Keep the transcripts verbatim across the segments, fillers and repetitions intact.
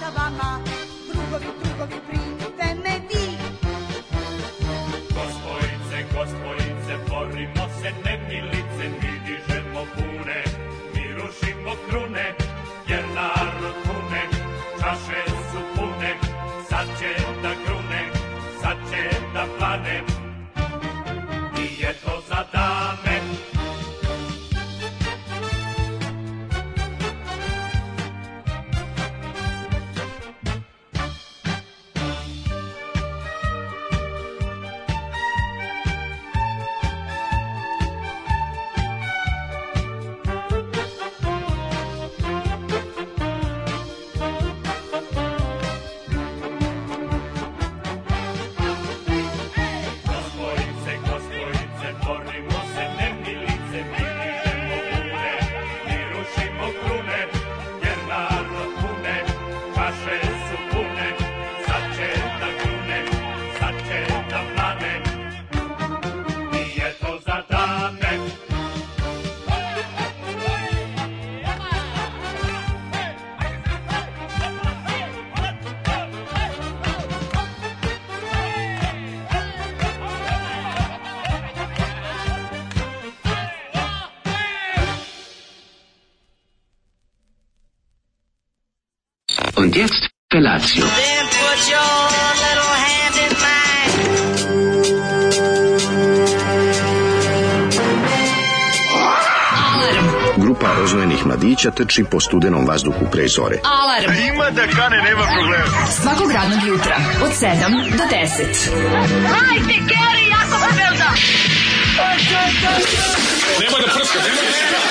vama, drugovi, drugovi, primite me vi. Gospojice, gospojice, borimo se nemilice, mi dižemo pune, mi rušimo krune, jer narod pune, čaše su pune, sad će da grune, sad će da plane, nije to za dame. Und jetzt Felatio. Then put your little hand in mine. Alarm. Grupa rozvojenih mladića trči po studenom vazduhu pre zore. Alarm. Ima da kane, nema problema. Svakog radnog jutra od sedam do deset. Hajde, Geri, jako se velda. Nemoj da prska, nemoj da prska.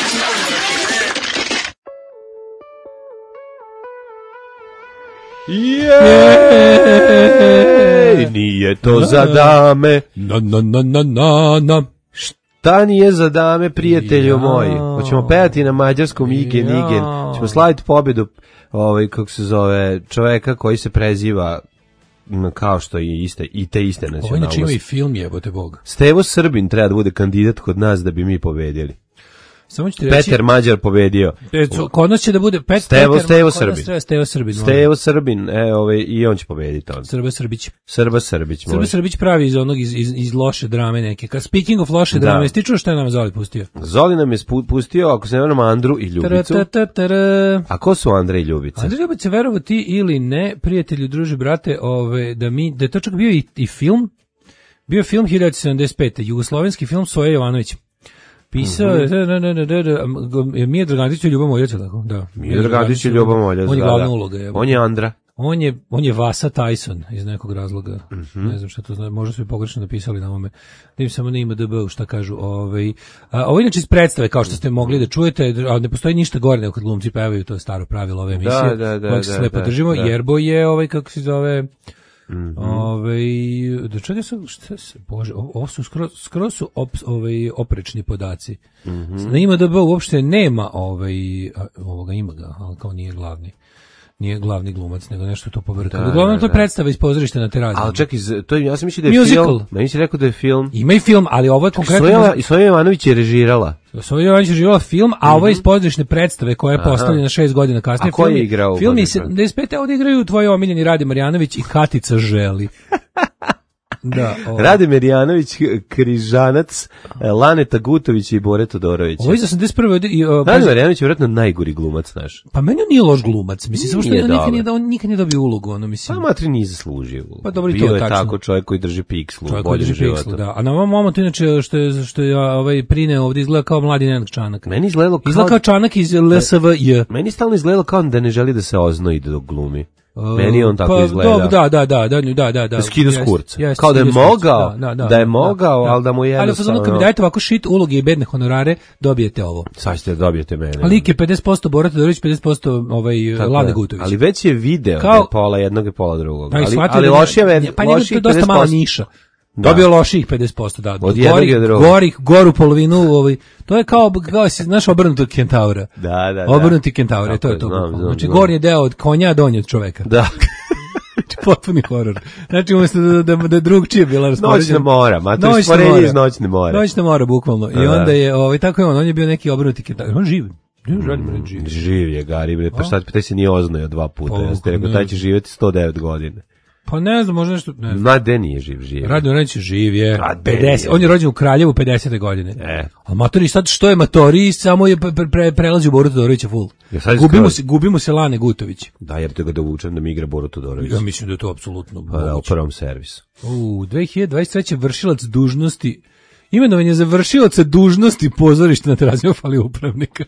Jej, nije to za dame. Na, na, na, na, na, na. Šta nije za dame, prijatelju moji? Hoćemo pevati na mađarskom Igen, Igen. Ćemo slaviti pobedu, ovaj, kako se zove, čoveka koji se preziva kao što je iste, i te iste nacionalnosti. Ovo inače ima i film, jebote Bog. Stevo Srbin treba da bude kandidat kod nas da bi mi pobedili. Samo ću ti reći, Peter Mađar pobedio. Kod nas će da bude Pet, Stevo, Peter, Stevo Srbin. Stevo Srbin. Stevo Srbin, e, ovaj, i on će pobediti on. Srba Srbić. Srba Srbić. Srba Srbić pravi iz onog, iz, iz, iz loše drame neke. Ka, speaking of loše drame, jesi ti čuo šta je nam Zoli pustio? Zoli nam je pustio, ako se ne vrame, Andru i Ljubicu. Tara, tara, tara. A ko su Andra i Ljubica? Andra i Ljubica, verovo ti ili ne, prijatelju, druže, brate, ove, da mi, da je to čak bio i, i film, bio film hiljadu devetsto sedamdeset pete. Jugoslovenski film Soja Jovanović. Pisao je, mm-hmm. Mija Dragantić i Ljuba Moljac, tako? Da. Mija Dragantić i Ljuba Moljac, on je da, glavna da. uloga. Je. On je Andra. On je, on je Vasa Tyson iz nekog razloga. Mm-hmm. Ne znam šta to znači, možda su i pogrešno napisali na ovome. Da im samo ne ima D B, šta kažu. Ovaj, a, ovo inače iz predstave, kao što ste mogli da čujete, a ne postoji ništa gore nego kad glumci pevaju, to je staro pravilo ove emisije, da, da, da, kojeg se da, slepo da, držimo. da. Jerbo je, ovaj, kako se zove... Mm-hmm. Ove, da čekaj sam, šta se, bože, ovo su skroz, skroz su op, ovaj, oprečni podaci. Mm-hmm. Na ima da B uopšte nema ovaj, ovoga ima ga, ali kao nije glavni. Nije glavni glumac, nego nešto to povrka. Da, Uglavnom da, to je da. predstava iz pozorišta na teraziji. Ali čekaj, to je, ja sam mislio da je Musical. film. Meni si rekao da je film. Ima i film, ali ovo je konkretno... Soja, i Soja Jovanović je režirala. Soja Jovanović je režirala film, a ovo je iz pozorišne predstave koja je postavljena šest godina kasnije. A ko je igrao u film je pozorišnoj? sedamdeset pete. Ovdje igraju tvoji omiljeni Rade Marjanović i Katica Želi. Da, ovo. Rade Marjanović, Križanac, Laneta Gutović i Bore Todorović. Ovo je iz osamdeset prve. I, uh, Rade Marjanović je vjerojatno najgori glumac naš. Pa meni on nije loš glumac, mislim, samo što Nije on nikad dobar. nije, da, on nikad nije dobio ulogu, ono, mislim. Pa matri nije zaslužio. Pa dobro, i to Bio je je tačno. tako čovjek koji drži pikslu, Čovjek koji bolje drži života. pikslu, da. A na ovom momentu, inače, što je, što je ovaj, prine ovdje izgleda kao mladi Nenad Čanak. Meni izgledalo kao... Izgleda kao Čanak iz L S V J. Meni stalno izgledalo kao da ne želi da se oznoji dok glumi. Meni on tako pa, izgleda. Da, da, da, da, da, da, da. Skida s Jest, kurca. jest, Kao da je skida s kurca, mogao, da, da, da je mogao, ali da mu je Ali jednostavno- ali kad mi dajete ovako shit uloge i bedne honorare, dobijete ovo. Sad ćete dobijete mene. Lik je pedeset posto Bora Todorović, pedeset posto ovaj Tako Lane je. Gutović. Ali već je video Kao- da je pola jednog i pola drugog. Pa i Ali, shvatio ali da- lošija ve- Pa njemu to je lošijih dosta mala pedeset posto. niša. Da. Dobio loših pedeset posto, da. Od jednog i od drugog. Gorih, goru polovinu, ovaj. To je kao, kao si, znaš, obrnutog kentaura. Da, da, da. Obrnuti kentaur, Tako to je je, to. znam, bukvalno. znam, Znači, znam. gornji je deo od konja, a donji od čoveka. Da. Potpuni horor. Znači, umjesto da, da, da je drugčije bila raspoređena. Noćna mora, ma to je Noćna stvorenje mora. iz noćne more. Noćna mora, bukvalno. I Da. onda je, ovaj, tako je on, on je bio neki obrnuti kentaur. On živ. Ne, želim reći živ. Živ je Gari, bre, pa šta taj se nije oznojio dva puta. Pa, Ja ste rekao, ne. taj će živjeti sto devet godina. Pa ne znam, možda nešto... Ne znam. Ma, de nije živ, živ. Radio Reći živ je. A, de pedeset nije. On je rođen u Kraljevu pedesete godine. E. A Matori sad što je Matori, samo je pre, pre, prelazi u Boru Todorovića full. Ja sad Gubi mu, skroz- se, gubi mu se Lane Gutović. Da, jer te ga dovučem da mi igra Boru Todorović. Ja mislim da je to apsolutno Pa da, u moguće. prvom servisu. U dve hiljade dvadeset treće vršilac dužnosti imenovan je za vršioca dužnosti pozorišta na terazijama fali upravnika.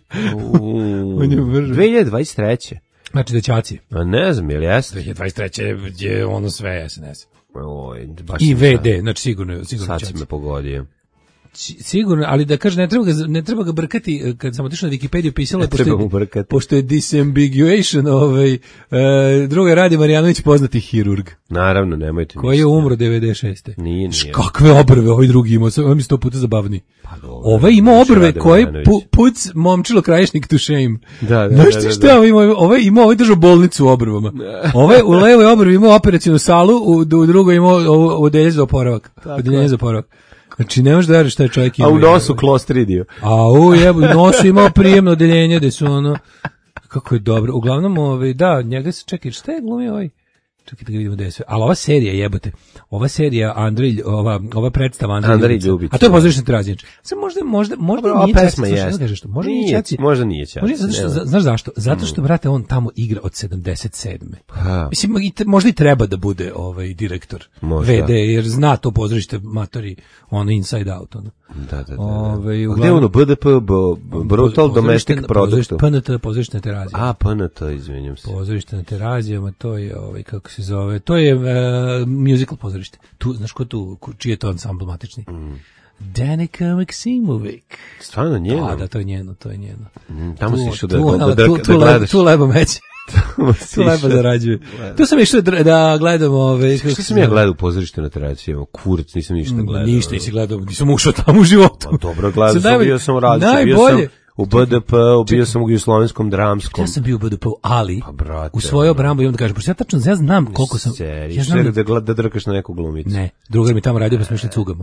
On je vrš... dve hiljade dvadeset treće. Znači dečaci. A ne znam, je li jeste? dve hiljade dvadeset treće je ono sve S N S. Oj, baš I sam V sad- D, znači sigurno, sigurno Sad si dečaci. me pogodio. Si- Sigurno, ali da kaže ne treba ga ne treba ga brkati, kad sam otišao na Wikipediju pisalo je Ne pošto treba je- mu brkati. pošto je disambiguation, ovaj e, druga Radi Marjanović poznati hirurg Naravno, nemojte koji je misliti. umro devedeset šeste. Nije, nije. Kakve obrve ovaj drugi imao, sam mi sto puta zabavniji. Pa dobro, Ovaj ima znači, obrve Rade koji Marjanović. pu, puc momčilo krajišnik to shame. Da, da, Znaš da, ti da, šta da. ovaj ima? Ovaj ima ovaj držao bolnicu u obrvama. Ovaj u levoj obrvi imao operacionu salu, u, u drugoj imao ovo- odeljenje za oporavak. Odeljenje za oporavak. Znači ne možeš da veriš šta je čovjek ima. A u nosu klostridio. A u jebu, u nosu imao prijemno odeljenje gde su ono, kako je dobro. Uglavnom, ovaj, da, njega se čekaj, šta je glumio ovaj? Čekaj da ga vidimo gde je sve. Ali ova serija, jebote, ova serija Andrej, ova, ova predstava Andrej, Andrej Ljubica. Ljubica. A to je pozorišni terazinač. Sad možda, možda, možda Dobro, ova nije pesma Čaci, jeste. slušaj, kažeš što, možda nije Nije, Čaci. možda nije Čaci, Možda, zato što, ne znam. znaš zašto? Zato što, brate, on tamo igra od sedamdeset sedme. Ha. Mislim, i te- možda i treba da bude ovaj direktor Možda. V D, jer zna to pozorište matori, ono inside out, ono. Da, da, da. da. Ovaj, A gde je uglavnom- ono B D P, bo- Brutal Domestic Product? P N T, pozorište na terazijama. A, P N T, izvinjam se. Pozorište na terazijama, to je, ovaj, kako se zove, to je uh, musical pozorište. Tu, znaš ko tu, ko- čiji je to ansambl matični? Mm. Danica Maksimović. Stvarno njeno? A, da, to je njeno, to je njeno. Mm, Tamo si Tu- išao da, tu da, ona- da, tu- da, tu da le- gledaš. Tu lebo meće. si Tu lepo išao. zarađuje. Tu sam išao da, da gledam ove... kako Što se sam ja zove? gledao u pozorište na terazijama? Kurac, nisam ništa gledao. Ništa nisi gledao, nisam ušao tamo u životu. Pa dobro, gledao Sam sam, najbolje- bio sam u Radici, bio najbolje. sam u B D P, bio sam u Jugoslovenskom dramskom. Ja sam bio u B D P-u, ali Pa, brate, u svojoj ono. obrambu imam da kažem, pošto ja tačno ja znam koliko sam... Seri, Ja što znam je da, da, gleda- da drkaš na neku glumicu. ne, drugar mi tamo radio pa smo išli cugamo.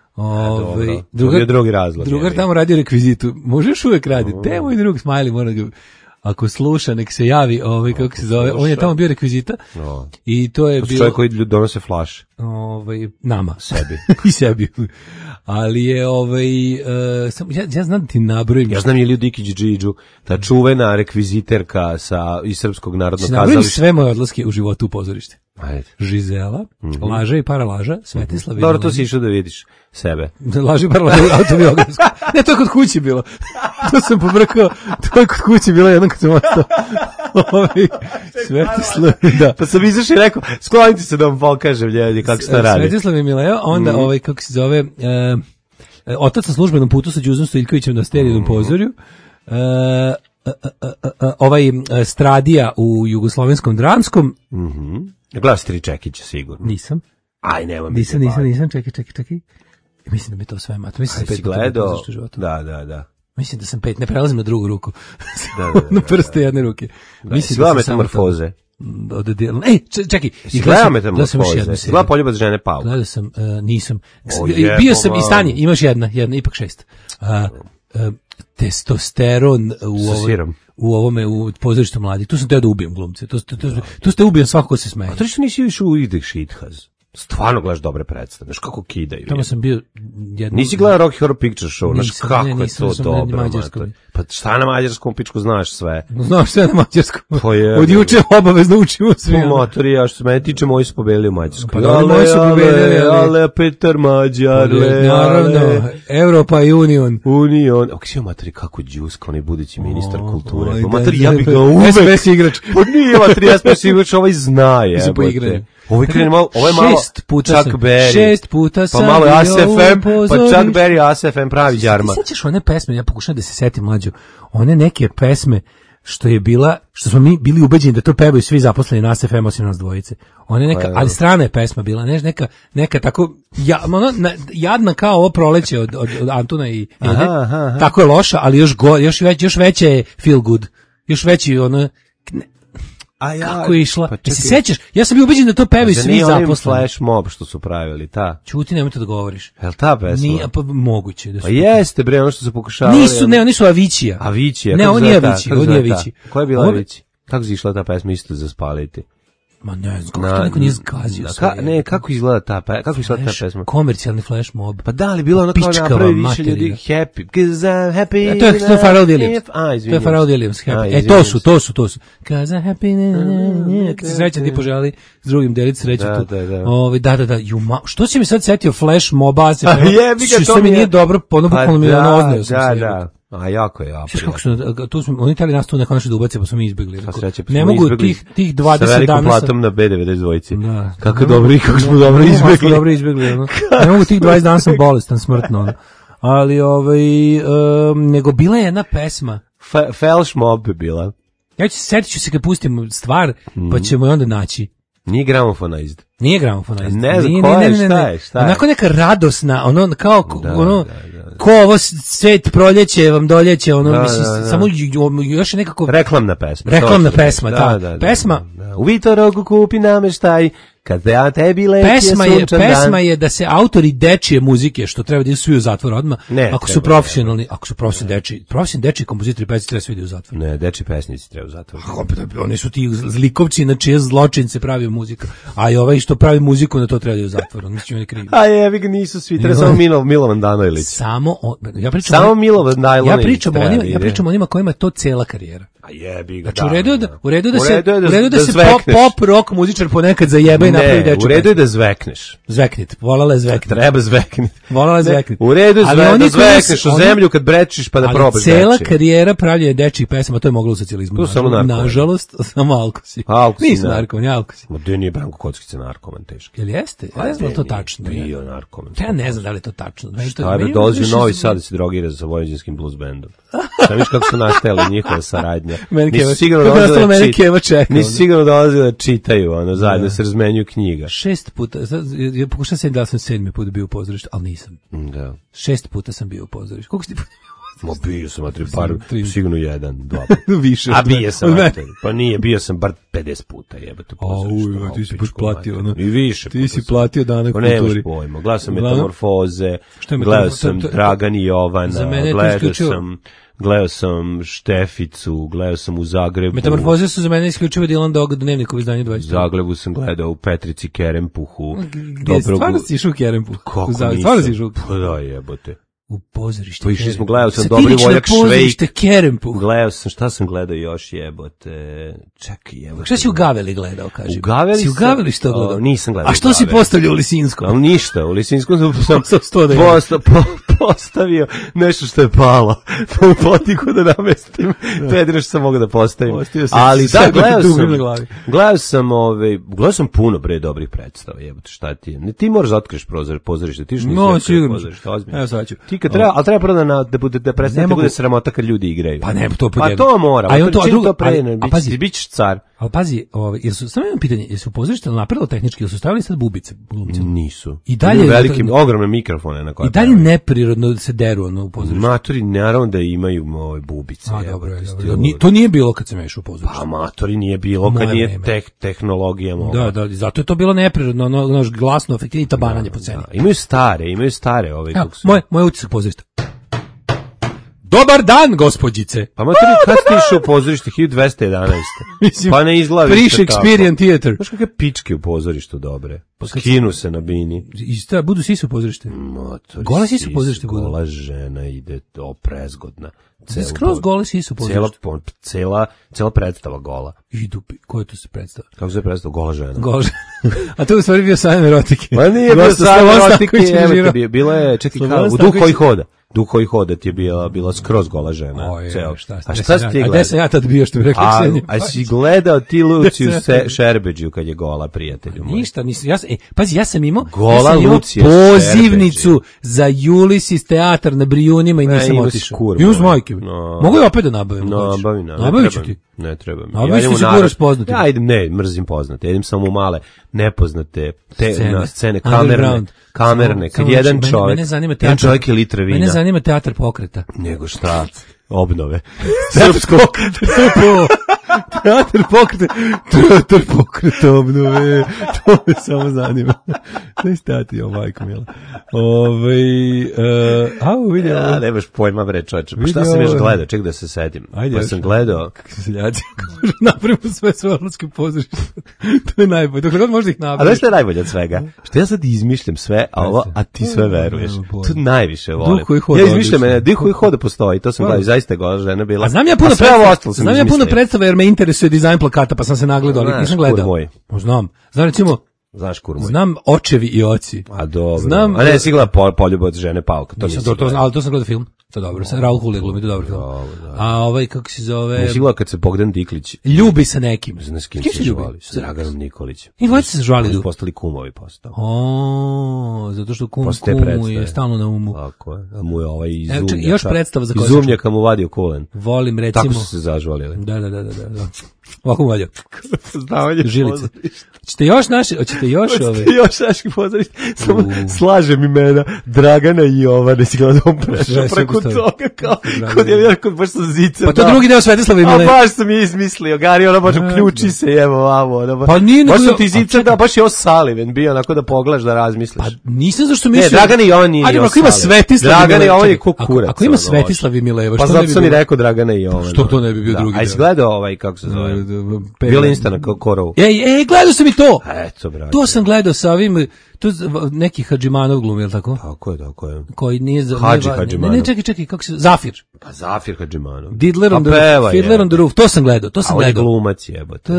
Ove, dobro. To je bio drugi razlog, Drugar jebi. tamo radio rekvizitu. Možeš uvek raditi. Te moj drug Smiley mora ga... Ako sluša, nek se javi, ovaj kako se zove. On je tamo bio rekvizita. No. I to je To su bilo čovjek koji ljudi donose flaše. ovaj nama Sebi. i sebi. Ali je ovaj e, sam, ja, ja znam da ti nabrojim. Ja znam Iliju Dikić Džidžu, ta čuvena rekviziterka sa, iz Srpskog narodnog nabrojim kazališta. sve moje odlaske u životu u pozorište. Ajde. Žizela, Laža i paralaža, Svetislav. Dobro, to si išao da vidiš sebe. Laži paralaža autobiografsko. Ne, to je kod kuće bilo. To sam pobrkao, to je kod kuće bilo jednom kad sam ostao. Ovaj Svetislav, da. Pa sam izašao i rekao, sklonite se da vam pokažem ljudi kako se to radi. Svetislav je Mileo, onda ovaj kako se zove e, e, otac na službenom putu sa Đuzom Stojiljkovićem na Sterinom pozorju. E, e, e, e, e, ovaj e, Stradija u Jugoslovenskom dramskom. Mhm. Gledao si Tri Čekića sigurno. Nisam. Aj, nema mi Nisam, se nisam, baviti. nisam, čekaj, čekaj, čekaj. Mislim da mi to sve mato. Mislim Aj, da sam si pet puta gledao? pozorište u životu. Da, da, da. Mislim da sam pet, ne prelazim na drugu ruku. Da, da, da, na prste jedne ruke. Da, Mislim si gledao sam samo Metamorfoze? to- Od del- Ej, č- čekaj. Si i gledao gledao sam još jednu Metamorfoze? seriju. Gledao Poljubac žene Pauk? Gledao sam, uh, nisam. O, I jebo, bio sam i mam. stanje, imaš jedna, jedna, ipak šest. Uh, uh, testosteron u, Sa ovoj, sirom. u ovome, u pozorištu mladi. Tu sam teo da ubijem glumce. Tu, tu, tu, tu ste ubijem svako ko se smeje. A to što nisi više u Ideh Šithaz? Stvarno gledaš dobre predstave, znaš kako kidaju. Tamo sam bio jednu... Nisi gledao Rocky Horror Picture Show, znaš Nisam, kako ne, je nisam, to sam na dobro. mađarskom. mater. Pa šta na mađarskom pičku znaš sve? Znaš sve na mađarskom. Pa je, Od juče obavezno učimo svi. Po ono. motori, ja što se mene tiče, moji su pobedili u Mađarskoj. Pa da, moji su pobedili, ale, ali- ale, Petar Mađar, le, Naravno, ale, Europa i Union. Union. Ok, si materi, kako Đuska, onaj budući ministar kulture. oj, Pa da, materi, da, ja bih da, ga da. uvek... S M S igrač. Pa nije materi, ja sam igrač, ovaj zna je. Mislim, po igranju. Ovaj krene malo, ovo je malo Šest puta Chuck sam- Berry. šest puta Pa sam malo bio A S F M, u pa pozorištu. Chuck Berry, A S F M pravi đarma. Ti sećaš one pesme, ja pokušam da se setim mlađu, one neke pesme što je bila, što smo mi bili ubeđeni da to pevaju svi zaposleni na A S F M osim nas dvojice. One neka, Pa, ali strana je pesma bila, ne, neka, neka tako, ja, ono, na, jadna kao ovo proleće od, od, od Antuna i Ilje. Aha, aha, aha. Tako je loša, ali još go, još već, još veće je feel good. Još veći ono, ne, A ja, kako je išla? pa Pa se čekaj. sećaš? Ja sam bio ubeđen da to pevaju Da svi nije onim zaposleni. Flash Mob što su pravili, ta. Ćuti, nemoj to da govoriš. Jel ta pesma? Nije, pa moguće da su. Pa jeste, bre, ono što su pokušavali. Nisu, ne, oni su Avićija. Avićija. Ne, kako ovo zove nije ta? Avićija, Kako ovo nije zove ta? Avićija. Ko je bila Ovo- Avićija? Kako je išla ta pesma isto za spaliti? Ma ne znam, kako to neko nije zgazio na, sve. ka, ne, kako izgleda ta, pe, kako izgleda ta Flash, pesma? komercijalni flash mob. Pa da li bilo ono kao Pičkava napravi više ljudi materina. happy, because I'm happy. E, to je, to je Pharrell Williams. If, a, To je izvinjam Pharrell se. Williams. A, Happy. E, izvinjam to su, se. to su, to su. Cause I'm happy, ne, ne, ne, kad se sreća ti poželi s drugim delić sreću Da, tu. da, da. Ovi, da, da, da. Ju, ma, što si mi sad setio flash moba? Se A prema- jebi ga, što to mi mi je- nije dobro, ono Pa bukvalno mi je ono da, ozneo sam da, se. da. A jako je, jako. Znaš kako su, tu smo, oni tali nas tu neko naše da ubace, pa smo mi izbjegli. Pa Rekao, sreće, pa ne smo mogu izbjegli tih, tih Sa dvadeset velikom dana... platom na B devedeset dva. Da. Kako Ne dobro, mogu- kako smo ne- dobro ne mogu, izbjegli. smo dobro izbjegli, ono. Ne mogu tih dvadeset dana sam bolestan, smrtno, ono. Ali, ovaj, um, nego bila je jedna pesma. Fa- Felš Mob je bila. Ja ću, setit ću se kad pustim stvar, pa ćemo je onda naći. Nije gramofonized. Nije gramofona. Ne znam, Nije, koja ne, je, ne, ne, šta ne. je, šta je? Onako neka radosna, ono, kao, Da, ono, da, da. ko ovo svet proljeće vam doljeće, ono, Da, mislim, da, da. samo ju- još je nekako... Reklamna pesma. Reklamna to što je. pesma, da. Pesma- Da, da. U Vitorogu kupi nameštaj, kad ja tebi leti Pesma je je, sunčan pesma dan. je da se autori dečije muzike, što treba da idu svi u zatvor odmah, Ne, ako su treba, profesionalni, ako su profesionalni dečiji, profesionalni dečiji kompozitori pesmi treba svi da idu u zatvor. Ne, deči pesnici treba u zatvor. A opet, oni su ti zlikovci na čije zločince pravi muziku, a i ovaj što pravi muziku na to treba da ide u zatvor, on misli da je kriv. A jevi ga nisu svi, treba Ne. samo Milo, Milovan Danojlić. Samo on, ja pričam Samo o- Milovan Danojlić. ja pričam o treba onima, da ja ide. pričam o onima kojima je to cela karijera. A jebi ga. Znači u redu je da u redu da U se redu je u redu da, se pop, zvekneš. pop rock muzičar ponekad zajebe i napravi Ne, dečiju u redu je pesmu. da zvekneš. Zveknit, volala je zveknit. Treba zveknit. Volala je zveknit. U redu je Ali zve, oni da koji zvekneš su- u oni- zemlju kad brečiš pa da Ali probaš cela dečije. karijera pravljenja dečjih pesama, to je moglo u socijalizmu. To samo Nažalost- narkomani. Nažalost, samo alkosi. Alkosi, Nisu da. narkomani, alkosi. Ma gde nije Branko Kockica narkoman teški. Jel jeste? Ja ne znam da li to tačno. Bio narkoman. Ja ne znam da li je to tačno. Meni to- Šta meni je je dolazi u više- Novi Sad da se drogira sa vojvođanskim blues bandom. Šta viš kako su nastajali njihova saradnja. Meni Nisu Keva- sigurno kako je dolazili nastalo da meni čit- Keva čeka, Nisu ono. sigurno dolazili da čitaju, ono, zajedno se razmenjuju knjiga. Šest puta, sad, ja pokušam se da sam sedmi put bio u pozorištu, ali nisam. Da. Šest puta sam bio u pozorištu. Koliko si ti puta Ma bio sam, a tri par, Tri. sigurno jedan, dva puta. više? A od mene. bio sam, Od mene. mater. Pa nije, bio sam bar pedeset puta, jebate pozorište. uj, A, ti si pičku baš platio, mater. ono. I više. Ti puta si sam. platio dane Pa nemaš kulturi. pojma. Gledao sam Uglavnom- Metamorfoze, Šta je gledao Metamorfo- sam to- to- Dragan i Jovana, Za mene je to gledao isključivo- sam, gledao sam Šteficu, gledao sam u Zagrebu. Metamorfoze su za mene isključivo Dylan Dog dnevnikovo izdanje U dvadeset. Zagrebu sam gledao u Petrici Kerempuhu. Gde, stvarno si išao u Kerempu? Kako U Zagrebu, nisam? stvarno si išao u- Pa da, jebote. u pozorište Pa išli Kerempu. smo, gledao sam Sad Dobri ideš na voljak pozorište Švejk. Kerempu. Gledao sam, šta sam gledao još, jebote. Čekaj, jebote. Šta si u Gaveli gledao, kaži? U Gaveli si u sam- Gaveli što o, gledao? nisam gledao A što u si Gaveli. postavljao u Lisinskom? Ali ništa, u Lisinskom sam, sam Sam sto da je. posta, po, postavio nešto što je palo. Pa u potiku da namestim. To je jedino što sam mogao da postavim. Postavio sam Ali da, sebe gledao dugim sam, na glavi. gledao sam, ove, gledao sam puno bre dobrih predstava, jebote, šta ti je. Ne, ti moraš da otkriješ prozor, pozorište, ti još nisi No, otkrio sigurno. pozorište, ozbiljno. Evo sad ću. Ti kad treba, ali treba prvo da, na- da, bude, da prestane Ne da mogu- bude sramota kad ljudi igraju. Pa ne, to pod Pa jedno. to mora, A i on pa to- a čim drugo- to prene, ali- a bić- pazi. ti bićeš car. Ali pazi, ovaj, jesu, samo imam pitanje, jesu u pozorište napravilo tehnički, jesu stavili sad bubice glumcima? Nisu. I dalje- Imaju velikim, ogromne mikrofone na koje I dalje neprirodno se deru ono u pozorištu. Matori, naravno da imaju ove bubice. A, jebote, dobro, je, sti dobro. ovo. Ni- To nije bilo kad sam išao u pozorište. Pa matori nije bilo kad Moje nije vreme. teh, tehnologija mogla. Da, da, zato je to bilo neprirodno, ono, ono glasno, efektivno i tabananje po ceni. Da, imaju stare, imaju stare ove Evo, kako su. moj, moj utisak pozorišta. Dobar dan, gospođice. Pa matori, kad ste išao u pozorište hiljadu dvesta jedanaeste? Mislim, Pa ne izgleda Pre više tako. Shakespearean Theater. Znaš kakve pičke u pozorištu dobre? Pa kad Skinu se na bini. Ista, budu svi su u pozorište. Matori, Gola sisa u sis, pozorištu budu. Gola žena ide, o, prezgodna. Celu Skroz po- gole svi su u Cela, pozorištu. po- cela, cela predstava gola. Idu, pi- koje to se predstava? Kako se predstava? Gola žena. Gože. A to je u stvari bio sajam erotike. Ma nije bio Gosta sad Slobodan erotike, Stanković je jebote, režirao. bio- bila je, čekaj, Slobodan kao, u Duh Stanković- koji hoda. Duh koji hoda ti je bila, bila skroz gola žena. O, je, ceo. šta, A šta šta sam si ti ja- A gledao? gde sam ja tad bio, što bi rekla A, Ksenija a si Pajić? gledao ti Luciju Gde sam se, ja- Šerbeđiju kad je gola, prijatelju moj? Ništa, nisam, ja sam, e, pazi, ja sam imao, Gola ja sam imao Lucija pozivnicu za Ulysses teatar na Brijunima i Ne, nisam ima otišao. skur, I uz moj. majke. No. Mogu je opet da nabavim. ako hoćeš. Nabavi, na, ne Nabavit ću treba mi. ti. Ne treba mi. Nabavi idem što u si narod- guraš poznatim. Ja idem, ne, mrzim poznate. Idem samo u male, nepoznate te, Scene. na scene, kamerne, Underground. kamerne. Kad Samo- jedan samo, mene- čovjek, mene zanima jedan teatar. čovjek je litra vina. Mene zanima teatar pokreta. Nego šta? Obnove. Srpskog. Teatar pokreta, teatar pokreta obnove, to me samo zanima. Daj stati, o majko mila. Ove, uh, a, vidio. Ja, nemaš pojma, bre, čoveče. Pa šta sam još gledao, ček da se sedim. Ajde, pa sam gledao. Kako se seljaci, kako može napraviti sve svrlotske pozorište. To je najbolje. Dokle god možda ih napraviti. A znaš što je najbolje od svega? Što ja sad izmišljam sve, a ovo, a ti sve veruješ. To najviše volim. Duh koji hoda. Ja izmišljam mene, duh koji hoda postoji, to sam gledao, zaista je gola žena bila. A znam ja puno a sve ovo ostalo sam znam ja puno izmislio. predstava jer me interesuje dizajn plakata, pa sam se nagledao, ali nisam gledao. Moj. Znam. Znam recimo, znaš kur moj. znam Očevi i oci. A dobro. Znam, a ne, si gleda pol, Poljub od žene Pauka, to nisam nisi to, to, ali to sam gledao film. To je dobro. Raul Julia glumi, to je dobar film. A ovaj, kako se zove... Nisi gledao kad se Bogdan Diklić ljubi sa nekim. Znaš kim Kim se se ljubi? žvali? Sa Draganom Nikolićem. I dvojica se žvali. Oni postali kumovi postao. O, zato što kum, Posle te kumu predstave. je stalno na umu. Tako je. A mu je ovaj iz Evo, ček, Zumnjaka. još predstava za koju Iz sam Zumnjaka mu vadio kulen. Volim recimo... Tako su se zažvalili. Da, da, da, da, da. da. Ovako mu vadio. Poznavanje Žilice. Hoćete još naše, hoćete još ove? Hoćete još naših pozorišta? Samo slažem imena Dragana i Jovane, si gledao on prešao preko toga kao kod je vjerko baš sa zicem. Pa to drugi deo Svetislava i Milena. A baš sam je izmislio, Gari, ona baš uključi se, evo vamo. Ona, pa nije baš sam ti zicem, da, baš je osaliven bio, onako da pogledaš, da razmisliš. Pa nisam zašto mislio. Ne, Dragan i Jovan nije osaliven. Ako ima Svetislav i Mileva. Dragan i Jovan je kukurac. Ako ima Svetislav i Mileva, pa zato sam i rekao Dragana i Jovan. Što to ne bi bio drugi deo? A jesi gledao ovaj, kako se zove? Bill Instant Korovu. Ej, ej, gledao sam i to. Eto, brate. To sam gledao sa ovim, tu neki Hadžimanov glumi, je li tako? Tako je, tako je. Koji nije za... Hadži ne, Hadžimanov. ne, čekaj, čekaj, kako se... Zafir. Pa Zafir Hadžimanov. Diddler on the Roof. Fiddler on the Roof. To sam gledao, to sam gledao. A on je glumac jebote.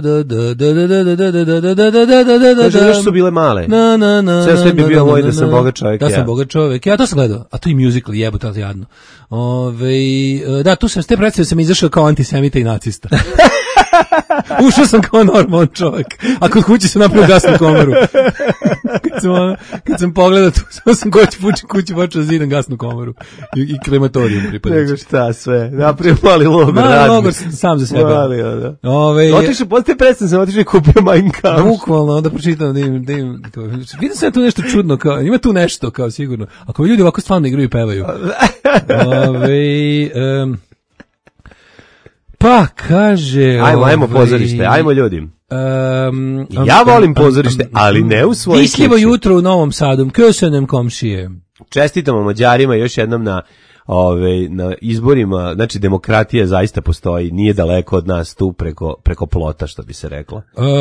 Kaže, još su bile male. Na, na, na, sve sve bi bio moj da na, sam bogat čovjek. Da ja. sam bogat čovjek. Ja to sam gledao. A to i musical jebote, ali jadno. Ove, da, tu sam s te predstave sam izašao kao antisemita i nacista. Ušao sam kao normalan čovjek. A kod kuće sam napravio gasnu komoru. kad, sam, kad sam pogledao tu, sam sam kući pući kući počeo zidam gasnu komoru. I, i krematorijum pripadajući. Nego šta sve. Napravio mali logor. Mali logor sam za sebe. Mali, da. Ove, otišao, posle te predstave sam otišao i kupio Mein Kampf. Bukvalno, onda pročitam da im, da im, vidim sam tu nešto čudno, kao, ima tu nešto, kao sigurno. Ako ljudi ovako stvarno igraju i pevaju. Ove, um, pa, kaže... Ajmo, ajmo ovaj, pozorište, ajmo ljudi. Um, ja volim pozorište, ali ne u svojoj kući. Visljivo jutro u Novom Sadu, köszönöm komšije. Čestitamo Mađarima još jednom na, ove, na izborima, znači demokratija zaista postoji, nije daleko od nas tu preko, preko plota, što bi se reklo.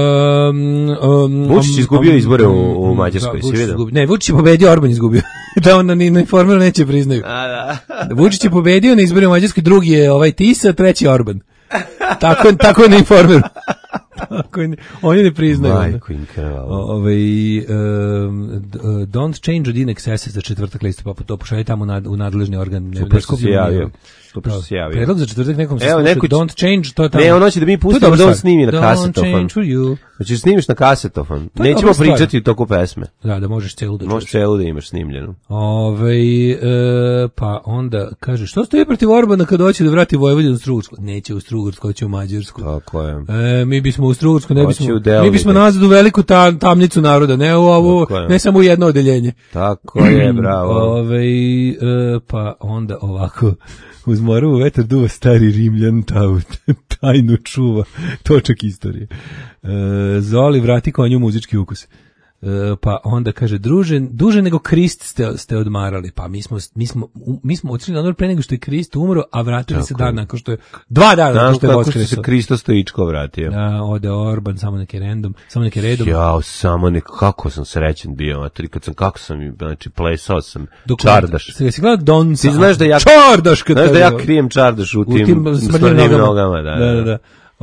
Um, um, Vučić izgubio um, izbore u, um, u Mađarskoj, da, si vidio? Izgubio. Ne, Vučić je pobedio, Orban izgubio. Da on na, na informeru neće priznaju. A, da. Vučić je pobedio na izborima u Mađarskoj, drugi je ovaj Tisa, treći je Orban. Tako, tako je na informeru. Tako je, oni ne priznaju. Majko im krvalo. Ovaj, um, don't change od Inex S S za četvrtak listopada, pa to pošalje tamo nad, u nadležni organ. Super što se javio. Super što se javio. Predlog za četvrtak nekom se Evo, sluša, neko će- don't change, to je tamo. Ne, ono će da mi pustimo da on snimi na Don't kasetofon. change for you. Znači snimiš na kasetofon. To je Nećemo dobra stvar. pričati u toku pesme. Da, da možeš celu da čuješ. Možeš celu da imaš snimljenu. Ove, e, pa onda kaže, što stoji protiv Orbana kad hoće da vrati Vojvodinu u Strugursku? Neće u Strugursku, hoće u Mađarsku. Tako je. E, mi bismo u Strugursku, ne Hoće bismo, u Delni, mi bismo da. nazad u veliku ta, tamnicu naroda, ne u ovu, Tako je. ne samo u jedno odeljenje. Tako je, bravo. Ove, e, pa onda ovako, uz Morovu vetar duva stari Rimljan, ta, tajnu čuva, točak istorije. E, Zoli vrati konju muzički ukus. E, pa onda kaže, druže, duže nego Krist ste, ste odmarali. Pa mi smo, mi smo, mi smo otišli na odmor pre nego što je Krist umro, a vratili se dan nakon što je, dva dana nakon Znaš što je kako što se voskresao. Kristo Stojičko vratio. Da, ode Orban, samo neki redom, samo neki redom. Jao, samo nek, kako sam srećen bio, materi, kad sam, kako sam, znači, plesao sam Dok- čardaš. Se si gledao Donca. Ti znaš da ja, Čardaš kad znaš da te- ja krijem čardaš u u tim, tim smrljivim nogama, da, da, da, da.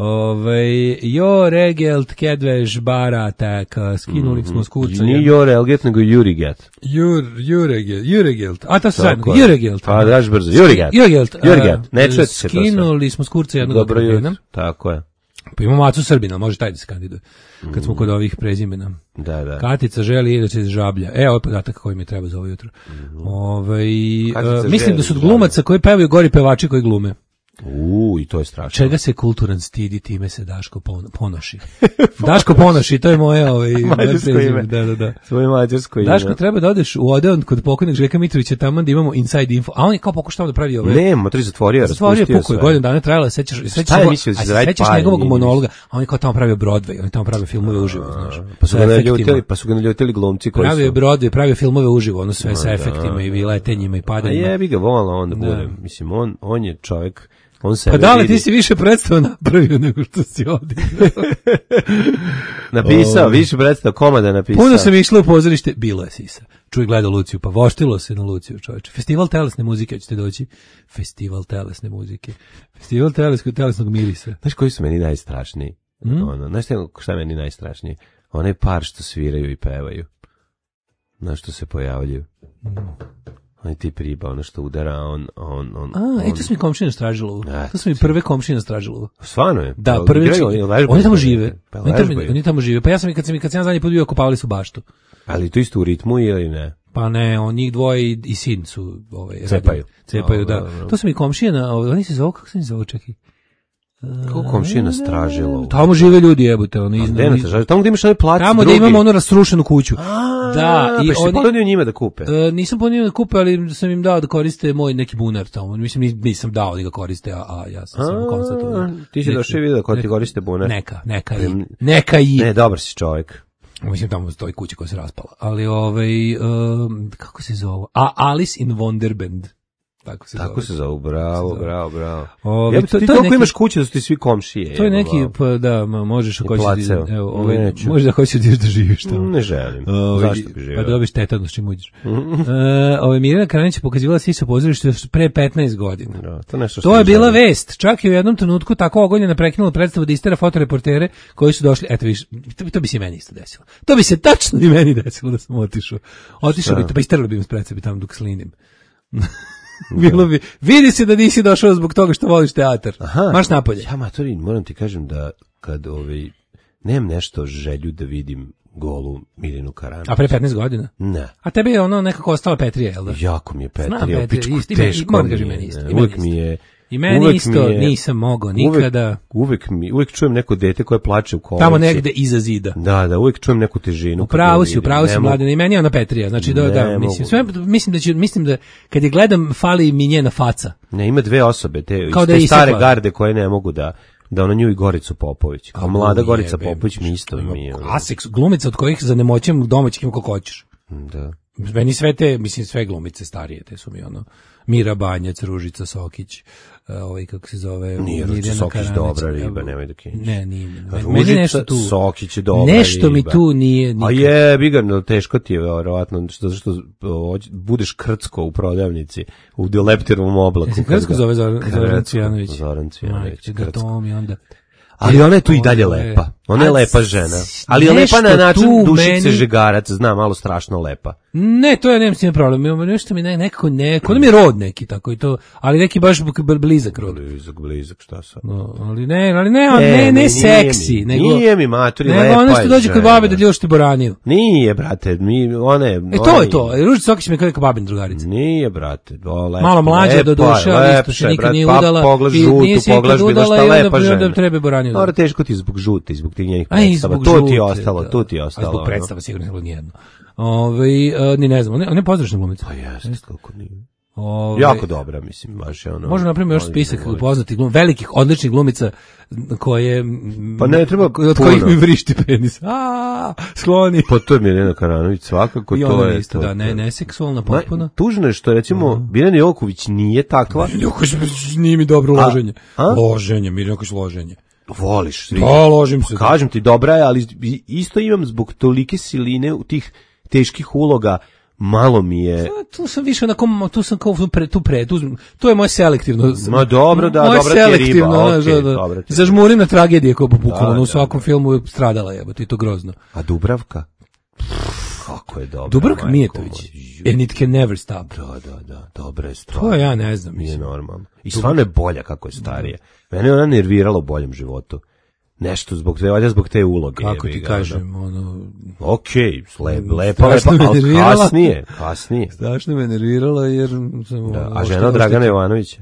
Ove, jo regelt kedveš baratak, skinuli smo s kurca. Nije Jor Elget, nego Juriget. Jur, juregelt, juregelt. A to se Tako sad, je. juregelt. Pa daš brzo, Juriget. Juregelt. Juriget, a, ne čujete se to sve. Skinuli smo s kurca jednog Dobro okretena. jutro, tako je. Pa imamo Macu Srbina, može taj da se kandiduje. Kad smo kod ovih prezimena. Da, da. Katica želi da se žablja. E, ovo je podatak koji mi treba za ovo jutro. Ovaj, Katica uh, mislim želi da su od žablja. glumaca koji pevaju gori pevači koji glume. U, i to je strašno. Čega se kulturan stidi, time se Daško pon- ponoši. Daško ponoši, to je moje ovaj, mađarsko ime. Da, da, da. Svoje mađarsko ime. Daško, treba da odeš u Odeon kod pokojnog Željka Mitrovića tamo da imamo inside info, a on je kao pokušao da pravi ove... Ne, motor je zatvorio, zatvorio raspustio pukoj, sve. godinu dana trajala, sećaš, sećaš, Šta je mislio da će zaraditi sećaš pare, njegovog nije monologa, a on je kao tamo pravio Broadway, on je tamo pravio filmove uživo, znaš. Pa su sa ga efektima. naljutili, pa su ga naljutili glumci koji Pravio je su... Broadway, pravio filmove uživo, ono sve sa da, efektima i letenjima i A padanjima. jebi ga, vola on da Da. bude. Mislim, on, on je čovjek, on sebe Pa da li vidi. ti si više predstava napravio nego što si ovdje? Napisao, više predstav, komada napisao. Puno sam išla u pozorište, bilo je sisa. Čuj, gleda Luciju, pa voštilo se na Luciju, čovječe. Festival telesne muzike, hoćete doći? Festival telesne muzike. Festival teleskog telesnog mirisa. Znaš koji su meni najstrašniji? Mm? Ono, znaš šta je meni najstrašnije? Onaj par što sviraju i pevaju. Znaš što se pojavljuju. Mm. Oni ti priba, ono što udara, on... on, on A, on... e, to su mi komšije na Stražilovu. Ne, To su mi prve komšije na Stražilovu. Stvarno je? Da, Pa, prvi igraju, či- oni ležbaju, oni tamo pa, žive. pa, Oni tamo, ležbaju. oni tamo žive. Pa ja sam i kad sam i kad sam ja zadnji put bio, kopavali su baštu. Ali to isto u ritmu ili ne? Pa ne, on njih dvoje i, i sin su ovaj Cepaju. radili. Cepaju, No, da. no, no. To su mi komšije na, ovaj, oni se zovu, kako se oni zovu, čekaj. Kako komšije na Stražilovu? Tamo žive ljudi, jebote, oni A iz gde na Stražilovu? Tamo gde imaš onaj plac Tamo drugi. da imamo onu rasrušenu kuću. A, Da, i pa si oni- ponudio njima da kupe. E, nisam ponio da kupe, ali sam im dao da koriste moj neki bunar tamo. Mislim, nis- nisam dao da ga koriste, a, a ja sam samo konstatovao. Ti si Neki- došao i vidio ko ti neki- koriste bunar. Neka, neka i. Prim- Neka i. Ne, dobar si čovjek. Mislim, tamo stoji kuća koja se raspala. Ali, ovaj, um, kako se zove? A, Alice in Wonderband. Tako se Tako zove. se zove, bravo, zove. bravo, bravo. Ove, Jebote, to- ti to je toliko neki- imaš kuće da su ti svi komšije. To je jebo, neki, va. pa da, ma, možeš ako I hoćeš, da- placeo. evo, ovaj, Neću. možeš da hoćeš da ideš da živiš tamo. Ne želim. Ovaj, Zašto bi živio? Pa dobiš tetanus čim uđeš. uh, ove, Mirjana Karanić je pokazivala Sisa pozorište još pre petnaest godina. Da, to, nešto što To je ne bila želim. vest. Čak i u jednom trenutku tako ogoljena prekinula predstavu da istera fotoreportere koji su došli. Eto viš, to, to bi se i meni isto desilo. To bi se tačno i meni desilo da sam otišao. Otišao bi, to pa isterali bi im s predstavi tamo dok slinim. Bilo bi, vidi se da nisi došao zbog toga što voliš teatar. Aha. Marš napolje. Ja, matori, moram ti kažem da kad ovaj, nemam nešto želju da vidim golu Mirjanu Karanović. A pre petnaest godina? Ne. A tebi je ono nekako ostala Petrija, jel da? Jako mi je Znam, Petrija, Petrija, pičku isto, i meni- teško moram mi kažem, je, meni isto, ne, i meni uvek isto. mi je... I meni uvek isto mi je- nisam mogao nikada. Uvek, uvek, mi, uvek čujem neko dete koje plače u koleci. Tamo negde iza zida. Da, da, uvek čujem neku težinu. U kad pravu ga si, u vidim. pravu si, Ne mogu- Mladene, i meni je ona Petrija. Znači, da, Ne da, mogu. mislim, sve, mislim da će, mislim da kad je gledam, fali mi njena faca. Ne, ima dve osobe, te, Kao iz da te je stare isekla. garde koje ne mogu da da ono nju i Goricu Popović. Kao mlada Jebe, Gorica Popović mi isto ima mi je. ono. Klasik, glumica od kojih za nemoćem domaćih ima koliko hoćeš. Da. Meni sve te, mislim, sve glumice starije, te su mi ono, Mira Banjac, Ružica Sokić, uh, ovaj, kako se zove, Nije Ružica Mirjana Sokić Karanić, dobra evo, riba, nemoj da kenjiš. Ne, nije. Meni, meni Ružica nešto tu. Sokić je dobra Nešto mi riba. tu nije nikad. A je, bigarno, teško ti je, verovatno, što, zato što o, budeš krcko u prodavnici, u leptirovom oblaku. Jesi kad Krcko ga- zove Zoran, Zoran Krcko, Cvijanović? Zoran Cvijanović, Majke, ga Krcko. to mi onda... Ali ona je tu i dalje Ono je- lepa. Ona je A, lepa žena. Ali je nešto lepa na način tu Dušice meni- Žegarac, zna, malo strašno lepa. Ne, to je nemam s tim problem. Imamo nešto mi ne, nekako ne, kod mi je rod neki tako i to, ali neki baš bl- blizak rod. Blizak, blizak, šta sad? No, ali ne, ali ne, ne, ne, nije seksi, mi, nego Nije mi, maturi, nego lepa ono što je dođe kod žena. babe da ljušti boraniju. Nije, brate, mi, one... E to je to. Ružica Sokić mi je kao neka babin drugarica. Nije, brate, o, lepa, Malo mlađa lepa do je, duše, ali isto lepša se je, nikad brate, nije pa udala. poglaš i žutu, nije se poglaš nikad bilo udala šta i onda- lepa i onda žena. treba boraniju. Mora teško ti zbog žute, zbog tih njenih A i predstava. zbog To ti je žute, ostalo, da. to ti je A ostalo. zbog ono. predstava sigurno bilo nijedno. Ove, uh, ni ne znam, one, one pozdrašne glumice. Pa jeste, kako nije. Ove, Jako dobra, mislim, baš je ono... Možemo napraviti još volim spisak da volim. poznatih glum, velikih, odličnih glumica koje... m, Pa ne treba od puno. kojih mi vrišti penis. A, skloni. Pa to je Mirjana Karanović, svakako, I to ona je... je isto, to, da, ne, to. neseksualna Ma, potpuno. tužno je što, recimo, Biljana Joković nije takva. Joković nije mi dobro A- loženje. a? Loženje, Mirjana Joković loženje. Voliš. svi. Da, ložim se. Kažem ti, dobra je, ali isto imam zbog tolike siline u tih teških uloga, malo mi je... A, tu sam više onako, tu sam kao pre, tu pre, tu, to je moje selektivno. Ma dobro, da, moje dobra ti je riba, selektivno, znaš, okej, da, da. dobra ti je. Zažmurim na tragedije kao bukvalno, Da, u da, svakom filmu je stradala jebote i to grozno. A Dubravka? Kako je dobra. Dubravka majko Mijetović. moja. And it can never stop. Da, da, da, dobra je stvar. To ja ne znam, Nije mislim. normalno. I stvarno je bolja kako je starije. Mene je ona nervirala u boljem životu. Nešto zbog te, valjda zbog te uloge. Kako jebi ti ga, kažem, ono, Okej, okay, lepa, lepa, Strašno me ali nervirala. kasnije, kasnije. strašno me nervirala jer sam... Da, ono, a ošte- žena od Dragana ošte- Jovanovića?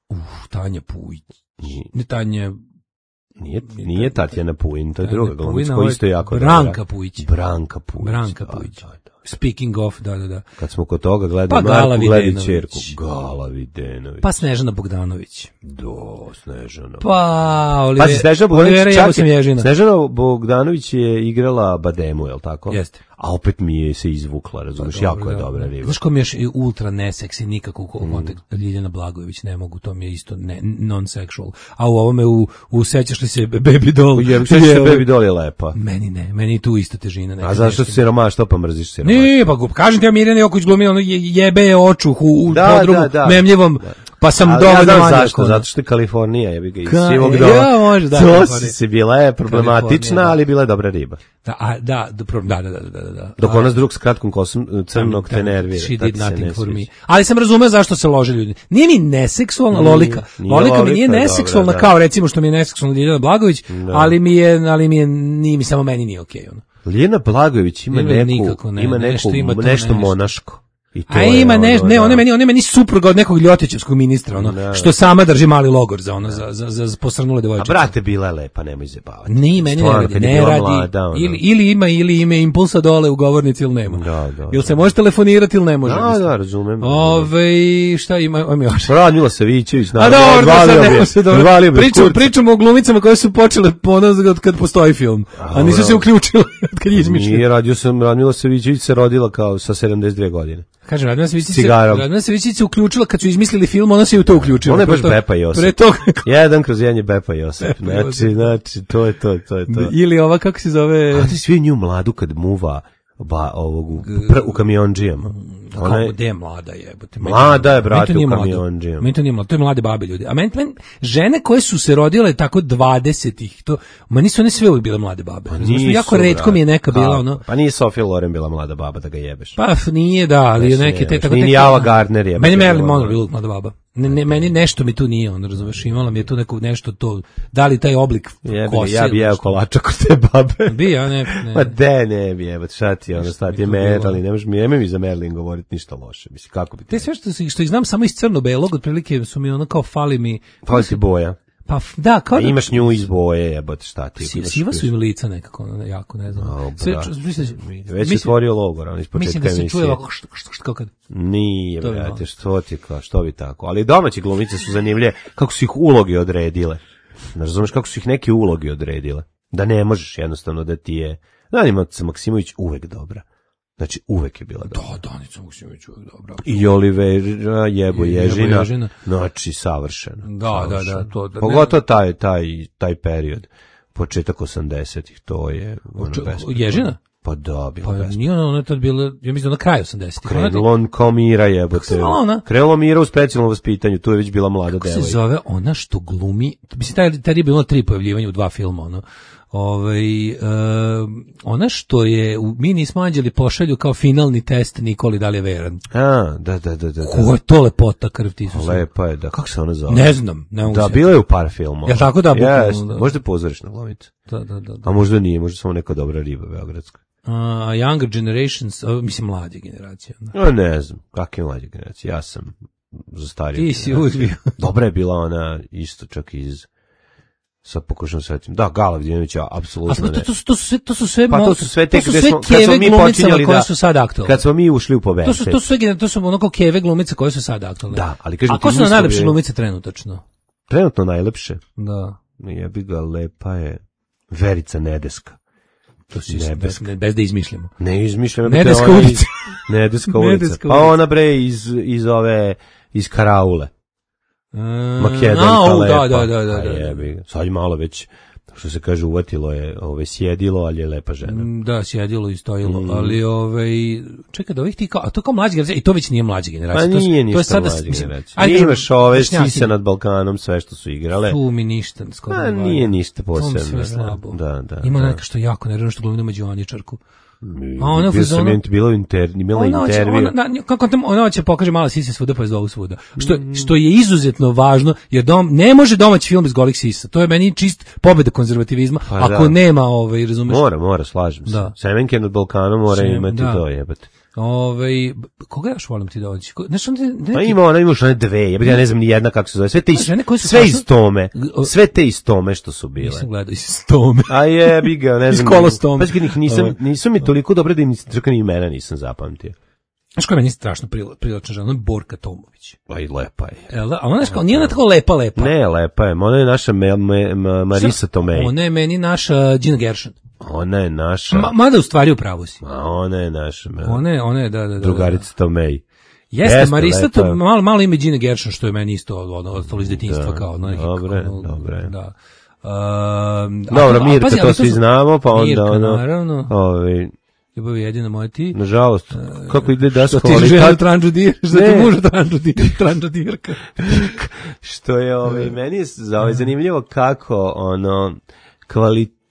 Uf, Tanja Pujić. Ne Tanja... Nije, nije Tatjana Pujin, to je druga glumica Pujina, koja isto jako Branka dobra. Pujić. Branka Pujić. Branka da, Pujić. da, da. Speaking of, da, da, da. Kad smo kod toga gledali Pa Gala Marku, gledali Videnović. ćerku. Gala Videnović. Pa Snežana Bogdanović. Do, Snežana. Pa, Olive, Pa si Snežana Bogdanović, Olivera čak Jabo je, Ježina. Snežana Bogdanović je igrala Bademu, je li tako? Jeste. A opet mi je se izvukla, razumiješ, Pa, jako dobro, je da. dobra riba. Znaš ko mi je još i ultra neseksi, nikako u kontekstu, Ljiljana Blagojević, ne mogu, to mi je isto ne, non-sexual. A u ovome, u, u sećaš li se Baby Doll? Jer sve se Baby Doll je lepa. Meni ne, meni tu isto težina. A zašto si siromaš, što pa mrziš siromaš? Ne, pa kažem ti ja Mirjana Joković glumi, ono je- jebe je očuh u, u Da, podrumu da, da. memljivom, pa sam Ali ja dovoljno znam manjak, zašto, ono. zato što je Kalifornija, je bi ga iz Ka- sivog ja, doma. može, da, To Kalifornija. si bila je problematična, Kalifornija, da. ali bila je dobra riba. Da, a, da, da, pro- da, da, da, da, da. Dok A- ona s drug s kratkom kosom crnog te nervira. She tad did se nothing ne for me. sviđa. Ali sam razumeo zašto se lože ljudi. Nije mi neseksualna Nije, Lolika. nije Lolika mi Lolika, nije dobra, neseksualna da. kao recimo što mi je neseksualna Ljiljana Blagojević, ali mi je, ali mi je, nije mi samo meni nije okej. ono. Lijena Blagojević ima Ima neku, nikako ne, ima nešto neku, ima to nešto nešto. monaško. I to A je ima ono, nešto, ne, da. ona je meni, ona je meni supruga od nekog Ljotićevskog ministra, ono, Da. što sama drži mali logor za ono, za, za, za posrnule A devojčice. brate, bila je lepa, nemoj zjebavati. Nije, meni ne Stvarno, radi, kad je ne bila radi, mlada, ono. ili, ili ima, ili ima impulsa dole u govornici ili nema. Da, da, Ili se može telefonirati ili ne može. Da, mislim. da, razumem. Ove, šta ima, ima još? Radmila Savićević, A naravno, dobro, da sad odvalio nema bi- se dobro. odvalio bi Pričamo, kurca. pričamo o glumicama koje su počele ponos od kad postoji film. A nisu se uključile od kad je izmišljen. Nije, radio sam, Radmila Savićević se rodila kao sa sedamdeset dve godine. Kažem, Radmila Savićić se, Cigarom. Radmila Savićić se uključila kad su izmislili film, ona se i u to uključila. Ona je Pre baš toga- Bepa Josip. Pre toga, Jedan kroz jedan je Bepa Josip. Bepa Znači, Josip. znači, to je to, to je to. ili ova, kako se zove... A ti svi nju mladu kad muva ba, ovog, u, pr, u kamionđijama. Ona Kako, je, gde je mlada jebote? Meni- Mlada je, meni to brate, nije u mlado. kamiondžijama. Meni to nije mlado, to je mlade babe ljudi. A meni, meni žene koje su se rodile tako dvadesetih, to, ma nisu one sve uvijek bile mlade babe. Razumeš? nisu, jako retko brate. mi je neka bila Kako? ono... Pa nije Sofia Loren bila mlada baba da ga jebeš. Pa f- nije da, ali Baš neke te nije, tako ni tek- Ava Gardner je, Meni baš je Marilyn bila Monroe mlada. bila mlada baba. Ne, ne, meni nešto mi tu nije, on razumeš, imala mi je tu neko nešto to, da li taj oblik Jebi, kose. ja bi ili jeo nešto. kolača kod te babe. Bi, ja ne, ne. Ma de, ne bi jebati, šta ti je, ono, šta ti je mi to bilo. Merlin, ne možeš mi, nemoj mi za Merlin govoriti ništa loše, mislim, kako bi ti... Te sve što, si- što ih znam samo iz crno-belog, otprilike su mi ono kao fali mi... Fali ti boja. Pa f- da, kao A da... imaš nju iz boje, jebate, šta ti? Si- imaš- Siva su im lica nekako, ono, jako, ne znam. A, Sve, bra. ču- mislim, Već je stvorio logor, on iz mislim početka da se emisije. čuje ovako što, što, što, kao kad... Nije, To bi brate, malo. što ti kao, što bi tako. Ali domaće glumice su zanimljive, kako su ih uloge odredile. Ne razumeš kako su ih neke uloge odredile. Da ne možeš jednostavno da ti je... Danica Maksimović uvek dobra. Znači, uvek je bila dobra. Da, Danica Maksimović uvijek dobro. I Olivera Jebo I Jebo Ježina, Ježina. znači savršeno. Da, da, da, savršeno. to- da- Pogotovo taj, taj, taj period, početak osamdesetih, to je ono Čo- besplatno. Ježina? Pa da, bilo Pa besplatno. nije ona, ona je tad bila, ja mislim da na kraju osamdesetih. Ona je- Krenulo on kao Mira Kako jebote. se zvala ona? Krenulo Mira u specijalnom vaspitanju, tu je već bila mlada Kako se devojka. zove ona što glumi, mislim, taj, taj je bilo tri pojavljivanja u dva filma, ono. Ovaj e, ona što je u Mi nismo anđeli pošalju kao finalni test Nikoli da li je veran. A, da, da, da, da. Ko je to lepota krv ti su. Lepa je, da. Kako se ona zove? Ne znam, ne mogu Da, se- bila je u par filmova. Jel tako da, bukvalno, Yes, da. možda je pozorišna glumica. Da, da, da. da. A možda nije, možda samo neka dobra riba beogradska. A Younger Generations, a, mislim mlađe generacije. ono. No, ne znam, kakve mlađe generacije. Ja sam za stariju. Ti si generaciju. uvijek bio. Dobra je bila ona isto čak iz... Sad pokušam svetim. Da, Gala Vidjenović, ja, A apsolutno to, ne. to, su, to su sve, to su sve, Pa mo- to su sve te to su gde sve smo, kad keve smo mi glumicama počinjali koje da... su sad aktualne. Kad smo mi ušli u poveće. To su, to su sve, gener- to su ono kao keve glumice koje su sad aktualne. Da, ali kažem A ti, ko su mi na smo najlepše bili- glumice trenutačno? Trenutno najlepše. Da. Jebi ga, lepa je Verica Nedeska. To si Nebeska. bez, bez da izmišljamo. Ne izmišljam. Nedeska ona ulica. iz- Nedeska ulica. Nedeska Pa ulica. ona bre iz, iz ove, iz Karaule. Makedanka a, u, lepa. da, da, da, da, A da. jebi ga. Sad je malo već, što se kaže, uvatilo je ove sjedilo, ali je lepa žena. Mm, Da, sjedilo i stojilo, Mm. ali ovaj čekaj da ovih ti kao, a to kao mlađa generacija, i to već nije mlađa generacija. Pa to, su- nije to je ništa sada, mlađa mislim, generacija. ajde, Nije imaš ove vršnjaci. Sise nad Balkanom, sve što su igrale. Tu mi ništa skoro. A ne valja. nije ništa To mi posebno. sve da. slabo. Da, da. Ima da. neka što jako nervno što glumi na Mađioničarku. A ona u Bio sam fazonu- int- bila u intervju, imala Ona hoće, intervju. ona, na, kako tam, ona hoće pokaže mala sise svuda pa je zovu svuda. Što, Mm. što je izuzetno važno, jer dom, ne može domaći film bez golih sisa. To je meni čist pobjeda konzervativizma. Pa ako da. nema, ovaj, razumeš? Mora, mora, slažem se. Da. Semenke nad Balkanom mora Sem- imati da. to, jebate. Ovaj koga još volim ti doći? Znaš, on neki... Pa ima ona, imaš one dve, ja bih ja ne znam ni jedna kako se zove. Sve te iz, sve strašno... iz tome. Sve te iz tome što su bile. Nisam gledao iz tome. A jebi ga, ne znam. Iz kolostome. Pa njih nisam, nisu mi toliko dobre da im čak ni imena nisam zapamtio. Znaš koja je meni strašno privlačna žena? Ona je Borka Tomović. Aj, lepa je. Jel da? A ona je kao, nije ona tako lepa, lepa. Ne, lepa je. Ona je naša me, me, me, Marisa Tomei. Ona je meni naša Gina Gershon. Ona je naša... Ma, mada u stvari u pravu si. A ona je naša... Me, ona je, ona je, da, da, da. Drugarica Tomei. Jeste, Jeste Marisa to malo, malo ime Gina Gershon, što je meni isto ono, ostalo iz detinjstva da, kao... Ono, dobre, ono, dobre. Da. Uh, Dobro, Mirka, pazi, to, to svi znamo, pa onda Mirka, ono... naravno. Ovi, ljubav je jedina moja ti. Nažalost, uh, kako ide da što ti žena tranđu dir, što ti muža tranđu dir, tranđu dirka. Što je ovaj, meni je ovaj, zanimljivo kako ono kvalitet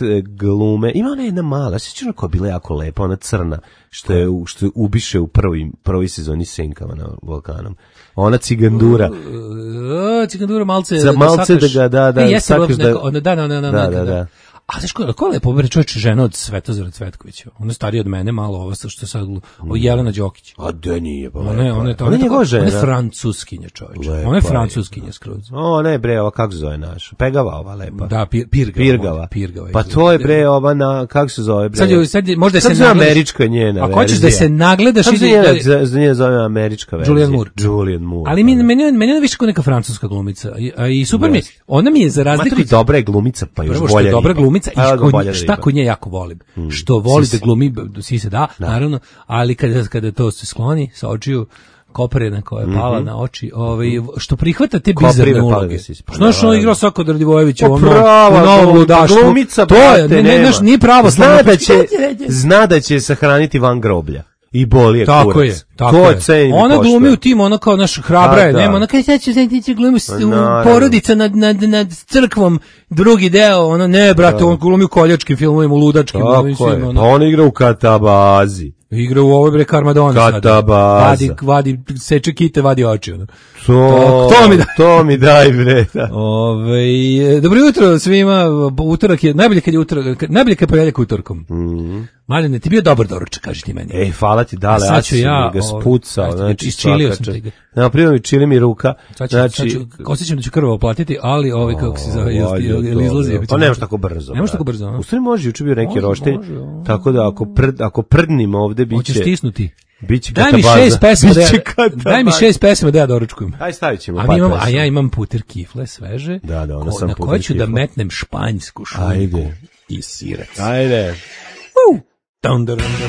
glume. Ima ona jedna mala, sjećam ona koja je bila jako lepa, ona crna, što je, što je ubiše u prvoj, prvoj sezoni Senkama na Balkanom. Ona Cigandura. Uh, uh, Cigandura malce, za malce da ga, da, da, e, sakaš da... Neko, da, da, da, da, da, da, da, da. A znaš ko, ko je lepo, bre, čovječ, žena od Svetozara Cvetkovića. Ona je starija od mene, malo ovo što je sad, o Jelena Đokić. A da nije, pa lepo. Ona je, ona je, ona je njegova žena. Ona je francuskinja, čovječ. Ona je francuskinja skroz. O, ne, bre, ova, kako se zove naša? Pegava ova, lepa. Da, pir, pirgava. Pirgava. pirgava pa to je, bre, ova, na, kako se zove, bre? Sad je, sad je, možda sad se nagledaš. Američka njena ako hoćeš da se nagledaš... Kako se njena, za njena zove američka verzija? Julianne Moore. Julianne Moore. Ali mi, meni, meni je više kao neka francuska glumica. I, a, i super mi je, ona mi je za razliku... Matri, dobra je glumica, pa još bolja. Dobra glumica i šta kod nje jako volim. Mm. Što voli da glumi, si se da, da, naravno, ali kada, kada to se skloni sa očiju, koprena koja je pala mm-hmm. na oči, ovaj, što prihvata te bizarne uloge. Što što on igrao Sako Radivojevića u Novom ludaštvu. Glumica, to je, ne, ne, naš, nije pravo. Zna da će, zna da će sahraniti van groblja. I boli je tako kurac. Je, tako to je. Cenim ona glumi u tim, ona kao naš hrabra je, nema, ona kaže sad ću ti glumi porodica nad, nad, nad crkvom, drugi deo, ona ne, brate, on glumi u koljačkim filmovima, u ludačkim. Tako je, ona. Pa on igra u Katabazi. Igra u ovoj bre Karmadona. Katabaza. Vadi, vadi, seče kite, vadi oči. Ono. To, to, mi daj. To mi daj, bre. Ove, dobro jutro svima, utorak je, najbolje kad je utorak, najbolje kad je ponedjeljak utorkom. Mm. Mladene, ti bio dobar doručak, kaži ti meni. Ej, hvala ti, dale, ja ću ja ga spucao. Znači, isčilio sam ti ga. Na primjer, čili mi ruka. Sad ću, znači, sad ću, osjećam da ću krvo oplatiti, ali ovaj kako se zove, ili izlazi. Pa nemaš tako brzo. Nemaš tako brzo. U stvari može, juče bio neki roštilj, tako da ako, prd, ako prdnim ovde, biće... Hoćeš stisnuti. Biće daj mi šest pesama da ja, daj mi šest pesama da ja doručkujem. Aj stavit ćemo a, par imam, pesama. A ja imam puter kifle sveže, da, da, ona ko, sam na koje ću da metnem španjsku šunku i sirac. Ajde. Uh. Down, down, down.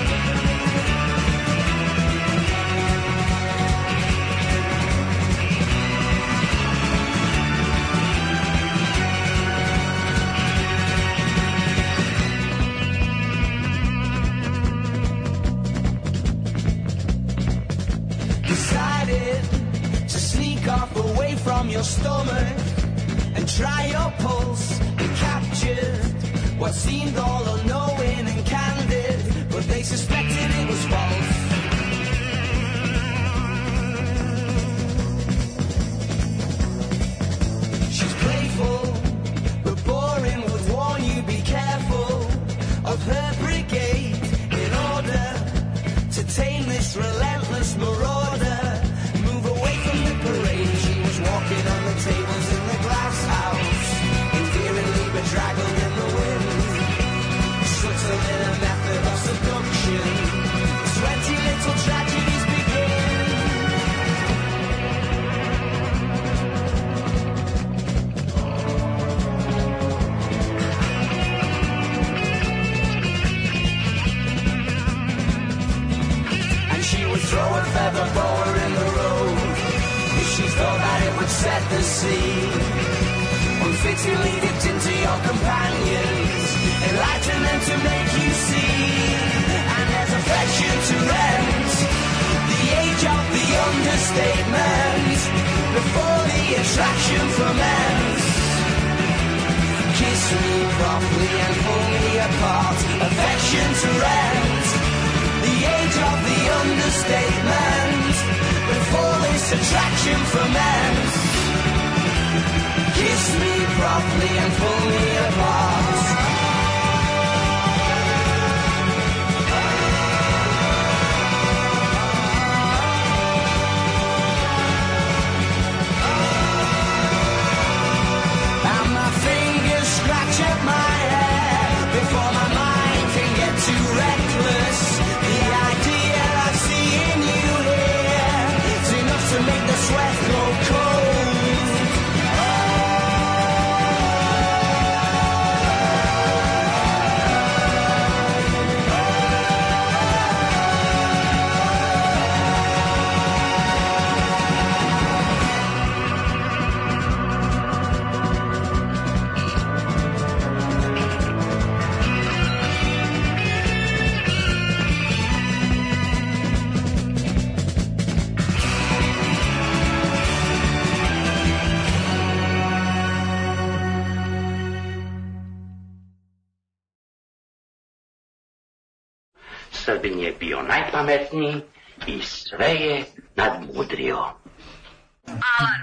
Your stomach and try your pulse and captured what seemed all unknowing and candid, but they suspected it was false. She's playful but boring, would warn you be careful of her brigade in order to tame this relentless marauder. Move away from the parade. Walking on the tables in the glass house, endearingly bedraggled in the wind, subtle in a method of seduction, twenty little tragedies begin. And she would throw a feather boa in the road. She thought that it would set the scene, unfittingly dipped into your companions, enlighten them to make you see. And there's affection to rent, the age of the understatement, before the attraction ferments. Kiss me properly and pull me apart, affection to rent, the age of the understatement, before this attraction ferments. Kiss me properly and pull me apart. Srbin je bio najpametniji i sve je nadmudrio. Alarm.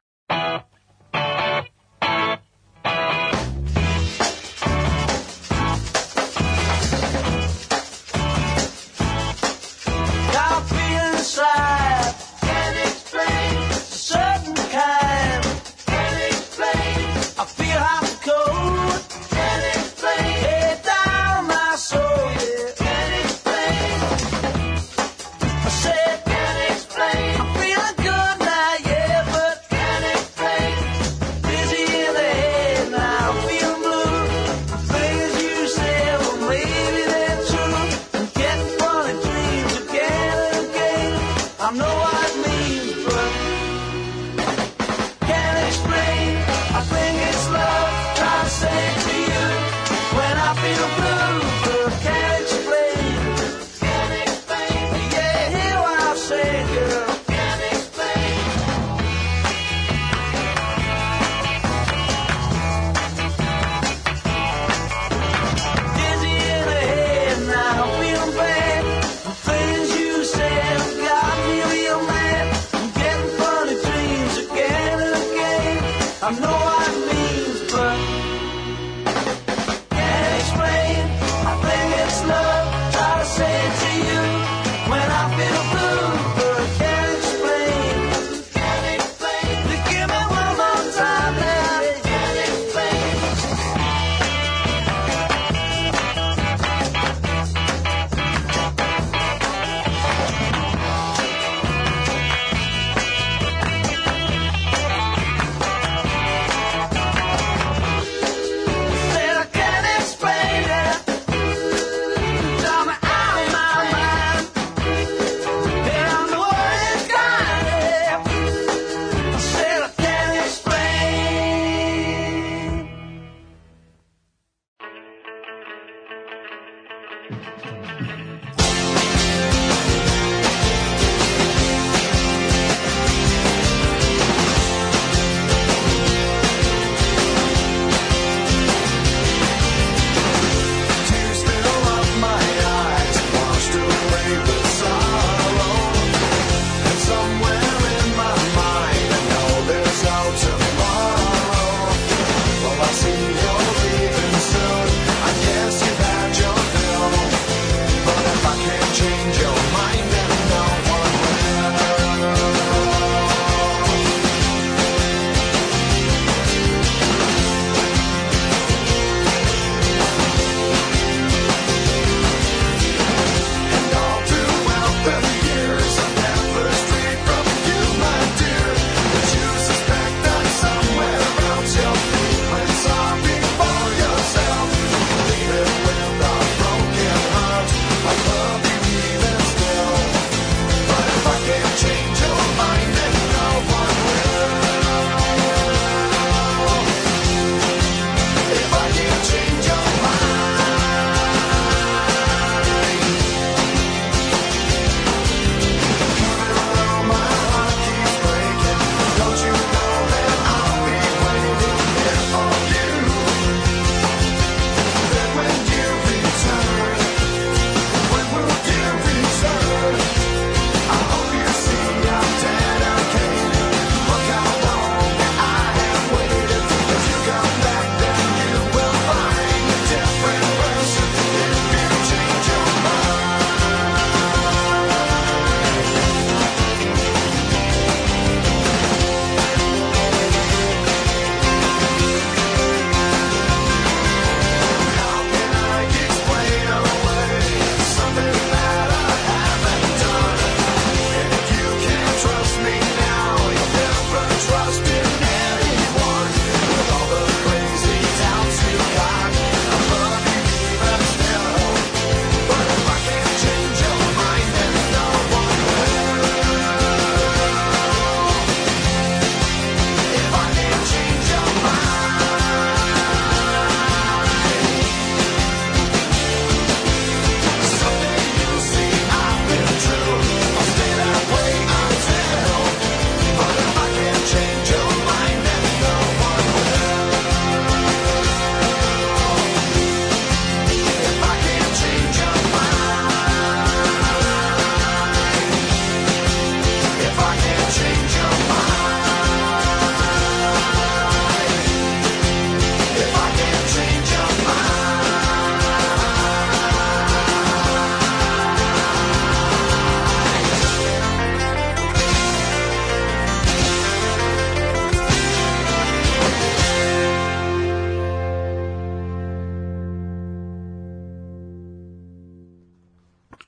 Inside, can't explain, it's a certain kind, can't explain, I feel hot and cold, can't explain, hey down my soul, yeah, can't explain, I said can't explain, I'm feeling good now, yeah, but can't explain,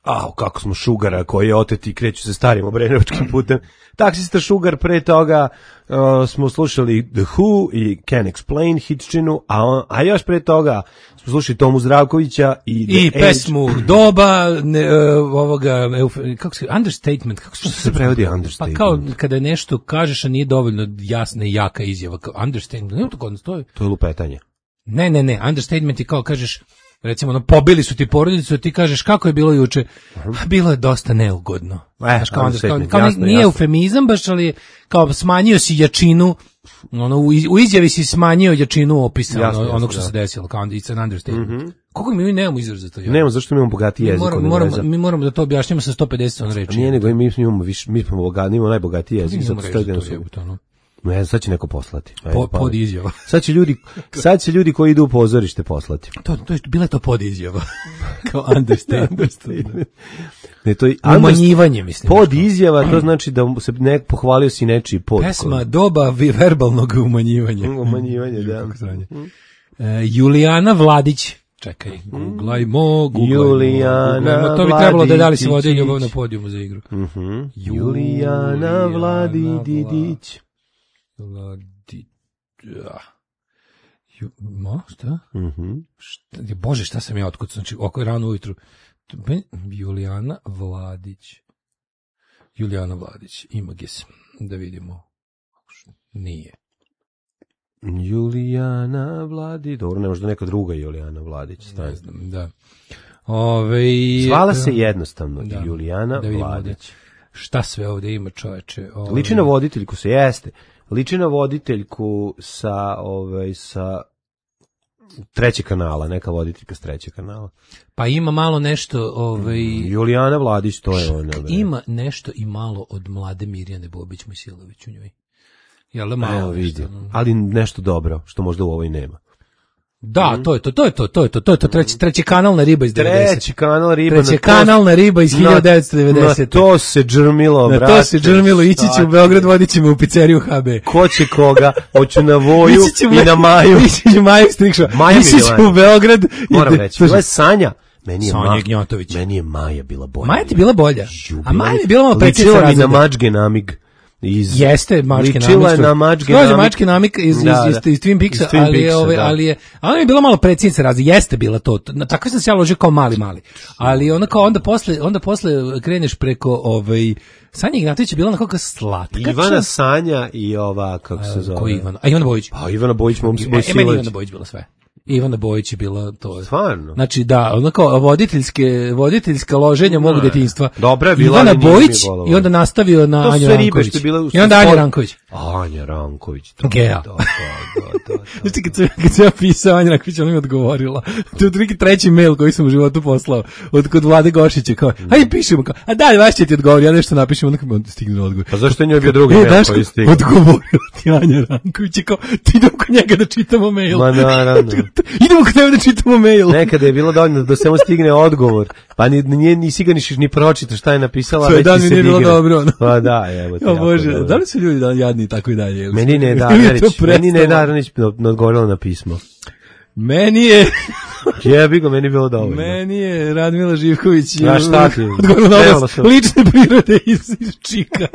A, kako smo Šugara koji je otet i kreću se starim obrenovačkim putem. Taksista Šugar, pre toga uh, smo slušali The Who i Can't Explain hitčinu, a, on, a još pre toga smo slušali Tomu Zdravkovića i, i pesmu Doba, ne, uh, ovoga, kako se, understatement, kako se, se prevodi understatement? Pa kao kada nešto kažeš, a nije dovoljno jasna i jaka izjava, kao understatement, nema to kod nas, to je... To je lupetanje. Ne, ne, ne, understatement je kao kažeš, recimo, ono, pobili su ti porodicu, a ti kažeš kako je bilo juče. Bilo je dosta neugodno. E, Znaš, kao, onda, kao, kao jasno, nije jasno. eufemizam baš, ali kao smanjio si jačinu, ono, u, iz, u izjavi si smanjio jačinu opisa Jasno, ono, jasno, onog što da. se desilo, kao it's an understatement. Mhm. Kako mi nemamo izraz za to? Ja? Nemamo, zašto mi imamo bogati Mi jezik? moramo, ono moramo, veza. mi moramo da to objašnjamo sa sto pedeset on reči. Nije nego mi imamo više, mi smo bogati, imamo najbogatiji jezik. Mi Zato imamo što reći je za da to jebote, ono. Ne znam, sad će neko poslati. Ajde, Po, pa. pod izjava. Sad će ljudi, sad će ljudi koji idu u pozorište poslati. To, to je, bila je to pod izjava. Kao understatement. Ne, to je umanjivanje, mislim. Pod izjava, to znači da se nek pohvalio si nečiji pod. Pesma Doba vi, verbalnog umanjivanja. Umanjivanje, da. E, Julijana Vladić. Čekaj, googlajmo, googlajmo. Julijana googlajmo. To bi trebalo da dali se vode Vladičić. ljubav na podijumu za igru. Uh-huh. Julijana Vladidić. Vladić. Ju, mo, šta? Uh-huh. šta? Bože, šta sam ja otkucao? Znači, oko je rano ujutru. Julijana Vladić. Julijana Vladić. Imagis. Da vidimo. Nije. Julijana Vladić. Dobro, ne možda neka druga Julijana Vladić. Stane. Ne znam, da. Ove, Zvala se jednostavno da, Julijana da Vladić. Ovdje. Šta sve ovdje ima, čoveče? Ove... Liči na voditeljku se jeste. Liči na voditeljku sa, ovaj, sa trećeg kanala, neka voditeljka s trećeg kanala. Pa ima malo nešto... Ovaj... Mm, Julijana Vladić, to je ona. Ima nešto i malo od mlade Mirjane Bobić-Mojsilović u njoj. Jel da malo? Evo vidi, ali nešto dobro, što možda u ovoj nema. Da, to je to, to je to, to je to, to je to, treći, treći kanalna riba iz devedesetih. Treći kanal riba. Treći kanalna riba iz hiljadu devetsto devedesete. Na to se džrmilo, na brate. Na to se džrmilo, ići će u Beograd, vodit ćemo u pizzeriju H B. Ko će koga? Hoću na Voju i na Maju. Ići ću Maju Strikšo. Ići ću u Beograd. Moram reći, bila je Sanja. Meni je, Sonja Gnjotović. Meni je Maja bila bolja. Maja ti bila bolja? A Maja je bila malo predsjednica razreda. Ličila mi na Mačge namig. Iz, Jeste mačke namik. Ličila je na mačke namik. mačke namik iz, iz, da, iz, iz, iz Twin Peaksa, Twin ali, je, ove, ali je, ona je bila malo predsjednica razreda, jeste bila to, tako sam se ja ložio kao mali, mali, ali ona kao onda posle, onda posle kreneš preko, ovaj, Sanja Ignatović je bila onako slatka. Ivana Sanja i ova, kako se zove? Ko Ivana? A Ivana Bojić? Pa Ivana Bojić, mom se Bojsilović. E, meni Ivana Bojić bila sve. Ivana Bojić je bila to. Stvarno? Znači da, ono kao voditeljske, voditeljska loženja mog detinjstva. Dobra je bila. Ivana Bojić i onda nastavio na Anju Ranković. I onda Anja Ranković. Anja Ranković. Gea. Da, da, da, da. Znači kad sam, kad sam ja pisao Anja Ranković, ona mi odgovorila. To je otprilike treći mail koji sam u životu poslao od kod Vlade Gošića. Kao, hajde pišemo. Kao, a dalje, vas će ti odgovor, ja nešto napišem, onda kao stigne odgovor. Pa zašto je njoj bio drugi mail e, koji stigne? Odgovorila ti Anja Ranković. Kao, ti idemo kod njega da čitamo mail. Ma naravno. Idemo kod njega da čitamo mail. Nekada je bilo dovoljno da samo stigne odgovor. Pa ni, ni, nisi ga niš ni pročitao šta je napisala. Sve dan mi nije bilo dobro. Pa da, evo te. O Bože, da li su ljudi da jadni tako i dalje? Meni ne Darnić, meni ne Darnić odgovorila na pismo. Meni je... Jebi ga, meni bilo dovoljno. Meni je Radmila Živković ja, šta ti? odgovorila na oglas lične prirode iz, iz Čika.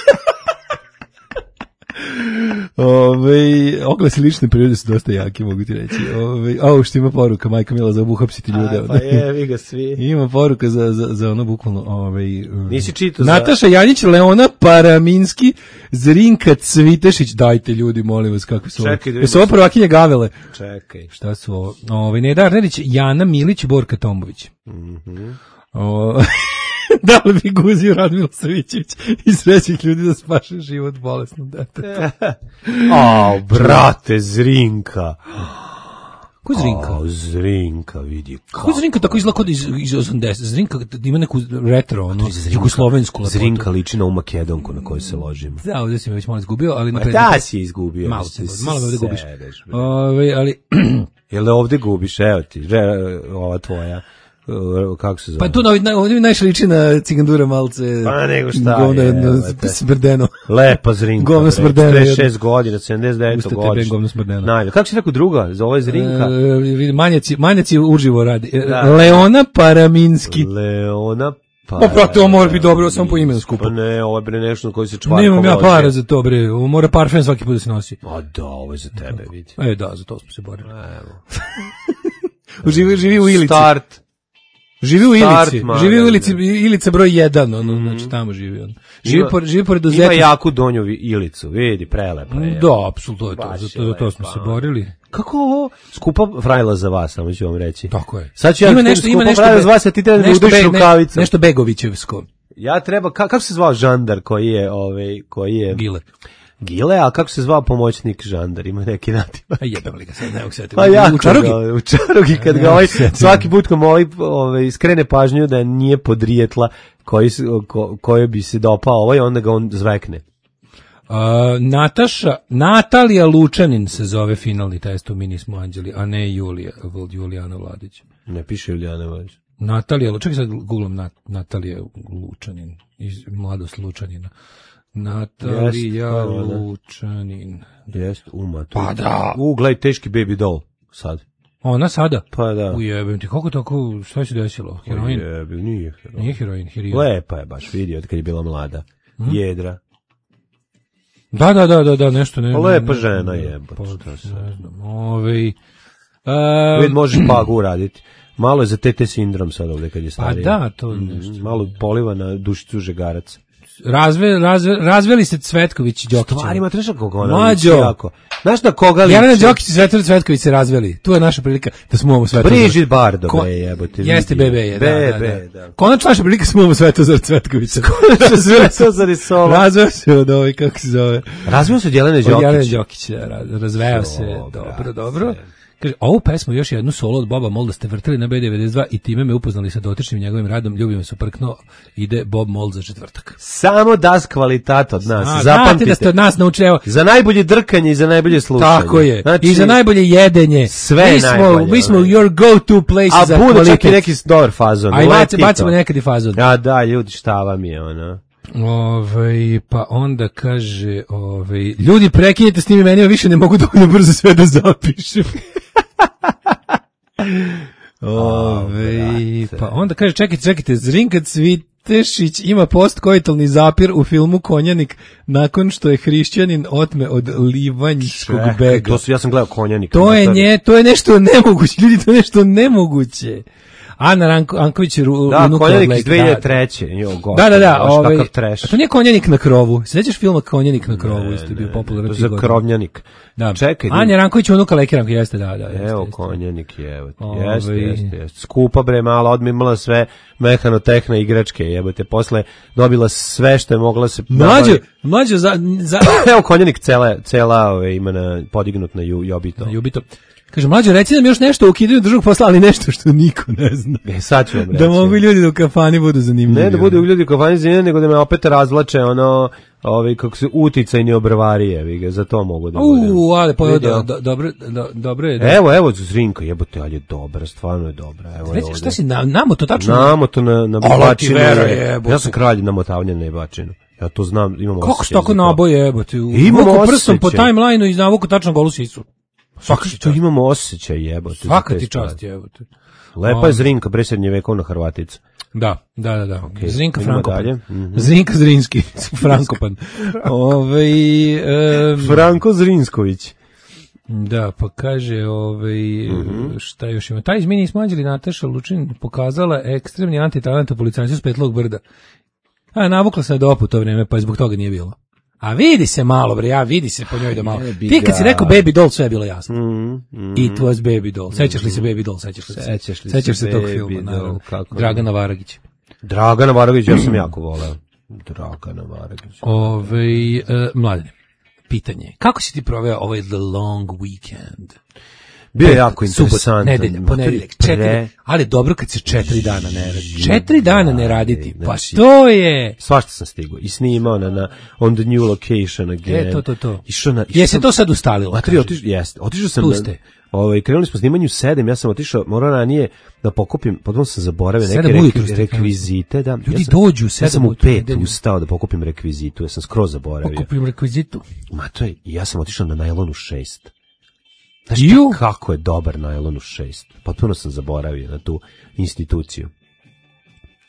Ove, oglasi lične prirode su dosta jaki, mogu ti reći. Ove, a što ima poruka, majka mila, za obuhapsiti ljude. A, pa jevi ga svi. Ima poruka za, za, za ono bukvalno. Ove, nisi čitao Nataša za... Janjić, Leona Paraminski, Zrinka Cvitešić, dajte ljudi, molim vas, kakvi su ovo. Jesu ovo prvakinje Gavele? Čekaj. Šta su ovo? Ove, Neda Arnerić, Jana Milić, Borka Tomović. Mhm. O... da li bi guzio Radmila Savićević i srećih ljudi da spaše život bolesnom detetu? Ao, brate, Zrinka. Ko je Zrinka? Ao, Zrinka, vidi. Kako je Zrinka tako izgleda kod iz, iz osamdesetih? Zrinka ima neku retro, ono, jugoslovensku lepotu. Zrinka liči na u Makedonku na kojoj se ložimo. Da, ovdje si me već malo izgubio, ali... Ma da si je izgubio. Malo se, malo me ovdje gubiš. Ove, ali... Jel da ovdje gubiš, evo ti, ova tvoja... kako se zove? Pa tu na, ovdje mi najviše liči na Cigandura Malce. Pa nego šta govno, je. No, smrdeno. Lepa Zrinka. Govno smrdeno. četrdeset šest godina, sedamdeset devet godina. Govno smrdeno. Najbolje. Kako si rekao druga? Za ovo je Zrinka? E, manjaci, manjaci uživo radi. Da. Leona Paraminski. Leona Pa, pa brate, ovo mora biti dobro, samo po imenu skupo. Pa ne, ovo je bre nešto koji se čvarko. Nemam ja para za to, bre. Ovo mora parfem svaki put da se nosi. A da, ovo je za tebe, vidi. E, da, za to smo se borili. Evo. živi, živi u Ilici. Start. Živi u Start, Ilici. man, Živi u Ilici, Ilica broj jedan, ono, mm. znači tamo živi on. Živi pored, živi pored Uzeta. Ima jaku donju Ilicu, vidi, prelepa je. Da, apsolutno, to, za to, to smo se borili. Kako ovo? Skupa frajla za vas, samo ću vam reći. Tako je. Sad ću ja ima nešto, ima nešto frajla za vas, a ti treba da udeš rukavice. Nešto Begovićevsko. Ja treba, ka, kako se zvao žandar koji je, ovaj, koji je... Gile. Gile, a kako se zvao pomoćnik žandar, ima neki nativ. A jebem li ga sad, ne mogu se... Pa ja, u Čarugi? U Čarugi, kad ga ovaj, svaki put kom ovaj, ovaj, skrene pažnju da nije podrijetla koji, ko, koje bi se dopao ovaj, onda ga on zvekne. Uh, Nataša, Natalija Lučanin se zove finalni test u Mi nismo anđeli, a ne Julija, Julijana Vladić. Ne piše Julijana Vladić. Natalija, čekaj sad googlam Nat, Natalija Lučanin, iz Mladost Lučanina. Natalija Jest, Lučanin. Jest, uma. Pa da. U, gledaj, teški baby doll, sad. Ona sada? Pa da. Ujebem ti, kako tako, šta se desilo? Heroin? Ujebem, nije heroin. Nije heroin, heroin. Lepa je baš, vidio od kad je bila mlada. Hmm? Jedra. Da, da, da, da, da, nešto ne. Lepa ne, žena ne, jebote. Pa, ne znam, ovej... Um, Vid, možeš pagu uraditi. Malo je za T T sindrom sad ovde kad je stariji. Pa da, to nešto. Mm, malo poliva na Dušicu Žegarac. Razve, razve, razveli se Cvetković i Đokić. Stvarima treša koga ona. Mlađo. Znaš na koga liči? Jelena Đokić i Svetlana Cvetković se razveli. Tu je naša prilika da smuvamo Svetozar. Brižit Bardo, Ko... be, jebote. Jeste B B je, da, B B, da, da. da. Konačno naša prilika smuvamo Svetozar Cvetkovića. Konačno Svetozar i Solo. Razveo se od ovaj, kako se zove. Razveo se od Jelene Đokić. Od Jelene Đokić, razveo se. Dobro, dobro. Kaže, ovu pesmu još jednu solo od Boba Molda ste vrtili na B devedeset dva i time me upoznali sa dotičnim njegovim radom, ljubim me su prkno, ide Bob Mold za četvrtak. Samo das kvalitat od nas, A, zapamtite. Znate da ste od nas naučili, evo. Za najbolje drkanje i za najbolje slušanje. Tako je, znači, i za najbolje jedenje. Sve mi smo, najbolje. Mi smo your go-to place a za bude kvalitet. čak i neki dobar fazon. A i bacimo nekad i fazon. A da, ljudi, šta vam je ono? Ove, pa onda kaže, ove, ljudi prekinjete s tim imenima, više ne mogu dovoljno brzo sve da zapišem. Ove, pa onda kaže, čekajte, čekajte, Zrinka Cvitešić ima postkoitalni zapir u filmu Konjanik nakon što je hrišćanin otme od livanjskog bega. To su, ja sam gledao Konjanik. To je, nje, to je nešto nemoguće, ljudi, to je nešto nemoguće. Ana Ranko, Anković je ru, da, unuka Konjanik iz dve hiljade treće. Jo, God, da, da, da. Ovaj, a to nije Konjanik na krovu. Sećaš filma Konjanik na krovu? Ne, isto je bio popularan. To je za Krovnjanik. Da. Čekaj. Anja Ranković je unuka Lekiranka, jeste, da, da. Jeste, evo, jeste. Konjanik je, evo. Jeste, jeste, jeste. Skupa bre, mala, odmimala sve mehanotehne igračke, jebote. Posle dobila sve što je mogla se... Mlađo, mlađo, za... za... evo, Konjanik cela, cela ove, ima na, podignut na ju, Jobito. Na Jubito. Kaže, mlađo, reci nam još nešto o ukidanju državnog posla, ali nešto što niko ne zna. E, sad ću vam reći. Da mogu ljudi da u kafani budu zanimljivi. Ne da budu ljudi u kafani zanimljivi, nego da me opet razvlače ono, ovi, kako se, uticajni obravarije, vi ga, za to mogu da budem. Uuu, ali pa do, do, dobro, do, dobro je. Da. Evo, evo, Zrinka, jebote, ali je dobra, stvarno je dobra. Evo, Reći, šta si, na, namo to tačno? Namo to na, na bačinu. Vera, ja sam kralj namotavanja na bačinu. Ja to znam, imam osjećaj. Kako se tako naboje, jebote? Imamo prstom po timelineu i navuku tačno golu sisu. Svaka ti čast. Imamo osjećaj, jebote. Svaka ti čast, jebote. Lepa je Zrinka, bre srednjevekovna Hrvatica. Da, da, da, da. Okay. Zrinka Frankopan. Mm -hmm. Zrinka Zrinski, Frankopan. Ovaj um, Franko Zrinsković. Da, pa kaže, ovaj mm -hmm. šta još ima? Taj izmeni smo anđeli Nataša Lučin pokazala ekstremni antitalent u policajcu s Petlog brda. A navukla se do opu to vreme, pa zbog toga nije bilo. A vidi se malo, bre, ja vidi se po njoj da malo. Ti kad si rekao Baby Doll, sve je bilo jasno. Mm, mm, It was Baby Doll. Sećaš li se Baby Doll? Sećaš li se? Sećaš, li Sećaš se, se tog filma, naravno. Dragana Varagić. Dragana Varagić, ja sam jako voleo. Dragana Varagić. Ove, uh, Mladene, pitanje. Kako si ti proveo ovaj The Long Weekend? Bio je jako interesantan. Nedelja, ponedeljak, četiri, ali dobro kad se četiri dana ne radi. Četiri dana ne raditi, pa to je... Svašta sam stigao i snimao na, na on the new location again. E, to, to, to. Išao na... Jesi to sad ustalilo? Matri, otiš, jeste, otišao sam... Tu ste. Ovaj, krenuli smo snimanju sedam, ja sam otišao, morao ranije da pokupim, potom sam zaboravio neke rekvi, rekvizite. Da, ljudi ja sam, dođu sedam. Ja sam u pet ustao da pokupim rekvizitu, ja sam skroz zaboravio. Pokupim rekvizitu? Ma to je, ja sam otišao na najlonu šest. Znaš kako je dobar najlon u šest? Potpuno sam zaboravio na tu instituciju.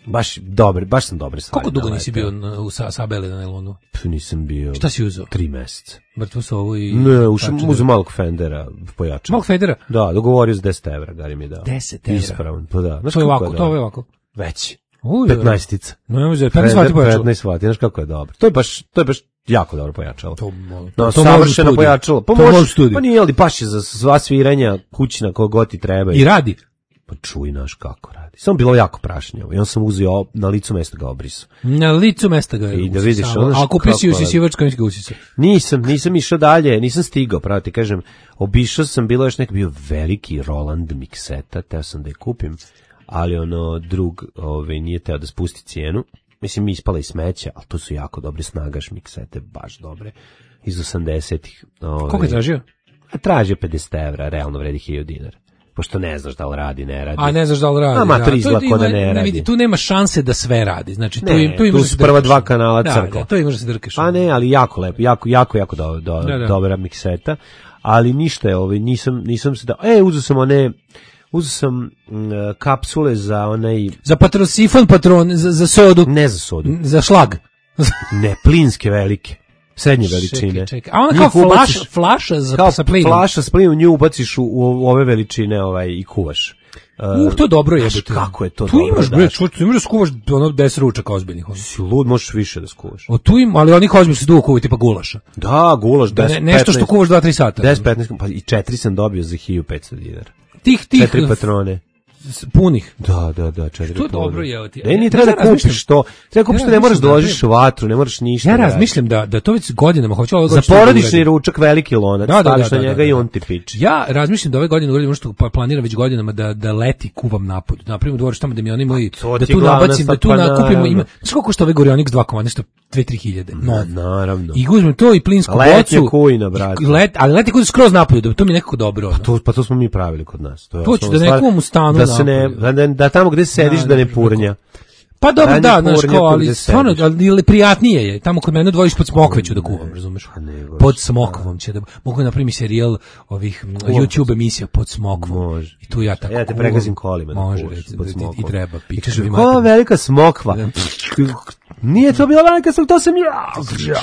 Baš dobre, baš sam dobre stvari. Koliko dugo naleteo. nisi bio na, u sa, Sabele na Nelonu? P, nisam bio. Šta si uzeo? Tri meseca. Mrtvo su ovo i... Ne, ušao uzeo malog Fendera, pojačao. Malog Fendera? Da, dogovorio za deset evra, Gari mi je dao. deset evra? Ispravan, pa da. Znaš To je kako ovako, to je ovako. Veći. Uj, petnaestica. No, nemoj za petnaest vati Fender pojačalo. petnaest vati, znaš kako je dobro. To je baš, to je baš jako dobro pojačalo. To, mo- No, to može u savršeno studiju. pojačalo. Pa To može u može, studiju. pa nije, ali baš je za sva sviranja kućna koga god ti treba. I radi. Pa čuj, naš kako radi. Samo bilo jako prašnjavo i on sam uzeo na licu mesta ga obrisao. Na licu mesta ga je I da usisao. vidiš, ono što- A kupio si kako radi. usisivač kojim si ga usisao. Nisam, nisam išao dalje, nisam stigao, pravo ti kažem. Obišao sam, bilo još neki bio veliki Roland mikseta, teo sam da je kupim, ali ono drug ovaj, nije teo da spusti cijenu. Mislim, mi ispala i smeća, ali to su jako dobre snagaš miksete, baš dobre, iz osamdesetih. Ovaj, Koliko je tražio? A tražio pedeset evra, realno vredi hiljadu dinara. Pošto ne znaš da li radi, ne radi. A ne znaš da li radi. A mater da. izgleda To ko da ima- ne radi. vidi, tu nema šanse da sve radi. Znači, tu, Ne, im- tu, imaš tu da su se prva drkaš. dva kanala da, crkva. Da, to imaš da se drkaš. Pa ne, ali jako lepo, jako, jako, jako do, do, Da, da. dobra mikseta. Ali ništa je, ovaj, nisam, nisam se da... E, uzeo sam one... Uzeo sam mm, kapsule za onaj... Za patrosifon patron, za, za sodu, Ne za sodu. za šlag. Ne, plinske velike. Srednje veličine. Čekaj, čekaj. A ona kao Njih ubaciš- flaša, flaša za, kao sa plinom. flaša s plinom, nju ubaciš u, u ove veličine ovaj, i kuvaš. Uh, to dobro je. znaš kako je to tu dobro, imaš, bre, Daško. čuč, tu imaš da skuvaš ono deset ručaka ozbiljnih. Ono. Si lud, možeš više da skuvaš. O, tu im, ali onih ozbiljnih se dugo kuvaju, tipa gulaša. Da, gulaš, Da, deset, ne, nešto što kuvaš dva tri sata. deset petnaest, pa i četiri sam dobio za hiljadu petsto dinara. Tih, tih, Četiri patrone. s- punih. Da, da, da, četiri To je patrone. dobro, evo ti. Ne, nije Ja treba da razmišljam- kupiš to. Treba kupiš Ja to, ne moraš razmišljam da da ložiš vatru, ne moraš ništa. Ja da radiš. razmišljam da, da to već godinama hoću ove Za godine što da porodični uradim. ručak veliki lonac, Da, da, staviš da, na da, njega da, i da. on ti piče. Ja razmišljam da ove godine uradim ono što pa planiram već godinama da da leti kuvam napolju. Napravim dvorište tamo da mi oni moji to da ti tu glavna nabacim, da stvar, tu pa nakupimo naravno. ima. Znaš koliko što ove Gorionix dva komada nešto dve tri hiljade. No. Naravno. I uzmem to i plinsku Letnja bocu. kujna, brate. i Let, ali leti kuda skroz napolju, da to mi je nekako dobro. ono. To, pa to smo mi pravili kod nas. To, je To ću osnovna da ne stvar. kuvam u stanu Da se ne, napolju. da, da tamo gde sediš Da, da, da, ne purnja. Pa dobro, Ranje da, znaš, purnjaka kao, ali gde stvarno, sediš. ali ili prijatnije je. Tamo kod mene dvojiš pod smokveću da kuvam, razumeš? Pa ne, baš. Pod smokvom će da mogu napraviti serijal ovih m, YouTube emisija pod smokvom. Može. I tu ja tako. Ja te kuvam. pregazim kolima da Može, kuvaš recimo, pod i- i, smokvom. treba. I pička kaže, mi ko mater. velika smokva? Da. Nije to bila velika smokva, to sam ja.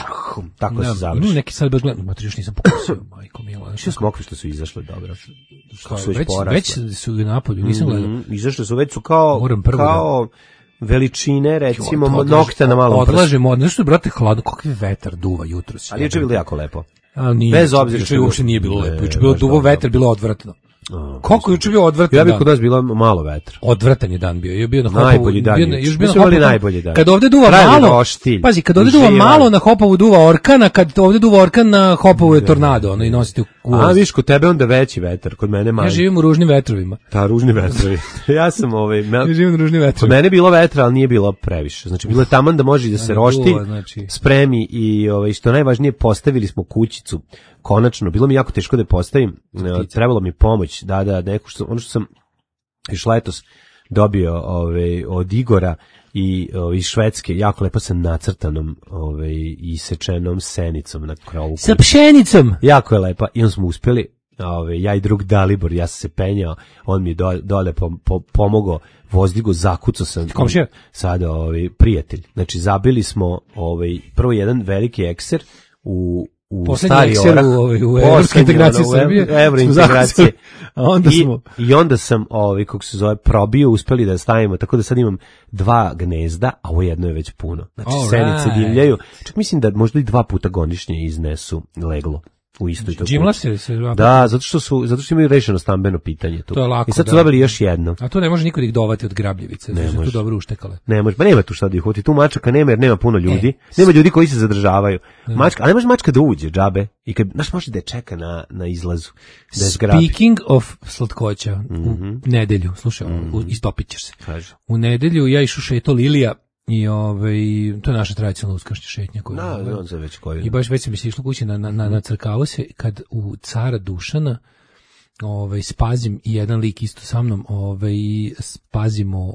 Tako Da, se imam završi. neki sad baš gledam, mater, još nisam pokusio, majko mila. Što smokve što su izašle dobro. Kao, su već već, porasle. već su napolju, nisam gledao. Mm, izašle su već su kao, Moram prvo da- kao veličine, recimo, Odlažem- nokta na malom prstu. Odlažem, od, nešto je, brate, hladno, kakav vetar duva jutros. Ali juče je bilo jako lepo. A nije, Bez obzira što juče je uopšte bilo- nije bilo Ne, lepo. Juče je bilo baš duvo dobro. vetar, bilo odvratno. A, Koliko je juče bio odvratan Ja bih dan? kod nas bilo malo vetra. Odvratan je dan bio. Je bio na Hopovu. Najbolji dan bio na- juče. još bio Mi na smo imali Hopovu. najbolji dan. Kad ovde duva Trajali malo, roštilj. pazi, kad ovde duva Uživali. malo, na Hopovu duva orkan, a kad ovde duva orkan, na Hopovu je tornado, ono i nosite u A, ulaz. viš, kod tebe onda veći vetar, kod mene Ja manji. živim u ružnim vetrovima. Ta, ružni vetrovi. ja sam ovaj... Me, Ja živim u ružnim kod vetrovima. mene je bilo vetra, ali nije bilo previše. Znači, bilo je taman da može i da se duva, roštilj znači. spremi i ovaj, što najvažnije, postavili smo kućicu. Konačno, bilo mi jako teško da je postavim. E, Trebalo mi pomoć, da, da, neko što, ono što sam iš letos dobio ovaj, od Igora i ovaj, iz Švedske, jako lepo sa nacrtanom ovaj, isečenom senicom na krovu. Sa pšenicom. Jako je lepa i on smo uspeli, ove, ja i drug Dalibor, ja sam se penjao, on mi je dole, dole pom, pom, pomogao, vozdigo, zakucao sam. Komšija? Sada ovaj, prijatelj. Znači, zabili smo ovaj, prvo jedan veliki ekser u u Poslednji stari ekser orah. u, ovaj, u Poslednji, evropskoj integraciji ono, u ev- Srbije. Evrointegracije. A onda I, smo... I onda sam, ovaj, kako se zove, probio, uspeli da stavimo, tako da sad imam dva gnezda, a ovo jedno je već puno. Znači, All senice right. divljaju. Čak mislim da možda i dva puta godišnje iznesu leglo u istoj toj kući. Džimlase se... Da, zato što su, zato što imaju rešeno stambeno pitanje tu. To je lako, I sad su da. dobili još jedno. A tu ne može niko da ih dovati od grabljevice. Ne su tu može. dobro uštekale. Ne može, pa nema tu šta da ih uvati. Tu mačaka nema jer nema puno ljudi. E, Nema ljudi koji se zadržavaju. Mačka, a ne može mačka da uđe džabe i kad znaš može da je čeka na na izlazu. Da je zgrabi. Speaking of slatkoća, Mhm. u nedelju, slušaj, u- istopit ćeš se. Kaže. U nedelju ja išu šeto Lilija i ovaj, to je naša tradicionalna uskršnja šetnja. Koju, Da, ovaj, on se već koji. I baš već sam mi se išlo kući na, na, na, na crkavo se, kad u cara Dušana ovaj, spazim i jedan lik isto sa mnom, ovaj, spazimo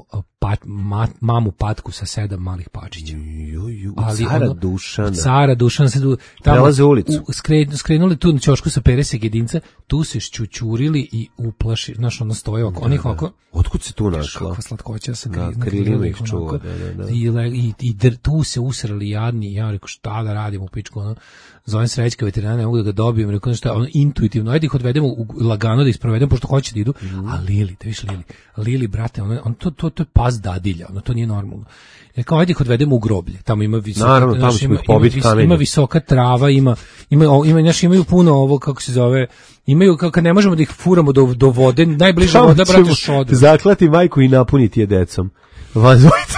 pat, ma, mamu patku sa sedam malih pačića. Ju, ju, Ali cara ono, Dušana. Cara Dušana se tu tamo prelaze ulicu. U, skre, skrenuli tu na ćošku sa Perese jedinca, tu se šćućurili i uplaši, znaš, ono stoje oko, Da, onih da. ovako. Otkud se tu našla? Kakva slatkoća sa Da, kri, krilima ih čuva, da, da, da. I, le- i, i dr, tu se usrali jadni, ja rekao šta da radim u pičku, ono, zovem Srećka veterinara, ne mogu da ga dobijem, rekao šta, ono, intuitivno, ajde ih odvedemo u, lagano da isprovedemo, pošto hoće da idu, Mhm. a Lili, te viš Lili, Lili, brate, ono, on, to, to, to je pas dadilja, ono, to nije normalno. Ja kao, ajde ih odvedemo u groblje, tamo ima visoka, Naravno, tamo znaš, ćemo ima, ih pobiti ima, vis- kamenjem. ima visoka trava, ima, ima, o- ima, znaš, imaju puno ovo, kako se zove, imaju, kao kad ne možemo da ih furamo do, do vode, najbliža Tamo voda, brate, ćemo šodru. zaklati majku i napuniti je decom. Vas dvojica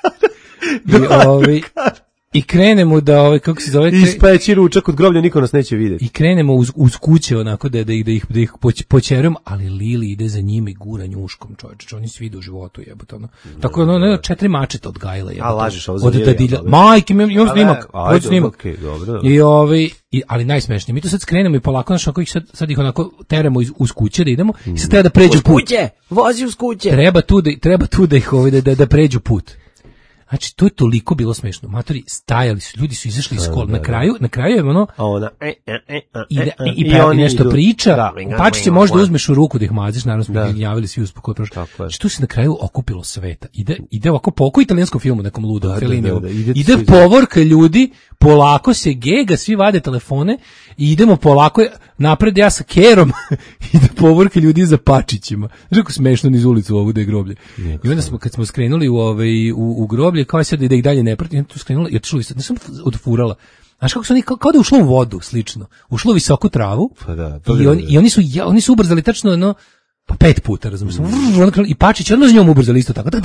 drugara. I, ovaj, I krenemo da, ovaj, kako se zove, I ispeći ručak od groblja, niko nas neće vidjeti. i krenemo uz, uz kuće onako da, da ih, da ih, da ih poć, poćerujem, ali Lili ide za njima i gura njuškom, čovječe, oni svi idu u životu, jebote, ono. Tako ono, ono, četiri mačeta odgajila, jebote. A, lažeš, ovo za od Lili, dadilja. ali- Majke, imam, imam A, snimak, ne, hoću ajde, snimak. okej, dobro, dobro. I ovaj, i, ali najsmešnije, mi to sad skrenemo i polako, znaš, onako ih sad, sad ih onako teramo iz, uz kuće da idemo, i sad treba da pređu put. Vozi uz kuće. Treba tu da, treba tu da ih ovaj, da, da, da pređu put. Znači, to je toliko bilo smešno. Matori stajali su, ljudi su izašli iz škole. Na kraju, na kraju je ono, A ona, e, e, e, e, ide, e, i, i i, oni nešto idu. priča, Da. Pačiće može da uzmeš u ruku da ih maziš, naravno smo Da. ih javili svi uspoko. Tako je. Znači, tu se na kraju okupilo sveta. Ide, ide ovako po oko italijanskom filmu, nekom ludom, Da, da, Fellinijevom. da, da, ide Ide svi povorka ljudi, polako se gega, svi vade telefone i idemo polako, napred ja sa kerom, ide povorka ljudi za Pačićima. Znaš kako smešno niz ulicu ovu da je groblje. I onda smo, kad smo skrenuli u, ovaj, u, u groblje, kao sad da ih dalje ne pratim, tu skrenula i otišlo, ne sam odfurala. Znaš kako su oni, kao, kao da je ušlo u vodu, slično. Ušlo u visoku travu Pa da, to i, je- oni, i oni, su, ja, oni su ubrzali tačno jedno, pa pet puta, razumiješ. Mm. I Pačić odmah s njom ubrzali isto tako.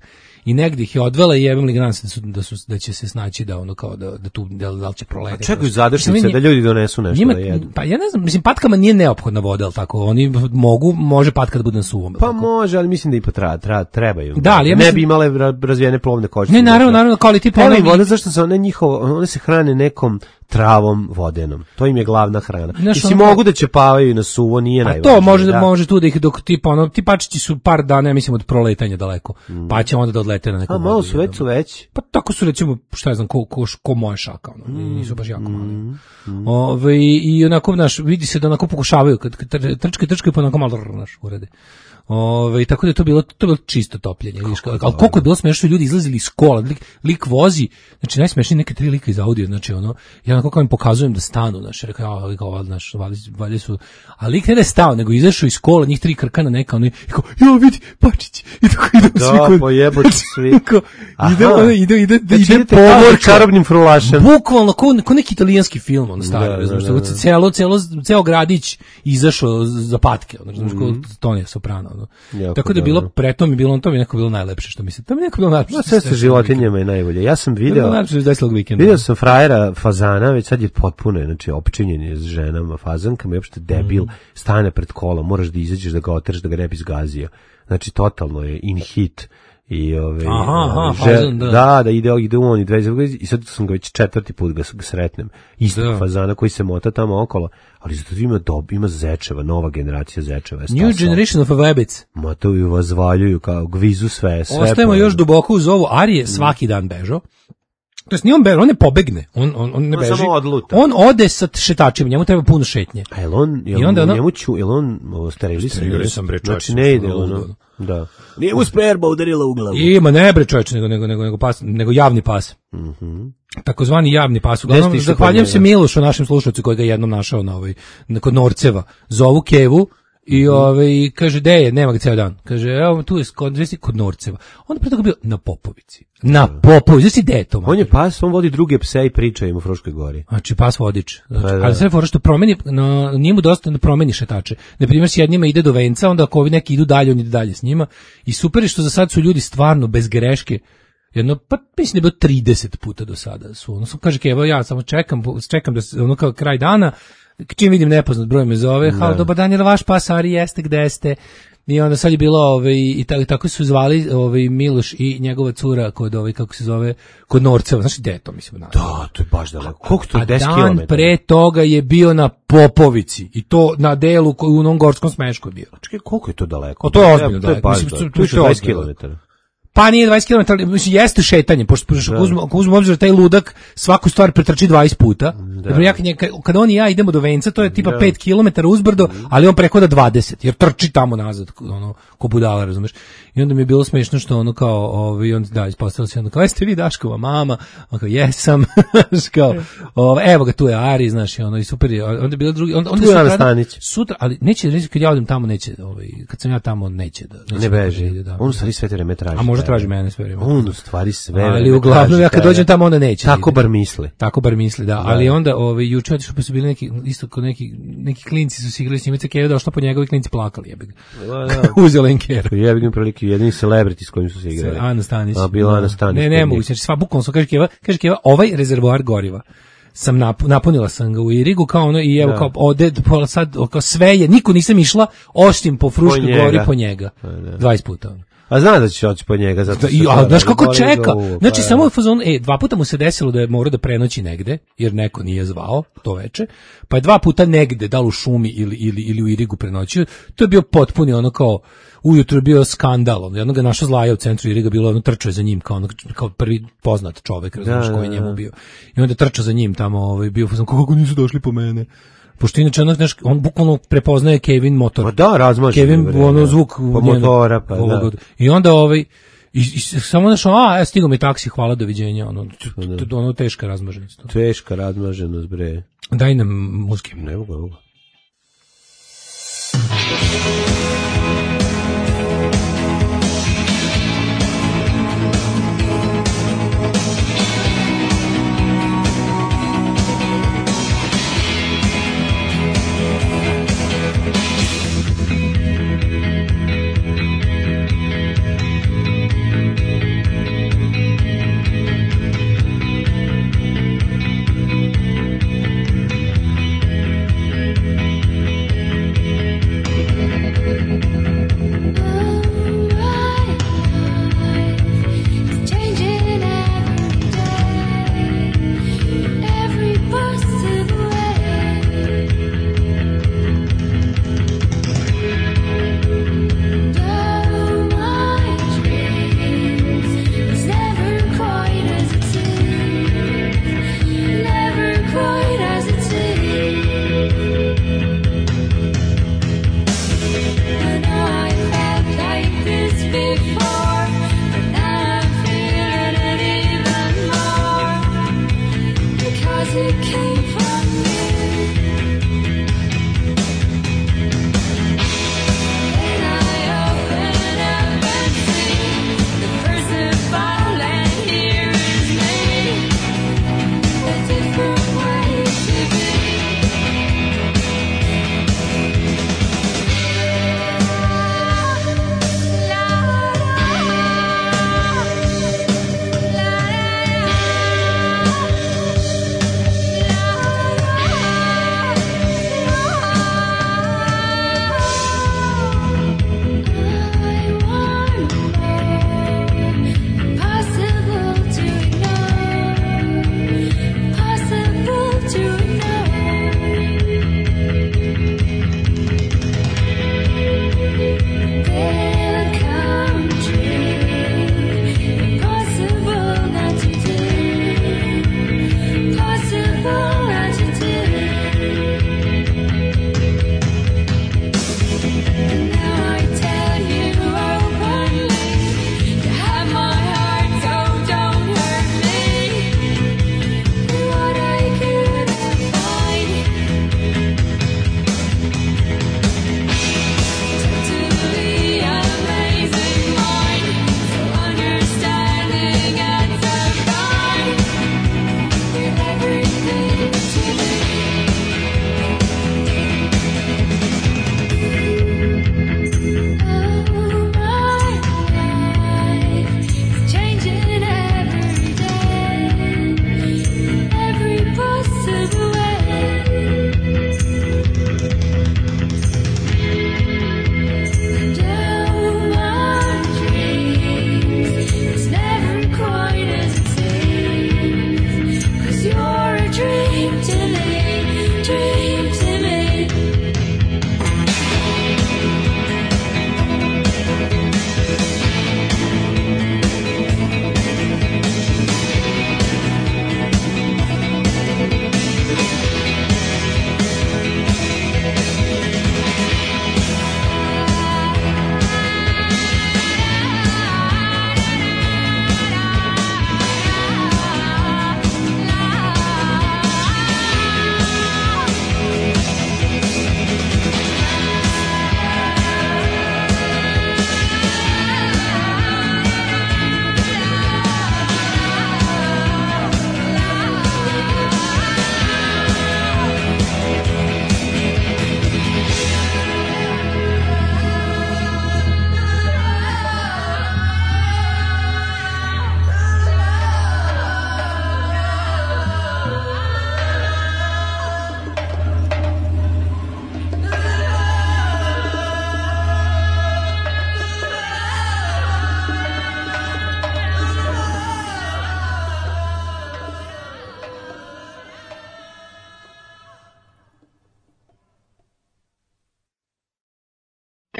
I negdje ih je odvela i jebim li ga nadam se da, su, da, su, da će se snaći da ono kao da, da tu, da, da li će proletati. Čekaju zadršnice da ljudi donesu nešto Njima, da jedu. pa ja ne znam, mislim, patkama nije neophodna voda, ali tako, oni mogu, može patka da bude na suvom. Pa može, ali mislim da ipak treba, treba, trebaju. Da, ali ja ne mislim- bi imale ra- razvijene plovne kočice. Ne, naravno, naravno, kao ali tipa Treba im ono- voda, zašto se one njihovo, one se hrane nekom travom vodenom. To im je glavna hrana. Znaš, Mislim, ono- mogu da ćepavaju na suvo, nije A najvažnije. to može da da. može tu da ih dok tipa ono ti Pačići su par dana ja mislim od proletanja daleko. Pa će onda da odlete na neku A malo vodu, su već su već. Pa tako su recimo šta ja znam ko ko, ko moja šaka ono. Nisu baš jako mali. Mm. Ovaj i onako naš vidi se da onako pokušavaju kad, kad trčke trčke pa onako malo naš urede. Ove, tako da je to bilo, to je bilo čisto topljenje. Vidiš, ali koliko je bilo smešno, ljudi izlazili iz kola, lik, lik vozi, znači najsmešnije neke tri lika iz audio, znači ono, ja onako kao im pokazujem da stanu, znači, rekao, ja, kao, valjda, naš, valjda su, a lik ne da je stao, nego izašao iz kola, njih tri krkana neka, ono, i kao, jo, vidi, Pačić, i tako idemo Da, svi kod... pojebote svi. Kao, ide, Aha. ono, ide, ide, Znači, ide idete kao povorka. čarobnim frulašem. Bukvalno, kao, kao neki italijanski film, ono, stari, Da, da, razumiješ, da, da. celo, celo, ceo gradić izašao za patke, ono, razumiješ, kao Tonija Soprano, ono. Jako Tako da je bilo, dobro. preto mi bilo, to mi je neko bilo najlepše što mi se, to mi je neko bilo najlepše. No, što sve se sa desilo životinjama je najbolje. Ja sam ovog vikenda. To je bilo video, najlepše što se desilo ovog vikenda. video sam frajera fazana, već sad je potpuno, znači opčinjen je s ženama, fazankama i uopšte debil, Mhm. stane pred kolom, moraš da izađeš da ga otereš, da ga ne bi zgazio. Znači, totalno je in hit. I ove, Aha, aha, ove, fazan, da. da, da ide, ide on i dve, i sad sam ga već četvrti put ga, ga sretnem. Istog Da. fazana koji se mota tamo okolo, ali zato ima dob, ima zečeva, nova generacija zečeva. je New stasala. generation of rabbits. Motovi vas valjuju, kao gvizu sve, sve. Ostajemo po- još duboko uz ovo. Ari je svaki dan bežao. To jest nije on bežao, on ne pobegne. On, on, on ne On beži. samo odluta. On ode sa šetačima, njemu treba puno šetnje. A jel on, jel I onda ono- njemu ću, jel on o, sterilisan? Sterilisan, bre, čovječe, Znači ne ide ono ono, ludo. da. Nije mu sperma udarila u glavu. Ima ne bre čovječe, nego, nego, nego, nego, pas, nego javni pas. Takozvani javni pas. Uglavnom, Gde ste išli zahvaljujem kod se njega? Milošu, našem slušalcu koji ga je jednom našao na ovaj, na- kod Norceva. Zovu Kevu i ovaj, kaže, de je, nema ga ceo dan. Kaže, evo, tu je kod, gde si? Kod Norceva. Onda pre toga bio na Popovici. Na Popovici, gde si deto? On je pas, on vodi druge pse i priča im u Fruškoj gori. Znači pas vodič. Znači, Pa da. ali sve fora što promeni, no, nije mu dosta da promeni šetače. Na primjer, s jednima ide do venca, onda ako ovi neki idu dalje, on ide dalje s njima. I super je što za sad su ljudi stvarno bez greške. Jedno, pa mislim da je bilo trideset puta do sada su. Ono, sam kaže, evo ja samo čekam, čekam da se, ono kao kraj dana, čim vidim nepoznat broj me zove, halo, dobar dan, je li vaš pas, Ari, jeste, gde ste? I onda sad je bilo, ovaj, i tako, tako su zvali ovaj, Miloš i njegova cura kod, ovaj, kako se zove, kod Norceva, znači, gde je to, mislim, naravno. Da, to je baš daleko. Koliko to A je deset dan kilometara? pre toga je bio na Popovici i to na delu koji u onom gorskom smešku je bio. Čekaj, koliko je to daleko? O, to je ozbiljno To je daleko. baš Mislim, daleko. to je To je dvadeset ozbiljno. kilometara. Pa nije dvadeset kilometara, mislim, jeste šetanje, pošto, pošto ako uzmemo uzme obzir da taj ludak svaku stvar pretrči dvadeset puta. Da. Ja, kada on i ja idemo do venca, to je tipa da. pet kilometara uzbrdo, ali on prehoda dvadeset, jer trči tamo nazad, ono, ko budala, razumeš. I onda mi je bilo smešno što ono kao, ovaj, on, da, ispostavilo se onda kao, jeste vi Daškova mama? On kao, jesam, kao, ovaj, evo ga, tu je Ari, znaš, i ono, i super je, onda je bilo drugi, onda, onda tu je Ana Stanić. Sutra, ali neće, reći, kad ja odem tamo, neće, ovaj, kad sam ja tamo, neće da... Neće ne beži, da, da, on u stvari sve vreme traži. A možda traži mene sve vreme. On u stvari sve vreme ali uglavnom, ja kad dođem tamo, onda neće. Tako bar misli. Tako bar misli, da, ali onda, ovaj, juče otišao, pa su bili neki, isto kao neki, neki klinci su se igrali s njima, Keva došla po njegovi klinci plakali, jebi ga. Uzela im Keru. Jebi ga prilike, jedini celebrity s kojim su se igrali. Ana Stanić. A bila Ana Stanić. Ne, ne mogu, znači sva bukvalno su, kaže Keva, kaže Keva, ovaj rezervoar goriva sam nap, napunila sam ga u Irigu kao ono i evo da. Kao ode sad kao sve je, niko nisam išla osim po Fruškoj gori po njega. Da. dvadeset puta. Ono. A zna da će oći po njega zato što. Da, znaš kako čeka. Uvo, znači pa, samo je fazon, e, dva puta mu se desilo da je morao da prenoći negde, jer neko nije zvao to veče. Pa je dva puta negde, da li u šumi ili ili ili u Irigu prenoćio. To je bio potpuni ono kao ujutro je bio skandal. Jednog ga našao Zlaja u centru Iriga, bilo ono trčao za njim kao ono, kao prvi poznat čovjek, razumiješ koji je njemu bio. I onda trčao za njim tamo, ovaj bio fazon kako nisu došli po mene. Pošto inače on, on bukvalno prepoznaje Kevin motor. Ma da, razmaže. Kevin, bre, ono zvuk po motora, pa da. I onda ovaj, i, i samo našao, a, stigao mi taksi, hvala, doviđenja, ono, da. ono teška razmaženost. Teška razmaženost, bre. Daj nam muzike. Ne mogu, ne mogu.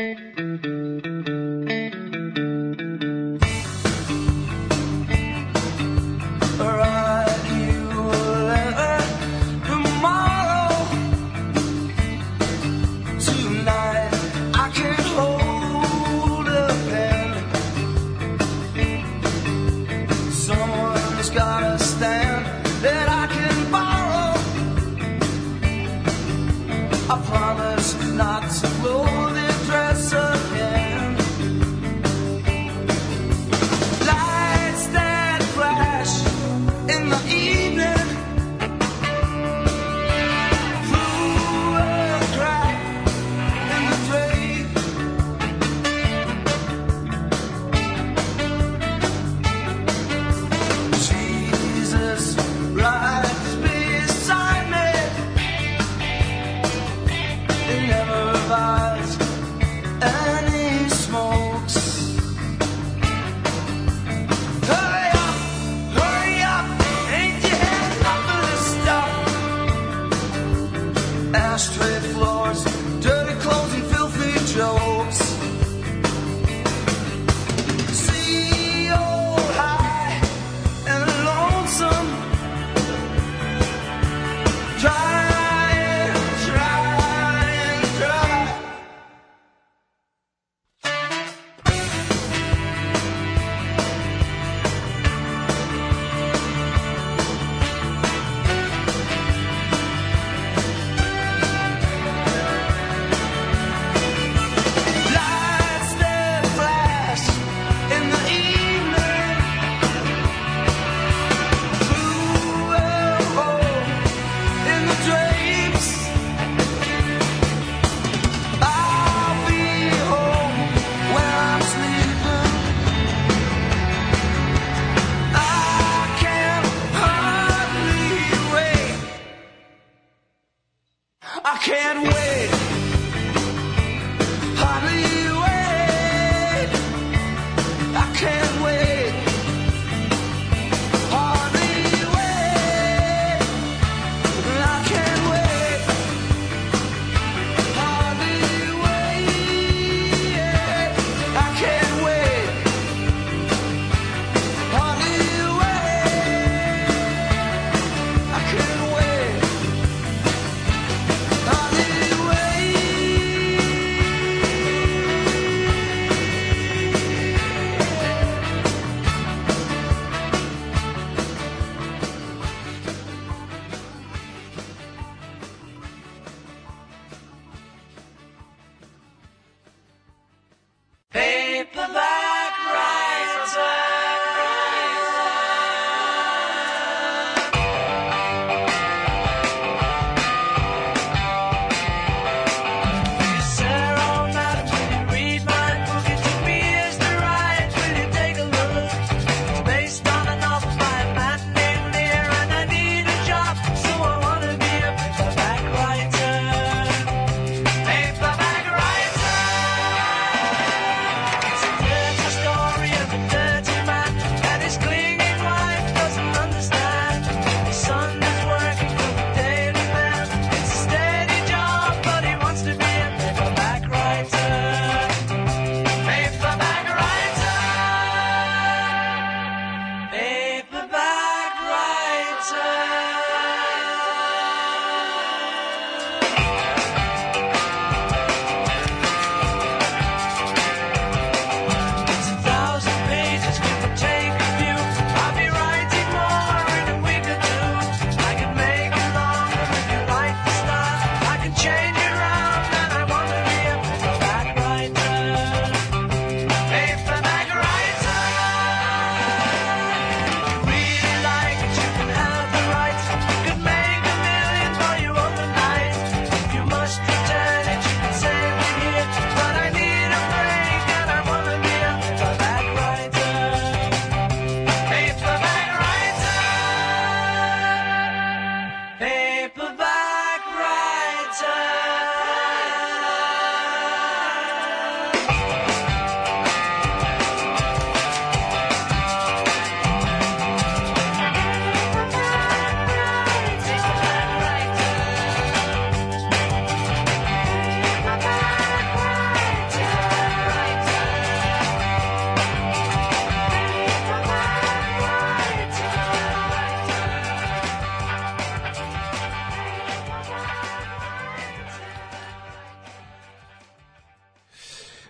Not to blow the dress again.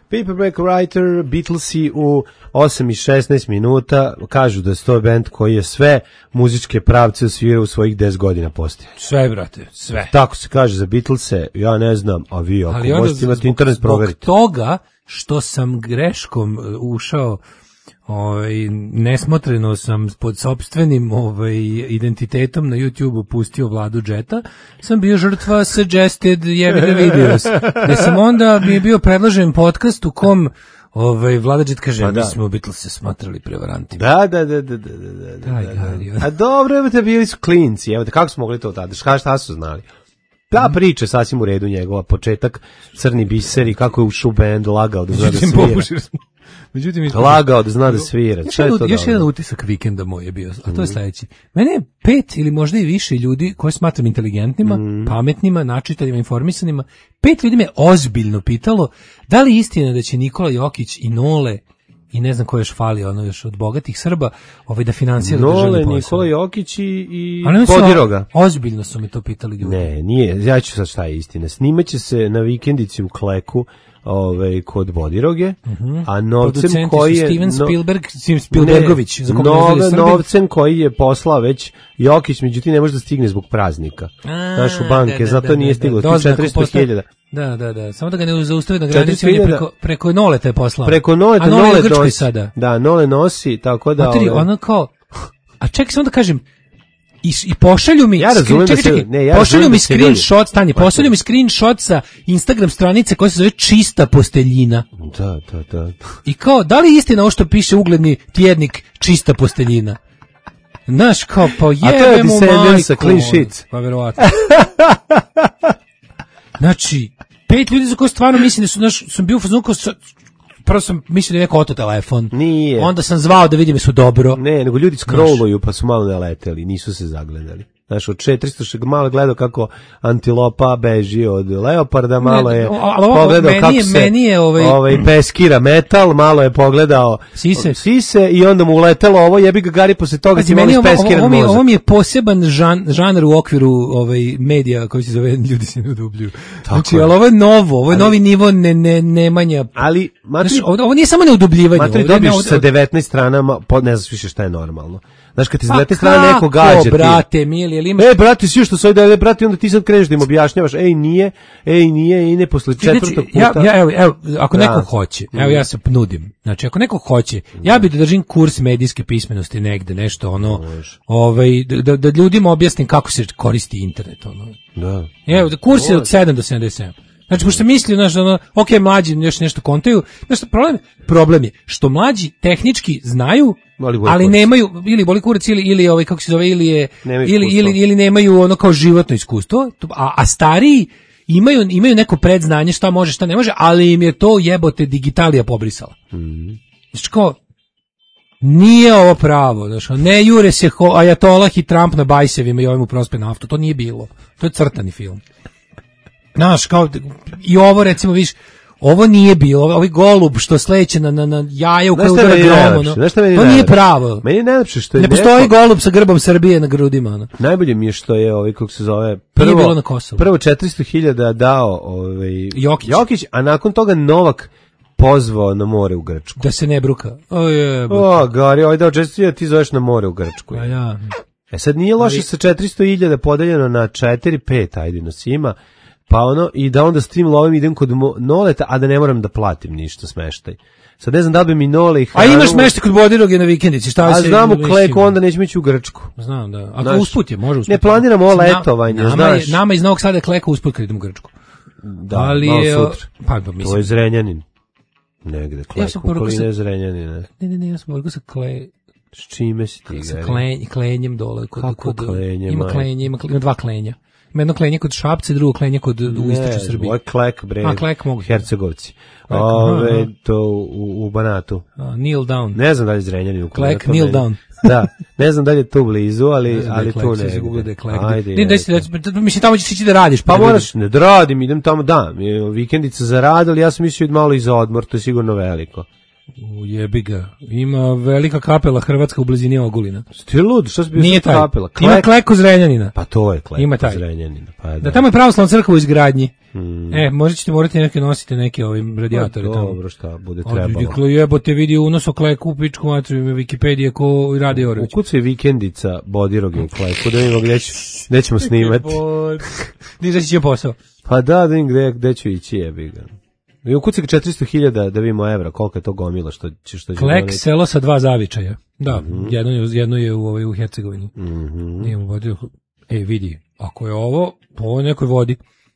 Paperback Writer, Beatlesi u osam i šesnaest minuta, kažu da je to bend koji je sve muzičke pravce osvirao u svojih deset godina postoje. Sve, brate, sve. Tako se kaže za Beatlese, ja ne znam, a vi ako ali možete imati zbog, internet proveriti. Zbog toga što sam greškom ušao, ovaj, nesmotreno sam pod sopstvenim ovaj, identitetom na YouTubeu pustio Vladu Džeta, sam bio žrtva suggested jebi ga videos. Da sam onda mi je bio predložen podcast u kom ovaj, Vlada Džet kaže, pa mi da. smo Beatles se smatrali prevarantima. Da, da, da, da, da, da, da, Daj, da, Gari, da. A dobro, evo te bili su klinci, evo te, kako smo mogli to tada, šta, šta su znali? Ta priča sasvim u redu njegova, početak, Crni biseri, kako je ušao u band, lagao da zna da svira. Međutim, lagao da zna da svira. Još, jedan, još jedan utisak vikenda moj je bio, a to je sledeći. Mene je pet ili možda i više ljudi koje smatram inteligentnima, mm. pametnima, načitaljima, informisanima, pet ljudi me ozbiljno pitalo da li je istina da će Nikola Jokić i Nole i ne znam ko još fali, ono još od bogatih Srba, ovaj da finansira državni posao. Nole, Nikola Jokić i, i Bodiroga. Ozbiljno su me to pitali ljudi. Ne, nije, ja ću sad šta je istina. Snimaće se na vikendici u Kleku, ovaj kod Bodiroge, uh-huh. a novcem producenti koji je Steven Spielberg, no, Spielbergović, ne, za nove, novcem koji je poslao već Jokić, međutim ne može da stigne zbog praznika. Našu banke, da, da, zato da, nije stiglo da, da, četiristo hiljada. Da, da, da, samo da ga ne zaustave na granici, on je preko, preko Nole te poslao. Preko Nole te Nole nosi. Sada. Da, Nole nosi, tako da... Materi, ono kao, a čekaj samo da kažem, I, i pošalju mi ja screen, čekaj, čekaj, ne, ja pošalju mi screenshot, stani, pošalju mi screenshot sa Instagram stranice koja se zove Čista posteljina. Da, da, da. I kao, da li je istina ovo što piše ugledni tjednik Čista posteljina? Znaš, kao, pa jebe mu majku. Clean sheets. Pa verovatno. Znači, pet ljudi za koje stvarno mislim da su, znaš, sam bio u fazonu kao, prvo sam mislio da je neko oto telefon. Nije. Onda sam zvao da vidim su dobro. Ne, nego ljudi scrolluju pa su malo naleteli, nisu se zagledali. Znaš, od četiristo što malo gledao kako antilopa beži od leoparda, malo je ne, pogledao meni, kako se meni je ovaj... ovaj peskira metal, malo je pogledao sise, sise i onda mu uletelo ovo, jebi ga Gari posle toga ti meni peskiran ovo, ovo, ovo mi je poseban žan, žanar u okviru ovaj medija koji se zove ljudi se ne udubljuju. Znači, ali ovo je novo, ovo je ali, novi nivo ne, ne, nemanja. Ali, matri, znači, ovo, ovo nije samo neudubljivanje. Matri, dobiješ sa devetnaest stranama, ne znaš više šta je normalno. Znaš, kad ti s devetnaest strane neko gađa ti. Brate, mili, ali imaš... E, brate, svi što se ovdje, brate, onda ti sad kreneš da im objašnjavaš, ej, nije, ej, nije, i ne posle četvrtog puta. Ja, ja, evo, evo, ako da. neko hoće, evo, ja se nudim. Znači, ako neko hoće, ja bih da držim kurs medijske pismenosti negde, nešto, ono, ovaj, da, da ljudima objasnim kako se koristi internet, ono. Da. Evo, da kurs je od sedam do sedamdeset sedam. Znači, pošto misli, znaš, ono, ok, mlađi još nešto kontaju, znaš, problem, problem je što mlađi tehnički znaju, ali nemaju, ili boli kurac, ili, ili ovaj, kako se zove, ili, je, ili, ili, ili nemaju ono kao životno iskustvo, a, a stariji imaju, imaju neko predznanje šta može, šta ne može, ali im je to jebote digitalija pobrisala. Mm. Znači, kao, nije ovo pravo, znači, ne jure se ho, Ajatolah i Trump na bajsevima i ovim u prospe naftu, to nije bilo, to je crtani film. Znaš, kao, i ovo recimo, viš, ovo nije bilo, ovaj golub što sleće na, na, na jaje u koje udara grom, ono, to nije najlepše. Pravo. Meni je najlepše što je... Ne postoji neko... golub sa grbom Srbije na grudima. Ono. Najbolje mi je što je, ovaj, kako se zove, prvo, bilo na Kosovu. Prvo četiristo hiljada dao ovaj, Jokić. Jokić, a nakon toga Novak pozvao na more u Grčku. Da se ne bruka. O, je, o Gari, ovaj dao četiristo hiljada, ti zoveš na more u Grčku. A ja. E sad nije loše ali... sa četiristo hiljada podeljeno na četiri pet, ajde nosima, pa ono, i da onda s tim lovim idem kod Noleta, a da ne moram da platim ništa smeštaj. Sad ne znam da bi mi Nole i hranu... A imaš smeštaj kod Bodiroge na vikendici, šta a se... A znam u Kleku, onda nećemo ići u Grčku. Znam, da. Ako znaš, usput je, može usput. Ne planiramo ovo letovanje, nama znaš. Je, nama iz Novog Sada je Kleka usput kad idemo u Grčku. Da, ali malo je, sutra. Pa, pa, mislim. To je Zrenjanin. Negde, Kleku, ja okoline Zrenjanine. Ne, ne, ne, ja sam poruku sa Kle... S čime si ti, sa klen, klenjem dole. Kod, kako kod, klenje, ima klenje, ima, ima dva klenja. Ima jedno klenje kod Šapce, drugo klenje kod u istočnoj Srbiji. Ne, ovo je Klek, bre, a, Klek mogu. Hercegovci. Klek, ove, aha, aha. To u, u Banatu. Uh, kneel down. Ne znam da li Zrenjanin u Klek, kneel meni. Down. Da, ne znam da li je to blizu, ali, ali klek, to ne. Da je Klek. Ajde, ne, da, da, mislim, tamo ćeš ići da radiš. Pa, pa moraš, ne da radim, idem tamo, da, vikendica za rad, ali ja sam mislio malo i za odmor, to je sigurno veliko. Ujebi ga. Ima velika kapela hrvatska u blizini Ogulina. Ti lud, šta si bio Nije taj. kapela? Klek. Ima kleko Zrenjanina. Pa to je kleko Ima taj. Zrenjanina. Pa da. Da, tamo je pravoslavna crkva u izgradnji. Hmm. E, možda ćete morati neke nositi neke ovim radijatore Pa, tamo. dobro, šta bude A, trebalo. Dakle, jebote, vidi unos o kleku u pičku materiju, Wikipedije ko radi Orović. Ukucaj vikendica Bodiroge kleku, da vidimo gde, ću, gde ćemo snimati. Gde će posao? Pa da, da im gde, gde ću ići, jebi ga. I ukucaj četiristo hiljada da vidimo evra, koliko je to gomila što će što će Klek, doneti. selo sa dva zavičaja. Da, Mm-hmm. jedno je, jedno je u, ovaj, u Hercegovini. Mm-hmm. Nije mu vodio. E, vidi, ako je ovo, po ovoj nekoj vodi.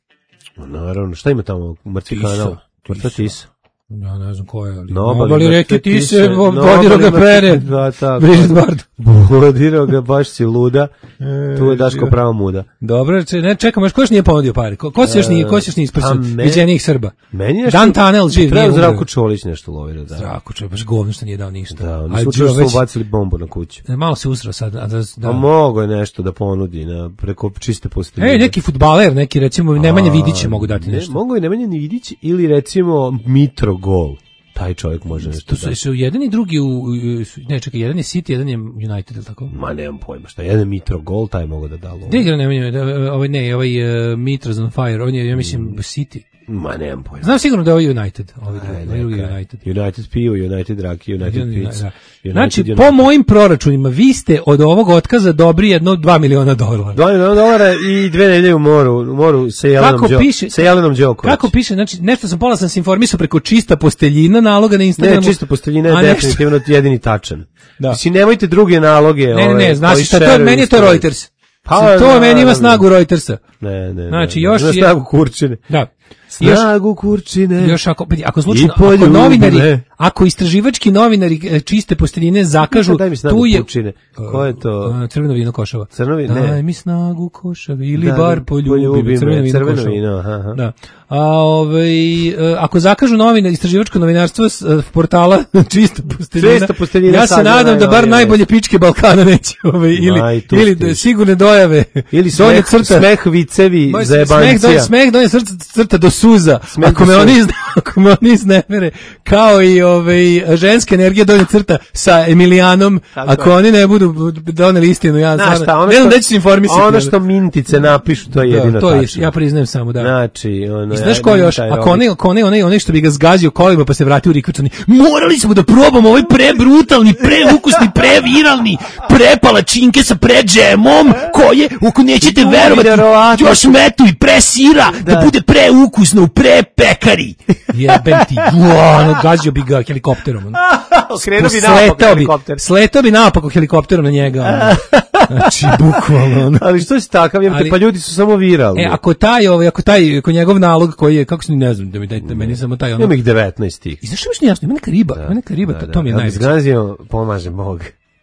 Naravno, šta ima tamo? Mrtvi Tisa, kanal? Mrtva Tisa. Tisa. Ja ne znam ko je, ali... Na obali obali mrtve reke Tise, Tise, na Bodiroga obali pere, mrtve- da, tako. Brižit Bardo. Bodiroga, baš si luda. Tu je Daško pravo muda. Dobro, če- ne, čekam, još ko još nije ponudio pare? Ko, ko se još nije, ko se još nije isprsio? Pa me- Viđenijih Srba. Meni je nešto... Dan Tanel živ, Treba nije Zdravko umro. Čolić nešto lovi da da. Zdravko Čolić, baš govno što nije dao ništa. Da, oni A su učili Đuro što već- su bacili bombu na kuću. E, malo se usrao sad. A da, da. A mogo je nešto da ponudi na, preko čiste posteljine. Ej, neki fudbaler, neki recimo Nemanja Vidić mogu dati ne, nešto. Mogu i Nemanja Vidić ili recimo Mitrogol. Taj čovjek može nešto To su, dati. su jedan i drugi u, u- ne, čekaj, jedan je City, jedan je United, ili tako? Ma nemam pojma šta. Jedan Mitrogol, taj mogu da da lovu. Gde igra Nemanja? Da, Ovaj ne, ovaj uh, Mitras on Fire, on je, ja mislim, City. Ma nemam pojma. Znam sigurno da je ovaj United, ovaj drugi, Aj, ovaj drugi neka. United. United pivo, United raki, United pizza. Da. United, Znači, United. po mojim proračunima, vi ste od ovog otkaza dobri jedno dva miliona dolara. Dva miliona dolara i dve nedelje u moru, u moru sa Jelenom, Kako Đo, piše- sa Jelenom Đoković. Kako piše, znači, nešto sam pola sam se informisao preko čista posteljina naloga na Instagramu. Ne, čisto posteljina je a nešto- definitivno jedini tačan. Da. Mislim, nemojte druge naloge. Ne, ne, ove, ne, znaš koji šta, to, šeruju meni je to isto. Reuters. Pa, to da, meni ima da, snagu Reutersa. Ne, ne, Znači, ne, još ne, je- snagu kurčine. Da. Još, Snagu kurčine. još ako, ako slučajno, I poljubne. ako novinari, ako istraživački novinari e, čiste posteljine zakažu, Daj mi snagu tu je... kurčine. Ko je to? A, crveno vino Košava. Crveno vino, ne. Daj mi snagu Košave ili Da, bar poljubi poljubi me, me, crveno vino crveno Košava. vino, aha, aha. Da. A ovaj e, ako zakažu novine istraživačko novinarstvo s e, portala Čista posteljina. Čista posteljina ja se sad nadam da bar najnovije. najbolje pičke Balkana neće ovaj ili Ma, i tu ili stiže. da sigurne dojave Ili donje smeh, smeh vicevi Moj za smeh donje, jebancija. smeh donje crta, crta do suza. Smeh Ako do me suza. oni izne, ako me oni iznemere, kao i ovaj ženska energija donje crta sa Emilijanom, Tako ako je. oni ne budu doneli istinu, ja Znaš stvarno šta, ono ne znam što- da ću se informisati. Ono što mintice napišu, to je Da, jedino to je, tačno. ja priznajem samo da. Znači, ono, I znaš ja ko imam još? taj Ako robot. onaj, ako onaj, onaj, onaj što bi ga zgazio kolima pa se vratio u rikvrcani, morali smo da probamo ovaj prebrutalni, preukusni, previralni, prepalačinke sa predžemom, koje, ako nećete Tu verovati, vjerovatno- još metu i pre sira, da, Da. bude preukusno u pre pekari. Jebem ti, uo, ono, gazio bi ga helikopterom. Ono. Okrenuo bi naopako Sletao bi, helikopter. sletao bi naopako helikopterom na njega. Ono. Znači, bukvalno. Ono. Ali što si takav, jebate, Ali- pa ljudi su samo viralni. E, ako taj, ovaj, ako taj, ako njegov nalog koji je, kako se ne znam, da mi dajte, meni samo taj ono. Ima ih devetnaest tih. I zašto mi što jasno, ima neka riba, ima neka riba, to, to mi je Da bi najveće. zgazio, pomaže Bog.